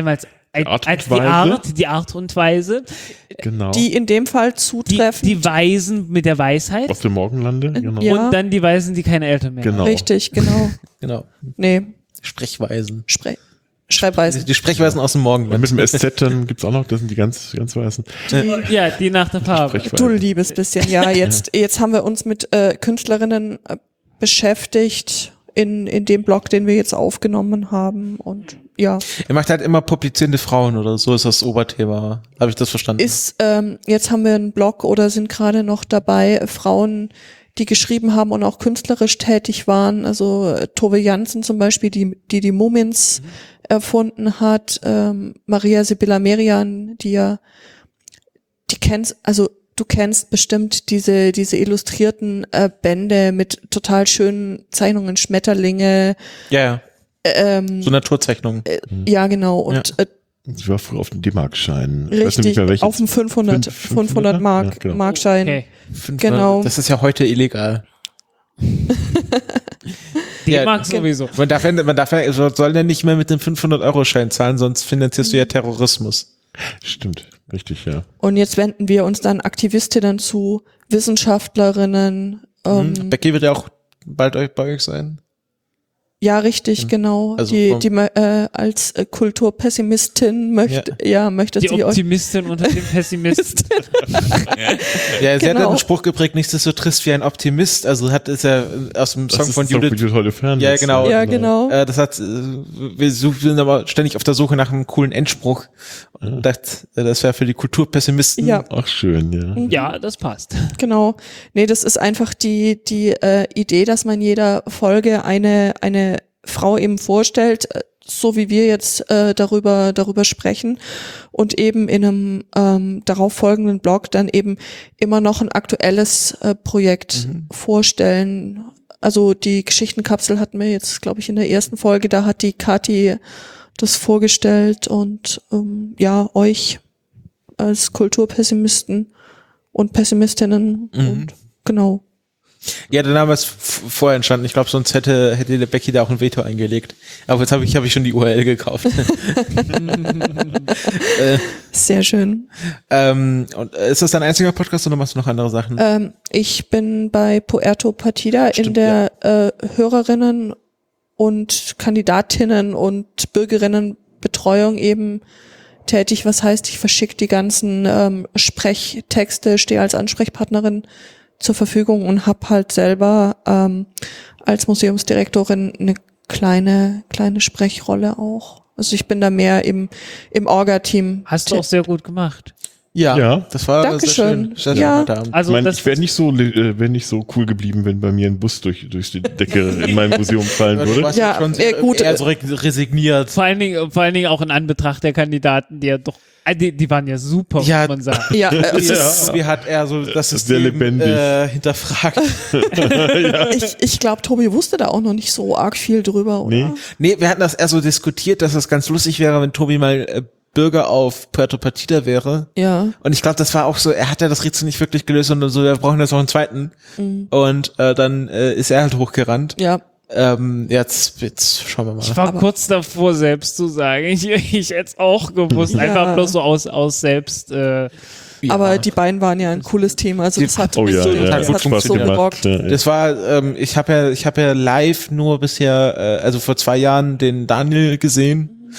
die Art und Weise. Genau. Die in dem Fall zutreffen. Die Weisen mit der Weisheit. Aus dem Morgenlande, genau. Ja. Und dann die Weisen, die keine Eltern mehr haben. Genau. Richtig, genau. Genau. Nee. Sprechweisen. Schreibweisen. Die Sprechweisen aus dem Morgenland. Mit dem SZ dann gibt's auch noch, das sind die ganz Weißen. Ja, die nach der Farbe. Du liebes bisschen. Ja, jetzt haben wir uns mit Künstlerinnen beschäftigt in dem Blog, den wir jetzt aufgenommen haben und ja. Er macht halt immer publizierende Frauen oder so ist das Oberthema. Habe ich das verstanden? Jetzt haben wir einen Blog oder sind gerade noch dabei, Frauen, die geschrieben haben und auch künstlerisch tätig waren. Also Tove Jansson zum Beispiel, die Mumins erfunden hat. Maria Sibylla Merian, du kennst bestimmt diese illustrierten Bände mit total schönen Zeichnungen, Schmetterlinge. Ja. So Naturzeichnungen. Ja, genau. Und ich war früher auf dem D-Mark-Schein. Richtig, auf dem 500 Mark, ja, genau. Markschein. Okay. Genau. Das ist ja heute illegal. D-Mark sowieso. Man soll ja nicht mehr mit dem 500-Euro-Schein zahlen, sonst finanzierst du ja Terrorismus. Stimmt, richtig, ja. Und jetzt wenden wir uns dann Aktivistinnen zu, Wissenschaftlerinnen. Becky wird ja auch bald bei euch sein. Ja, richtig, genau. Also die als Kulturpessimistin möchte die sie Optimistin unter den Pessimisten. Ja, sie hat einen Spruch geprägt, nichts ist so trist wie ein Optimist. Also ist ja aus dem Song von Judith Holofern. Ja, genau. Ja, genau. Wir sind aber ständig auf der Suche nach einem coolen Endspruch. Und dachte, das wäre für die Kulturpessimisten. Ja. Ach, schön, ja. Ja, das passt. Genau. Nee, das ist einfach die Idee, dass man jeder Folge eine Frau eben vorstellt, so wie wir jetzt darüber sprechen und eben in einem darauf folgenden Blog dann eben immer noch ein aktuelles Projekt vorstellen. Also die Geschichtenkapsel hatten wir jetzt, glaube ich, in der ersten Folge, da hat die Kathi das vorgestellt und euch als Kulturpessimisten und Pessimistinnen und genau. Ja, der Name ist vorher entstanden. Ich glaube, sonst hätte der Becky da auch ein Veto eingelegt. Aber jetzt habe ich schon die URL gekauft. Sehr schön. Und ist das dein einziger Podcast oder machst du noch andere Sachen? Ich bin bei Puerto Partida in der Hörerinnen und Kandidatinnen und Bürgerinnenbetreuung eben tätig. Was heißt, ich verschicke die ganzen Sprechtexte, stehe als Ansprechpartnerin zur Verfügung und habe halt selber als Museumsdirektorin eine kleine Sprechrolle auch. Also ich bin da mehr im Orga-Team. Hast du auch sehr gut gemacht. Ja, das war Dankeschön. Sehr ja. Also ich wäre nicht so cool geblieben, wenn bei mir ein Bus durch die Decke in mein Museum fallen würde. Ja, schon gut. Eher so resigniert. Vor allen Dingen auch in Anbetracht der Kandidaten, die ja doch, die waren ja super, muss man sagen. Ja, wie hat er so das System hinterfragt? Ich glaube, Tobi wusste da auch noch nicht so arg viel drüber, oder? Nee, wir hatten das eher so diskutiert, dass das ganz lustig wäre, wenn Tobi mal Bürger auf Puerto Partida wäre. Ja. Und ich glaube, das war auch so, er hat ja das Rätsel nicht wirklich gelöst und so, wir brauchen jetzt noch einen zweiten. Und dann ist er halt hochgerannt. Ja. Jetzt schauen wir mal. Ich war kurz davor, selbst zu sagen. Ich hätte es auch gewusst. Einfach bloß so aus selbst. Aber die beiden waren ja ein cooles Thema. Also das hat gut gerockt. Ja. Das war, ich habe ja live nur bisher, also vor 2 Jahren den Daniel gesehen.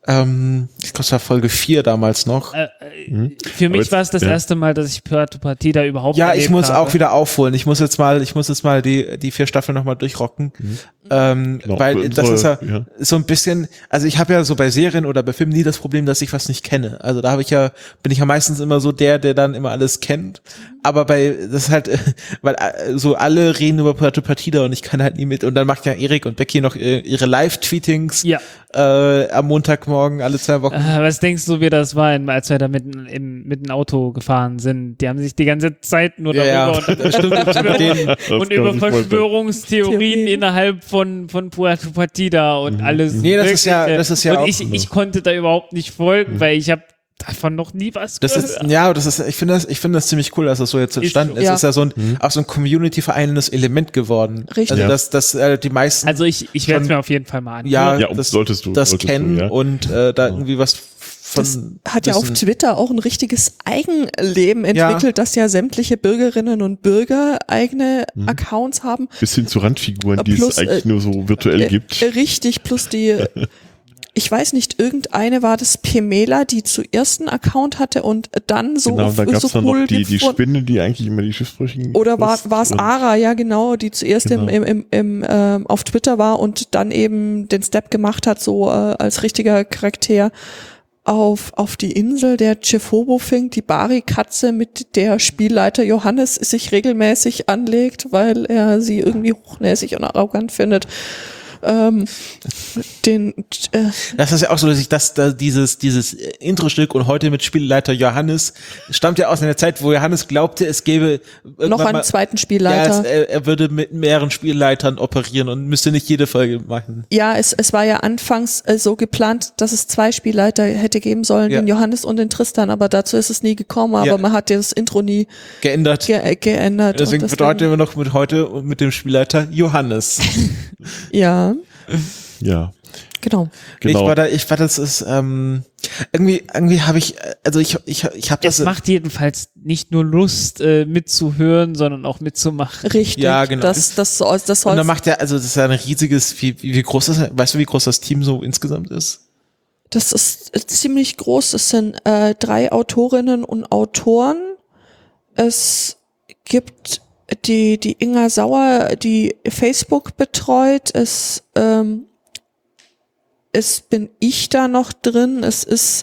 ich glaube, es war Folge 4 damals noch. Für mich war es das erste Mal, dass ich Puerto Partida überhaupt Ja, ich muss habe. auch wieder aufholen. Ich muss jetzt mal die 4 Staffeln nochmal durchrocken. Genau, Weil das ist ja so ein bisschen, also ich habe ja so bei Serien oder bei Filmen nie das Problem, dass ich was nicht kenne. Also da bin ich ja meistens immer so der dann immer alles kennt. Aber das ist halt, weil so alle reden über Puerto Partida und ich kann halt nie mit. Und dann macht ja Erik und Becky noch ihre Live-Tweetings am Montagmorgen alle 2 Wochen. Was denkst du, wie das war, als wir da mit dem Auto gefahren sind? Die haben sich die ganze Zeit nur darüber und über Verschwörungstheorien innerhalb von Puerto Partida und alles. Nee, das ist ja und auch. Ich konnte da überhaupt nicht folgen, weil ich habe davon noch nie was gehört. Ich finde das ziemlich cool, dass das so jetzt entstanden ist. Es ist ja so auch so ein Community-vereinendes Element geworden. Richtig. Also dass die meisten. Also ich werde es mir auf jeden Fall mal anhören. Ja, solltest du kennen und da irgendwie was von. Das hat ja auf Twitter auch ein richtiges Eigenleben entwickelt, dass ja sämtliche Bürgerinnen und Bürger eigene Accounts haben. Bis hin zu Randfiguren, die es eigentlich nur so virtuell gibt. Richtig, plus die ich weiß nicht, irgendeine war das Pemela, die zuerst einen Account hatte und dann so genau, da gab es dann cool noch die Spinne, die eigentlich immer die Schiffsbrüchigen. Oder war es Ara, ja genau, die zuerst auf Twitter war und dann eben den Step gemacht hat, so als richtiger Charakter auf die Insel der Chefobofink, die Bari-Katze, mit der Spielleiter Johannes sich regelmäßig anlegt, weil er sie irgendwie hochnäsig und arrogant findet. Das ist ja auch so, dass dieses Intro-Stück und heute mit Spielleiter Johannes stammt ja aus einer Zeit, wo Johannes glaubte, es gäbe noch einen zweiten Spielleiter. Ja, er würde mit mehreren Spielleitern operieren und müsste nicht jede Folge machen. Ja, es war ja anfangs so geplant, dass es 2 Spielleiter hätte geben sollen, den Johannes und den Tristan, aber dazu ist es nie gekommen, aber man hat das Intro nie geändert. Deswegen bedeutet immer noch mit dem Spielleiter Johannes. Ja. Ja. Genau. Ich war das ist irgendwie habe ich, also ich habe das. Es macht jedenfalls nicht nur Lust mitzuhören, sondern auch mitzumachen. Richtig. Ja, genau. Das soll. Und dann macht also das ist ja ein riesiges, wie groß das, weißt du, wie groß das Team so insgesamt ist? Das ist ziemlich groß. Es sind 3 Autorinnen und Autoren. Es gibt die Inga Sauer, die Facebook betreut. Es bin ich da noch drin. Es ist,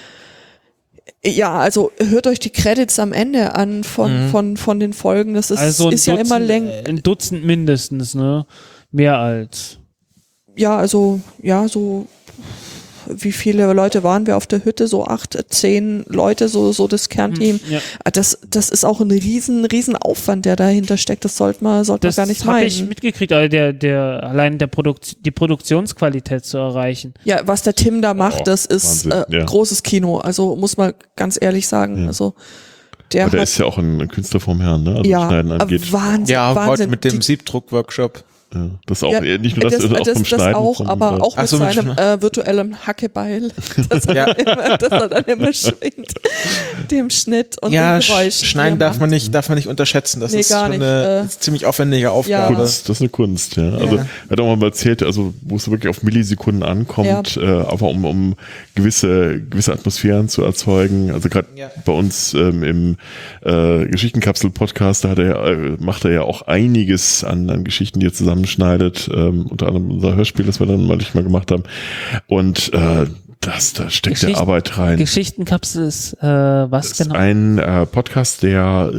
ja, also hört euch die Credits am Ende an von den Folgen. Das ist, also ist ja immer länger. Ein Dutzend mindestens, ne? Mehr als. Ja, also, ja, so, wie viele Leute waren wir auf der Hütte? So 8, 10 Leute, so das Kernteam. Ja. Das ist auch ein riesen Aufwand, der dahinter steckt. Das sollte man gar nicht meinen. Das habe ich mitgekriegt, also allein die Produktionsqualität zu erreichen. Ja, was der Tim da macht, das ist großes Kino. Also muss man ganz ehrlich sagen. Ja. Also der ist ja auch ein Künstler vom Herrn, ne? Also Schneiden angeht. Wahnsinn. Ja, heute mit dem Siebdruck-Workshop. Ja, das auch nicht nur das auch vom Schneiden. Das auch, aber auch mit seinem virtuellen Hackebeil, das er dann immer schwingt, dem Schnitt und dem Geräusch. Schneiden darf man nicht unterschätzen. Das ist schon eine ziemlich aufwendige Aufgabe. Ja. Das ist eine Kunst, ja. Also er hat auch mal erzählt, also wo es wirklich auf Millisekunden ankommt, aber um gewisse Atmosphären zu erzeugen. Also gerade bei uns im Geschichtenkapsel-Podcast, macht er ja auch einiges an Geschichten, die er zusammenschneidet, unter anderem unser Hörspiel, das wir dann mal gemacht haben. Und da steckt der Arbeit rein. Geschichtenkapsel ist was das genau? Ist ein Podcast, der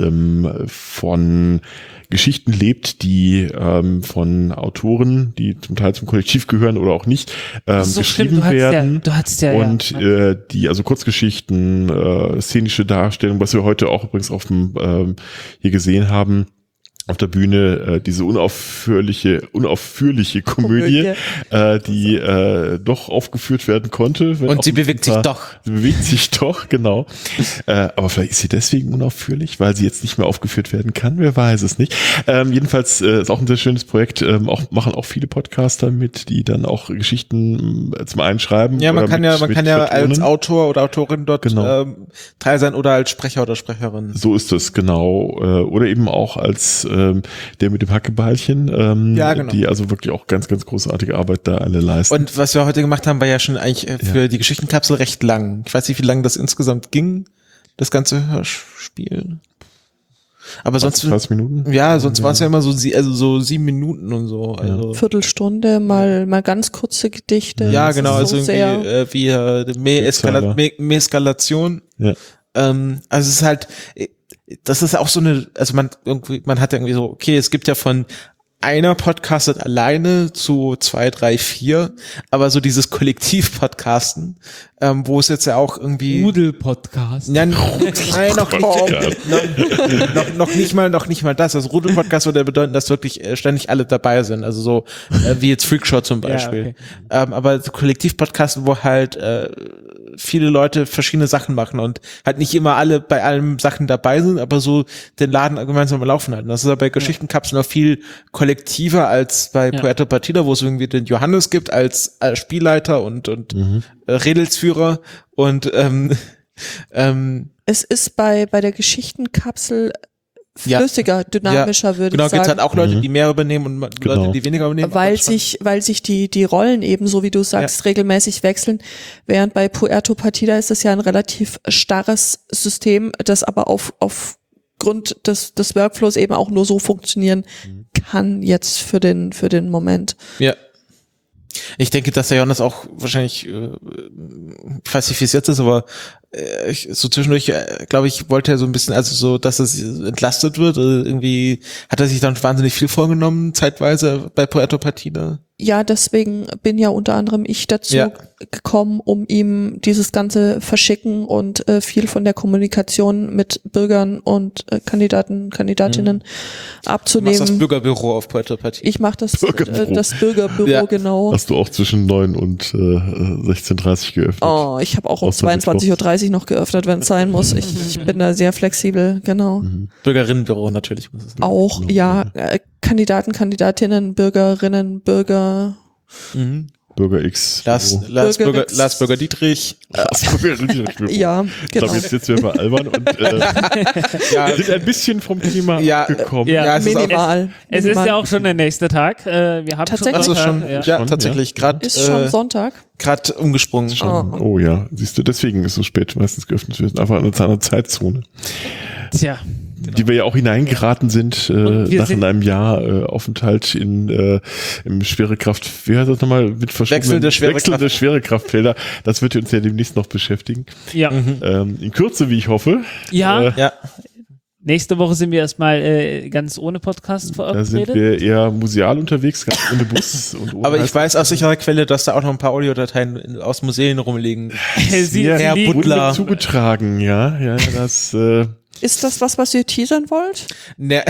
von Geschichten lebt, die von Autoren, die zum Teil zum Kollektiv gehören oder auch nicht, geschrieben werden. Du hattest ja und die, also Kurzgeschichten, szenische Darstellung, was wir heute auch übrigens auf dem hier gesehen haben, auf der Bühne, diese unaufführliche Komödie, die doch aufgeführt werden konnte. Und sie bewegt sich doch. Sie bewegt sich doch, genau. Aber vielleicht ist sie deswegen unaufführlich, weil sie jetzt nicht mehr aufgeführt werden kann. Wer weiß es nicht. Jedenfalls ist auch ein sehr schönes Projekt. Machen auch viele Podcaster mit, die dann auch Geschichten zum einen schreiben. Ja, man kann ja als Autor oder Autorin dort Teil sein oder als Sprecher oder Sprecherin. So ist es, genau. Oder eben auch als der mit dem Hackebeilchen, Ja, genau. die also wirklich auch ganz, ganz großartige Arbeit da alle leisten. Und was wir heute gemacht haben, war ja schon eigentlich für die Geschichtenkapsel recht lang. Ich weiß nicht, wie lange das insgesamt ging, das ganze Hörspiel. Aber sonst 30 Minuten? Ja, sonst waren es ja immer so 7 Minuten und so. Also. Viertelstunde, mal ganz kurze Gedichte. Ja, Das genau, ist also irgendwie Meeskalation. Ja. Also es ist halt, das ist auch so eine, also man hat irgendwie so, okay, es gibt ja von einer podcastet alleine zu 2, 3, 4, aber so dieses Kollektiv-Podcasten, wo es jetzt ja auch irgendwie Rudel-Podcast. ja, noch nicht mal das. Das Rudel-Podcast würde bedeuten, dass wirklich ständig alle dabei sind. Also so wie jetzt Freakshow zum Beispiel. Ja, okay. Aber so Kollektiv-Podcasten, wo halt viele Leute verschiedene Sachen machen und halt nicht immer alle bei allen Sachen dabei sind, aber so den Laden gemeinsam am Laufen halten. Das ist ja bei Geschichtenkapseln noch viel kollektiver als bei Puerto Partida, wo es irgendwie den Johannes gibt als Spielleiter und Redelsführer und es ist bei der Geschichtenkapsel flüssiger, dynamischer, würde ich sagen. Genau, gibt's halt auch Leute, die mehr übernehmen und Leute, die weniger übernehmen. Weil sich die Rollen eben, so wie du sagst, regelmäßig wechseln. Während bei Puerto Partida ist es ja ein relativ starres System, das aber aufgrund des Workflows eben auch nur so funktionieren kann jetzt für den Moment. Ja. Ich denke, dass der Johannes auch wahrscheinlich, ich weiß nicht, wie es jetzt ist, aber so zwischendurch, glaube ich, wollte er so ein bisschen, also so, dass es entlastet wird. Irgendwie hat er sich dann wahnsinnig viel vorgenommen, zeitweise bei Puerto Partida. Ja, deswegen bin ja unter anderem ich dazu gekommen, um ihm dieses ganze Verschicken und viel von der Kommunikation mit Bürgern und Kandidatinnen abzunehmen. Du machst das Bürgerbüro auf Puerto Partida. Ich mache das Bürgerbüro, genau. Hast du auch zwischen 9 und 16:30 geöffnet? Oh, ich habe auch um 22:30 Uhr noch geöffnet, wenn es sein muss. Ich bin da sehr flexibel, genau. Bürgerinnenbüro natürlich. Muss es sein. Auch, Kandidaten, Kandidatinnen, Bürgerinnen, Bürger. Bürger X. Lars Bürger Dietrich. Ja, genau. Ich glaube, jetzt werden wir albern und wir sind ein bisschen vom Thema gekommen. Ja, minimal. Es ist ja auch schon der nächste Tag. Wir haben tatsächlich tatsächlich. Gerade ist schon Sonntag. Gerade umgesprungen. Oh ja, siehst du, deswegen ist es so spät meistens geöffnet. Wir sind einfach in einer Zeitzone. Tja. Die wir ja auch hineingeraten sind nach einem Jahr Aufenthalt im Schwerekraft, wie heißt das nochmal? Wechselnde Schwerekraftfelder. Das wird uns ja demnächst noch beschäftigen. Ja. In Kürze, wie ich hoffe. Ja. Nächste Woche sind wir erstmal ganz ohne Podcast verabredet. Da sind wir eher museal unterwegs, ganz ohne Bus. Und ohne aber ich weiß aus sicherer Quelle, dass da auch noch ein paar Audiodateien aus Museen rumliegen. Herr Butler zugetragen, ja, das ist das was ihr teasern wollt? Ne.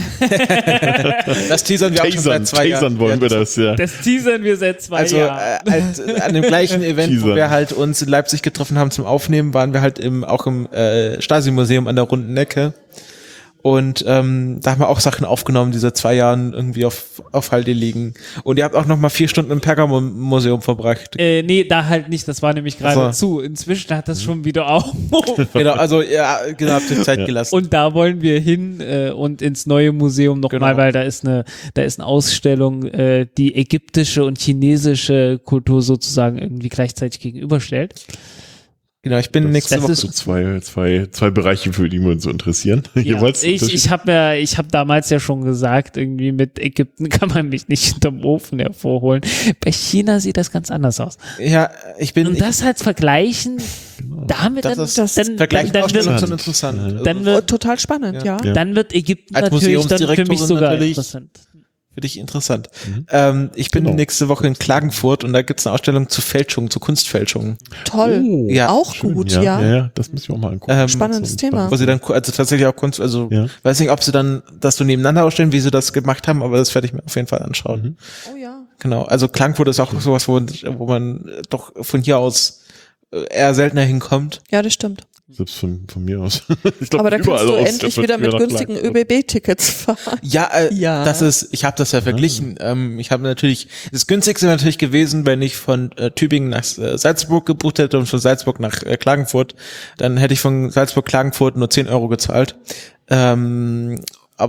Das teasern wir auch schon seit 2 Jahren. Teasern wollen wir das, ja. Das teasern wir seit 2 Jahren. Also an dem gleichen Event, wo wir halt uns in Leipzig getroffen haben zum Aufnehmen, waren wir halt auch im Stasi-Museum an der Runden Ecke. Und da haben wir auch Sachen aufgenommen, die seit 2 Jahren irgendwie auf Halde liegen. Und ihr habt auch noch mal 4 Stunden im Pergamon-Museum verbracht. Nee, da halt nicht. Das war nämlich gerade zu. Inzwischen hat das schon wieder auf. Genau, also habt ihr Zeit gelassen. Und da wollen wir hin und ins neue Museum nochmal, weil da ist eine Ausstellung, die ägyptische und chinesische Kultur sozusagen irgendwie gleichzeitig gegenüberstellt. Genau, ich bin nächste Woche. So zwei Bereiche, für die wir uns so interessieren. Ja, ich habe damals ja schon gesagt, irgendwie mit Ägypten kann man mich nicht hinterm Ofen hervorholen. Bei China sieht das ganz anders aus. Ja, und das halt vergleichen, damit dann wird interessant. Dann wird total spannend, ja. Dann wird Ägypten als natürlich dann für mich sogar interessant. Für dich interessant. Ich bin nächste Woche in Klagenfurt und da gibt's eine Ausstellung zu Fälschungen, zu Kunstfälschungen. Toll. Ja. Auch schön, gut, ja. Das müssen wir auch mal angucken. Spannendes Thema. Wo sie dann, also tatsächlich auch Kunst, also weiß nicht, ob sie dann das so nebeneinander ausstellen, wie sie das gemacht haben, aber das werde ich mir auf jeden Fall anschauen. Oh ja. Genau, also Klagenfurt ist auch sowas, wo man doch von hier aus eher seltener hinkommt. Ja, das stimmt. Selbst von mir aus. Ich glaub, aber da kannst du endlich wieder mit günstigen ÖBB-Tickets fahren. Ja, ich habe das ja verglichen. Ich habe natürlich, das günstigste wäre natürlich gewesen, wenn ich von Tübingen nach Salzburg gebucht hätte und von Salzburg nach Klagenfurt. Dann hätte ich von Salzburg Klagenfurt nur 10 € gezahlt. Aber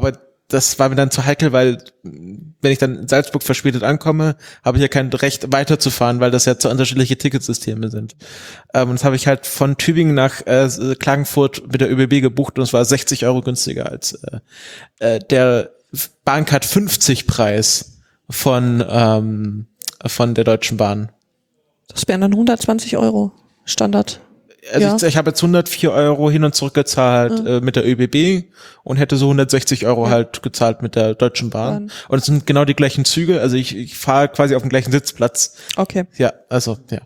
das war mir dann zu heikel, weil wenn ich dann in Salzburg verspätet ankomme, habe ich ja kein Recht weiterzufahren, weil das ja zwei unterschiedliche Ticketsysteme sind. Und das habe ich halt von Tübingen nach Klagenfurt mit der ÖBB gebucht und es war 60 Euro günstiger als der Bahncard 50 Preis von der Deutschen Bahn. Das wären dann 120 Euro Standard. Also Ja. ich habe jetzt 104 Euro hin und zurück gezahlt mit der ÖBB und hätte so 160 Euro halt gezahlt mit der Deutschen Bahn. Und es sind genau die gleichen Züge, also ich fahre quasi auf dem gleichen Sitzplatz. Okay. Ja, also ja.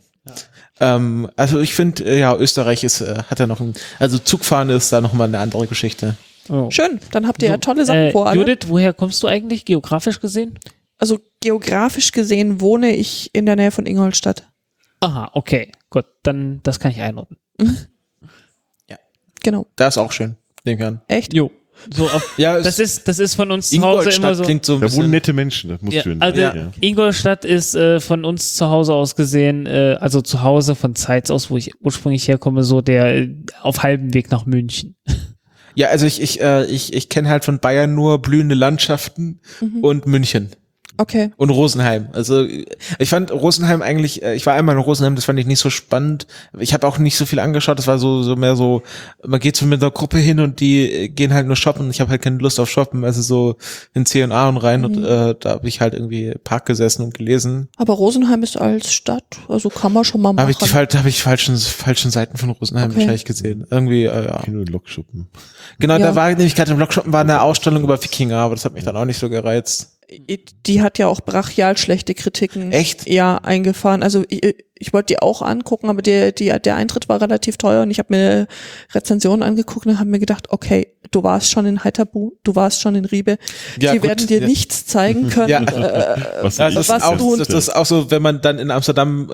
Also ich finde, ja, Österreich hat ja noch also Zugfahren ist da nochmal eine andere Geschichte. Oh. Schön, dann habt ihr ja tolle Sachen vor. alle. Judith, woher kommst du eigentlich, geografisch gesehen? Also geografisch gesehen wohne ich in der Nähe von Ingolstadt. Aha, okay, gut, dann das kann ich einordnen. Genau. Da ist auch schön, nehme ich an. Echt? Jo. So auf, Ja, das ist von uns zu Hause immer Ingolstadt so. klingt so ein Da wohnen bisschen. nette Menschen, das muss Ja, schön also sein. Ingolstadt ist von uns zu Hause aus gesehen, also zu Hause von Zeitz aus, wo ich ursprünglich herkomme, so der auf halbem Weg nach München. Ja, also ich kenne halt von Bayern nur blühende Landschaften und München. Okay. Und Rosenheim. Also ich fand Rosenheim eigentlich, ich war einmal in Rosenheim, das fand ich nicht so spannend. Ich habe auch nicht so viel angeschaut, das war so mehr so, man geht so mit einer Gruppe hin und die gehen halt nur shoppen. Ich habe halt keine Lust auf shoppen, also so in C&A und rein und da habe ich halt irgendwie im Park gesessen und gelesen. Aber Rosenheim ist als Stadt, also kann man schon mal machen. Habe ich falschen Seiten von Rosenheim Okay. wahrscheinlich gesehen. Irgendwie, ja. Nur Lokschuppen. Genau, Ja. da war nämlich gerade im Blogshoppen war eine Ausstellung über Wikinger, aber das hat mich dann auch nicht so gereizt. Die hat ja auch brachial schlechte Kritiken. Echt? Ja, eingefahren. Also ich wollte die auch angucken, aber der Eintritt war relativ teuer und ich habe mir Rezensionen angeguckt und habe mir gedacht, okay, du warst schon in Heiterbu, du warst schon in Riebe, Ja, die gut, werden dir ja. nichts zeigen können. Ja. Was Ja, ich- das, was ist auch, du- das ist auch so, wenn man dann in Amsterdam,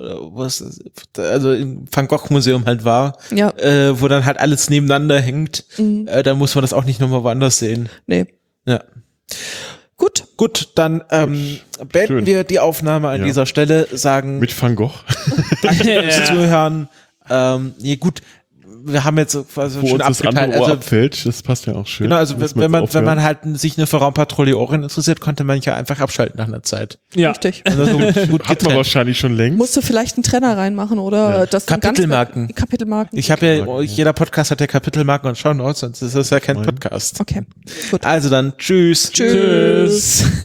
also im Van Gogh Museum halt war, Ja, wo dann halt alles nebeneinander hängt, da muss man das auch nicht nochmal woanders sehen. nee. Ja. Gut, Gut, dann beenden Schön. wir die Aufnahme an Ja. dieser Stelle, sagen Mit Van Gogh. danke fürs Zuhören. Nee, gut, wir haben jetzt quasi Wo schon uns das andere abgeteilt. Ohr Also, abfällt, das passt ja auch schön. genau, also Müssen wir wenn jetzt man aufhören. halt sich nur für Raumpatrouille Orient interessiert, konnte man ja einfach abschalten nach einer Zeit. Ja. richtig. Also so gut Hat man getrennt. wahrscheinlich schon längst. Musst du vielleicht einen Trenner reinmachen oder das dann Kapitelmarken. Ganz, Kapitelmarken. Ich habe ja, jeder Podcast hat ja Kapitelmarken und Shownotes, sonst ist das ja kein Nein. Podcast. Okay, gut. Also dann, tschüss. Tschüss.